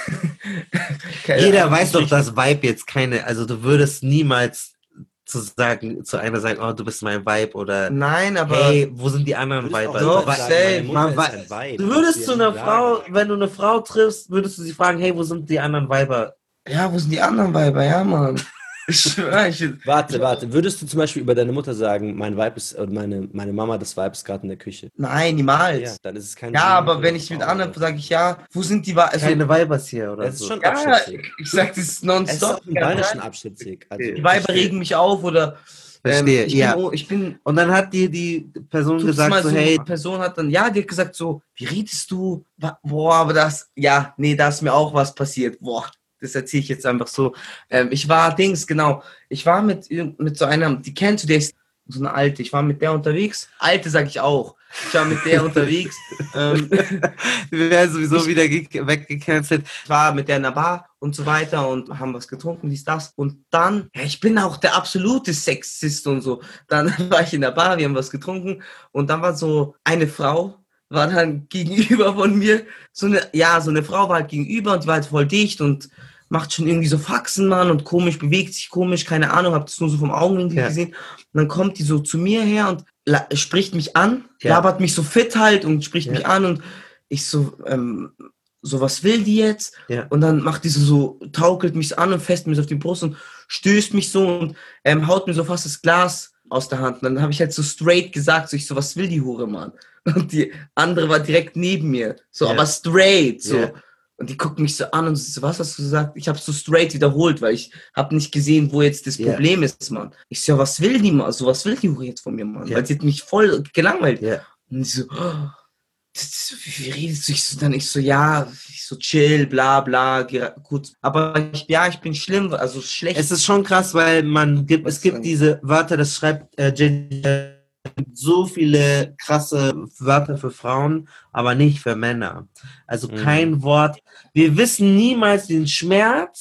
Jeder weiß doch, dass Vibe jetzt keine, also du würdest niemals zu sagen, zu einer sagen, oh, du bist mein Vibe oder nein, aber hey, wo sind die anderen Vibe? Doch, safe. Man Vibe. Du würdest zu einer Frau, wenn du eine Frau triffst, würdest du sie fragen, hey, wo sind die anderen Weiber? Ja, wo sind die anderen Weiber? Ja, Mann. Ich schwör, ich, warte, warte. Würdest du zum Beispiel über deine Mutter sagen, mein Vibe ist, oder meine, meine Mama, das Vibe ist gerade in der Küche? Nein, niemals. Ja, dann ist es kein ja aber wenn ich mit anderen sage ich, ja, wo sind die Weiber? Also, keine Weibers hier, oder das so. ist schon ja, abschätzig. Ich sag, das ist nonstop. Es ist auch im Bayerischen abschätzig. Also, die Weiber verstehe. Regen mich auf oder... Verstehe, ähm, ich ja. Bin, ich bin, und dann hat dir die Person gesagt, so, so, hey... Die Person hat dann, ja, die hat gesagt so, wie redest du? Boah, aber das, ja, nee, da ist mir auch was passiert. Boah, das erzähle ich jetzt einfach so. Ähm, ich war, Dings, genau, ich war mit, mit so einer, die kennst du, der ist so eine Alte, ich war mit der unterwegs. Alte sag ich auch. Ich war mit der unterwegs. ähm, Wir werden sowieso ich, wieder weggecancelt. Ich war mit der in der Bar und so weiter und haben was getrunken, dies, das. Und dann, ja, ich bin auch der absolute Sexist und so. Dann war ich in der Bar, wir haben was getrunken und dann war so eine Frau, war dann gegenüber von mir. So eine, ja, so eine Frau war halt gegenüber und die war halt voll dicht und macht schon irgendwie so Faxen, Mann, und komisch, bewegt sich komisch, keine Ahnung, hab das nur so vom Augenwinkel ja. gesehen. Und dann kommt die so zu mir her und la- spricht mich an, ja. labert mich so fit halt und spricht ja. mich an und ich so, ähm, so, was will die jetzt? Ja. Und dann macht die so, so, taukelt mich so an und fest mich so auf die Brust und stößt mich so und ähm, haut mir so fast das Glas aus der Hand. Und dann habe ich halt so straight gesagt, so, ich so, was will die Hure, Mann? Und die andere war direkt neben mir, so, ja. aber straight, so. Ja. Und die guckt mich so an und so, was hast du gesagt? Ich habe so straight wiederholt, weil ich habe nicht gesehen, wo jetzt das yeah. Problem ist, Mann. Ich so, was will die, Mann? So, was will die jetzt von mir, Mann? Yeah. Weil sie hat mich voll gelangweilt. Yeah. Und ich so, oh, das, wie redest du? Ich so, dann ich so, ja, ich so, chill, bla, bla, kurz. Aber ich, ja, ich bin schlimm, also schlecht. Es ist schon krass, weil man gibt, was es gibt diese Wörter, das schreibt äh, J J so viele krasse Wörter für Frauen, aber nicht für Männer. Also kein mhm. Wort. Wir wissen niemals den Schmerz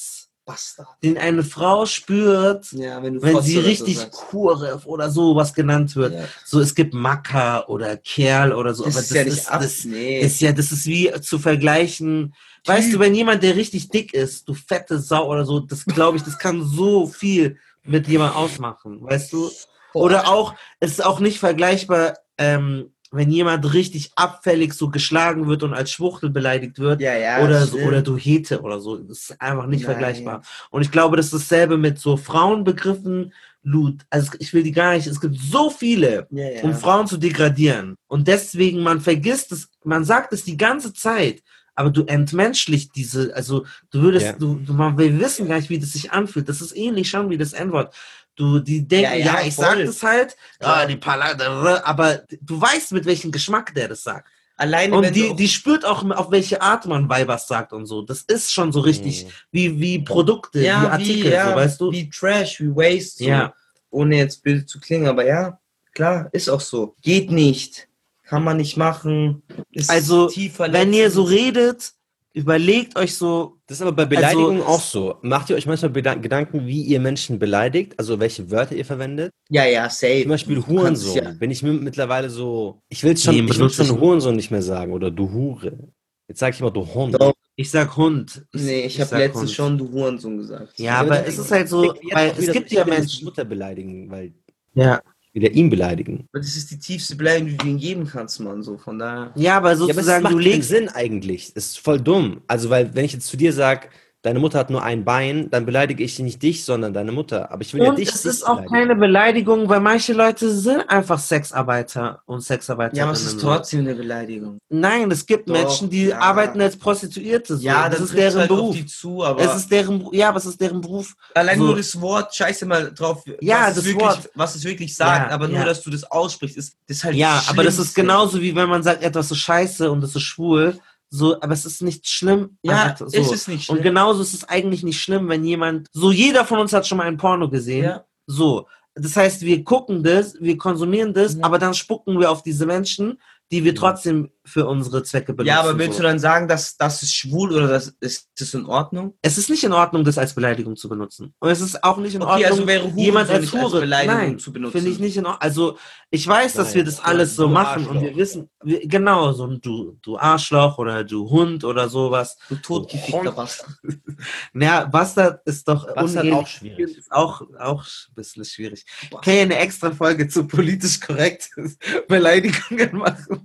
Bastard. den eine Frau spürt, Ja, wenn, du wenn Fotze sie oder so richtig sagst. Kurev oder sowas genannt wird. Ja. So, es gibt Macker oder Kerl oder so, Das aber ist das ja nicht ist, ab- das nee. ist ja, das ist wie zu vergleichen. Weißt du, wenn jemand, der richtig dick ist, du fette Sau oder so, das glaube ich, das kann so viel mit jemandem ausmachen, weißt du? Oder auch, es ist auch nicht vergleichbar, ähm, wenn jemand richtig abfällig so geschlagen wird und als Schwuchtel beleidigt wird, Ja, ja, oder, so, stimmt. oder du Hete oder so, das ist einfach nicht Nein. vergleichbar. Und ich glaube, das ist dasselbe mit so Frauenbegriffen, Lut, also ich will die gar nicht, es gibt so viele, Ja, ja. um Frauen zu degradieren. Und deswegen, man vergisst es, man sagt es die ganze Zeit, aber du entmenschlicht diese, also du würdest, Ja. du, du, man, wir wissen gar nicht, wie das sich anfühlt. Das ist ähnlich schon wie das N-Wort. Du, die denken, Ja, ja, ja, ich voll. sag das halt, Klar. ah, die Pala, aber du weißt, mit welchem Geschmack der das sagt. Alleine Und wenn die, du die spürt auch, auf welche Art man Weibers sagt und so. Das ist schon so richtig wie, wie Produkte, ja, wie Artikel, wie, ja, so, weißt du? wie Trash, wie Waste, so. Ja. Ohne jetzt böse zu klingen, aber ja, klar, ist auch so. Geht nicht, kann man nicht machen, ist Also, tief wenn verletzend. ihr so redet, überlegt euch so. Das ist aber bei Beleidigungen Also- auch so. Macht ihr euch manchmal Bedan- Gedanken, wie ihr Menschen beleidigt? Also welche Wörter ihr verwendet? Ja, ja, safe. Zum Beispiel Du kannst es Hurensohn. ja- Bin ich mir mittlerweile so. Ich will schon, Nee, ich will benutze schon ich- Hurensohn nicht mehr sagen oder du Hure. Jetzt sage ich immer du Hund. Doch. Ich sag Hund. Nee, ich, ich habe sag letztens Hund. schon du Hurensohn gesagt. Ja, aber es ist halt so, Jetzt weil auch es wieder gibt so, ja ich will jetzt Menschen. Mutter beleidigen, weil Ja. ich will ja ihn beleidigen. Aber das ist die tiefste Beleidigung, die du ihm geben kannst, Mann, so, von daher. Ja, aber Ja, aber es sozusagen, macht du keinen legst. Sinn eigentlich. Das ist voll dumm. Also, weil, wenn ich jetzt zu dir sage, deine Mutter hat nur ein Bein, dann beleidige ich nicht dich, sondern deine Mutter. Aber ich will ja Und dich es dich ist auch beleidigen. keine Beleidigung, weil manche Leute sind einfach Sexarbeiter und Sexarbeiterinnen. Ja, aber es ist trotzdem eine Beleidigung. Nein, es gibt Doch, Menschen, die ja. arbeiten als Prostituierte. So. Ja, das dann ist trifft's deren halt auf Beruf. die zu, aber Es ist deren, ja, aber es ist deren Beruf. allein so. nur das Wort, scheiße mal drauf, Ja, was, das es wirklich, Wort. was es wirklich sagt, Ja, aber nur, ja. dass du das aussprichst, ist das ist halt Ja, das aber das ist Schlimmste. genauso wie wenn man sagt, etwas ist scheiße und es ist schwul. So, aber es ist nicht schlimm. Ja, einfach so. ist es nicht schlimm. Und genauso ist es eigentlich nicht schlimm, wenn jemand, so jeder von uns hat schon mal ein Porno gesehen. Ja. So, das heißt, wir gucken das, wir konsumieren das, Ja. aber dann spucken wir auf diese Menschen, die wir trotzdem für unsere Zwecke benutzen. Ja, aber willst so. du dann sagen, dass das ist schwul oder das ist das in Ordnung? Es ist nicht in Ordnung, das als Beleidigung zu benutzen. Und es ist auch nicht in Okay, Ordnung, also wäre Hurensohn jemand als nicht als Hure Beleidigung Nein, zu benutzen. finde ich nicht in Ordnung. Also ich weiß, dass Nein, wir das alles so du machen und wir Arschloch. wissen, wir, genau, so ein du, du Arschloch oder du Hund oder sowas. Du totgefickter Bastard. Naja, Bastard ist doch Bastard unehelich. auch schwierig. Ist auch, auch ein bisschen schwierig. Ich kann ja eine extra Folge zu politisch korrekt Beleidigungen machen.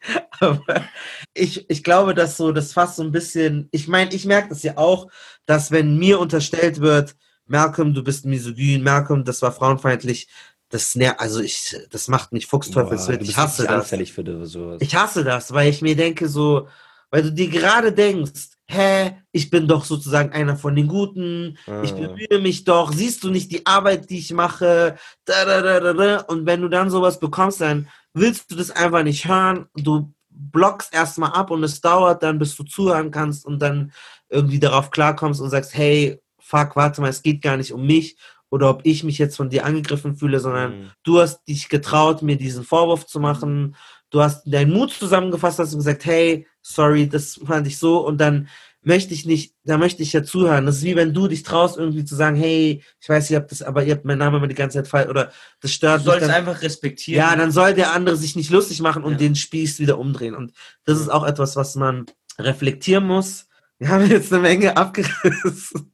Aber ich, ich glaube, dass so das fast so ein bisschen, ich meine, ich merke das ja auch, dass wenn mir unterstellt wird, Malcolm, du bist misogyn, Malcolm, das war frauenfeindlich, das, ne, also ich, das macht mich fuchsteufelswild. du Ich bist hasse richtig das. anfällig für sowas. Ich hasse das, weil ich mir denke so, weil du dir gerade denkst, hä, ich bin doch sozusagen einer von den Guten, ich Ah. bemühe mich doch, siehst du nicht die Arbeit, die ich mache, da, da, da, da, da. Und wenn du dann sowas bekommst, dann willst du das einfach nicht hören, du blockst erstmal ab und es dauert dann, bis du zuhören kannst und dann irgendwie darauf klarkommst und sagst, hey, fuck, warte mal, es geht gar nicht um mich oder ob ich mich jetzt von dir angegriffen fühle, sondern Mhm. du hast dich getraut, mir diesen Vorwurf zu machen, du hast deinen Mut zusammengefasst, hast gesagt, hey, sorry, das fand ich so und dann möchte ich nicht, da möchte ich ja zuhören. Das ist wie wenn du dich traust, irgendwie zu sagen, hey, ich weiß, ihr habt das, aber ihr habt meinen Namen immer die ganze Zeit falsch oder das stört Du sollst mich dann. einfach respektieren. Ja, dann soll der andere sich nicht lustig machen und Ja. den Spieß wieder umdrehen. Und das ist auch etwas, was man reflektieren muss. Wir haben jetzt eine Menge abgerissen.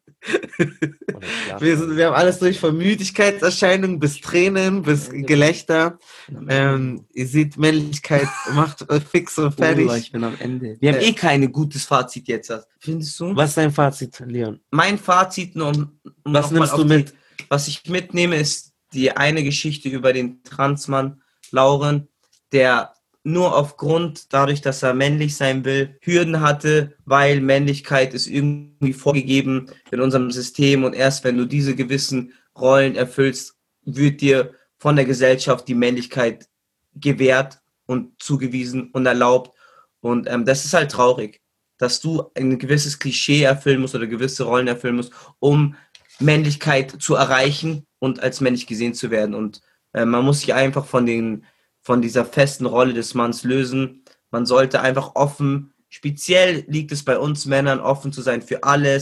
Oder Schlaf- Wir, sind, wir haben alles durch, von Müdigkeitserscheinungen bis Tränen, bis Gelächter. Ähm, ihr seht, Männlichkeit macht äh, fix und fertig. Oh, ich bin am Ende. Wir haben Äh, eh kein gutes Fazit jetzt. Findest du? Was ist dein Fazit, Leon? Mein Fazit, nur um, um Was noch mal nimmst auf du die- mit? Was ich mitnehme, ist die eine Geschichte über den Transmann Lauren, der nur aufgrund, dadurch, dass er männlich sein will, Hürden hatte, weil Männlichkeit ist irgendwie vorgegeben in unserem System und erst wenn du diese gewissen Rollen erfüllst, wird dir von der Gesellschaft die Männlichkeit gewährt und zugewiesen und erlaubt. Und ähm, das ist halt traurig, dass du ein gewisses Klischee erfüllen musst oder gewisse Rollen erfüllen musst, um Männlichkeit zu erreichen und als männlich gesehen zu werden. Und äh, man muss sich einfach von den von dieser festen Rolle des Manns lösen. Man sollte einfach offen, speziell liegt es bei uns Männern, offen zu sein für alles,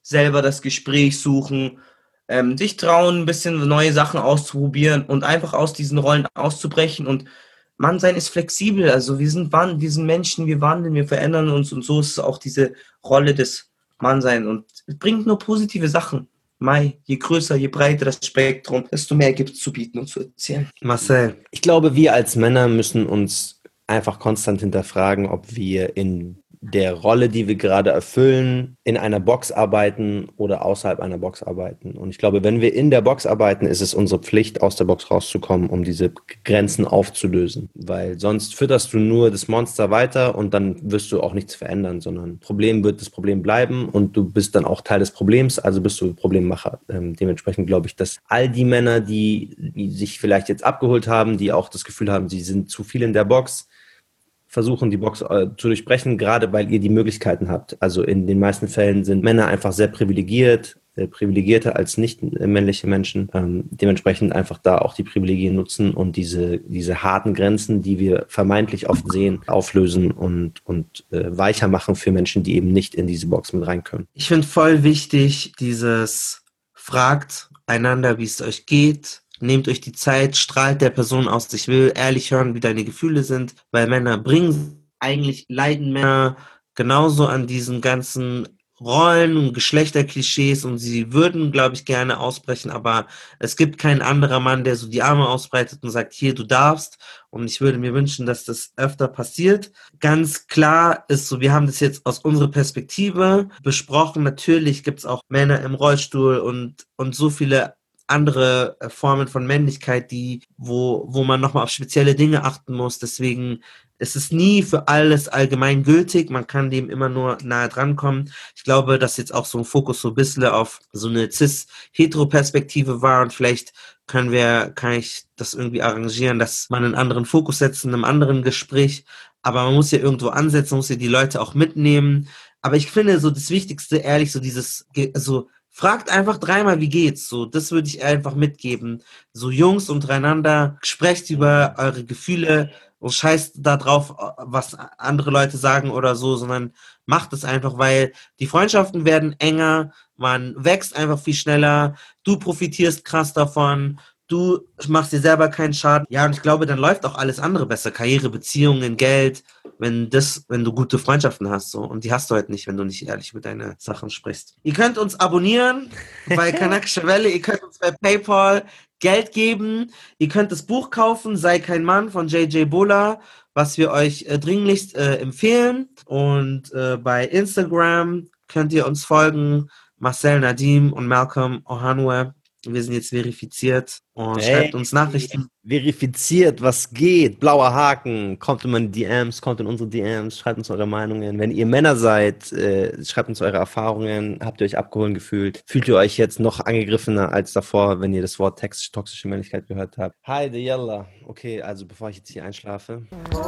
selber das Gespräch suchen, ähm, sich trauen, ein bisschen neue Sachen auszuprobieren und einfach aus diesen Rollen auszubrechen. Und Mannsein ist flexibel, also wir sind, wir sind Menschen, wir wandeln, wir verändern uns und so ist auch diese Rolle des Mannsein und es bringt nur positive Sachen. Mai, je größer, je breiter das Spektrum, desto mehr gibt es zu bieten und zu erzählen. Marcel, ich glaube, wir als Männer müssen uns einfach konstant hinterfragen, ob wir in der Rolle, die wir gerade erfüllen, in einer Box arbeiten oder außerhalb einer Box arbeiten. Und ich glaube, wenn wir in der Box arbeiten, ist es unsere Pflicht, aus der Box rauszukommen, um diese Grenzen aufzulösen. Weil sonst fütterst du nur das Monster weiter und dann wirst du auch nichts verändern, sondern Problem wird das Problem bleiben und du bist dann auch Teil des Problems, also bist du Problemmacher. Ähm, dementsprechend glaube ich, dass all die Männer, die, die sich vielleicht jetzt abgeholt haben, die auch das Gefühl haben, sie sind zu viel in der Box, versuchen, die Box äh, zu durchbrechen, gerade weil ihr die Möglichkeiten habt. Also in den meisten Fällen sind Männer einfach sehr privilegiert, äh, privilegierter als nicht äh, männliche Menschen. Ähm, dementsprechend einfach da auch die Privilegien nutzen und diese, diese harten Grenzen, die wir vermeintlich oft sehen, auflösen und, und äh, weicher machen für Menschen, die eben nicht in diese Box mit rein können. Ich finde voll wichtig, dieses fragt einander, wie es euch geht. Nehmt euch die Zeit, strahlt der Person aus. Ich will ehrlich hören, wie deine Gefühle sind, weil Männer bringen, eigentlich leiden Männer genauso an diesen ganzen Rollen und Geschlechterklischees und sie würden, glaube ich, gerne ausbrechen, aber es gibt kein anderer Mann, der so die Arme ausbreitet und sagt, hier, du darfst. Und ich würde mir wünschen, dass das öfter passiert. Ganz klar ist so, wir haben das jetzt aus unserer Perspektive besprochen. Natürlich gibt es auch Männer im Rollstuhl und, und so viele andere Formen von Männlichkeit, die, wo, wo man nochmal auf spezielle Dinge achten muss. Deswegen ist es nie für alles allgemein gültig. Man kann dem immer nur nahe dran kommen. Ich glaube, dass jetzt auch so ein Fokus so ein bisschen auf so eine cis-hetero-Perspektive war und vielleicht können wir, kann ich das irgendwie arrangieren, dass man einen anderen Fokus setzt in einem anderen Gespräch. Aber man muss ja irgendwo ansetzen, muss ja die Leute auch mitnehmen. Aber ich finde so das Wichtigste, ehrlich, so dieses, also fragt einfach dreimal, wie geht's? So, das würde ich einfach mitgeben. So Jungs untereinander, sprecht über eure Gefühle und scheißt da drauf, was andere Leute sagen oder so, sondern macht es einfach, weil die Freundschaften werden enger, man wächst einfach viel schneller, du profitierst krass davon, du machst dir selber keinen Schaden. Ja, und ich glaube, dann läuft auch alles andere besser. Karriere, Beziehungen, Geld, wenn das, wenn du gute Freundschaften hast, so. Und die hast du halt nicht, wenn du nicht ehrlich mit deinen Sachen sprichst. Ihr könnt uns abonnieren bei Kanakische Welle, ihr könnt uns bei PayPal Geld geben, ihr könnt das Buch kaufen, Sei kein Mann von J J Bola, was wir euch äh, dringlichst äh, empfehlen. Und äh, bei Instagram könnt ihr uns folgen, Marcel Nadim und Malcolm Ohanwe. Wir sind jetzt verifiziert und hey, schreibt uns Nachrichten. Verifiziert, was geht? Blauer Haken. Kommt in meine D Ms, kommt in unsere D Ms, schreibt uns eure Meinungen. Wenn ihr Männer seid, äh, schreibt uns eure Erfahrungen. Habt ihr euch abgeholt gefühlt? Fühlt ihr euch jetzt noch angegriffener als davor, wenn ihr das Wort text- toxische Männlichkeit gehört habt? Heide, yalla. Okay, also bevor ich jetzt hier einschlafe.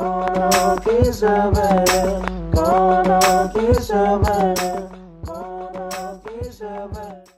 Kanakische Welle, Kanakische Welle, Kanakische Welle.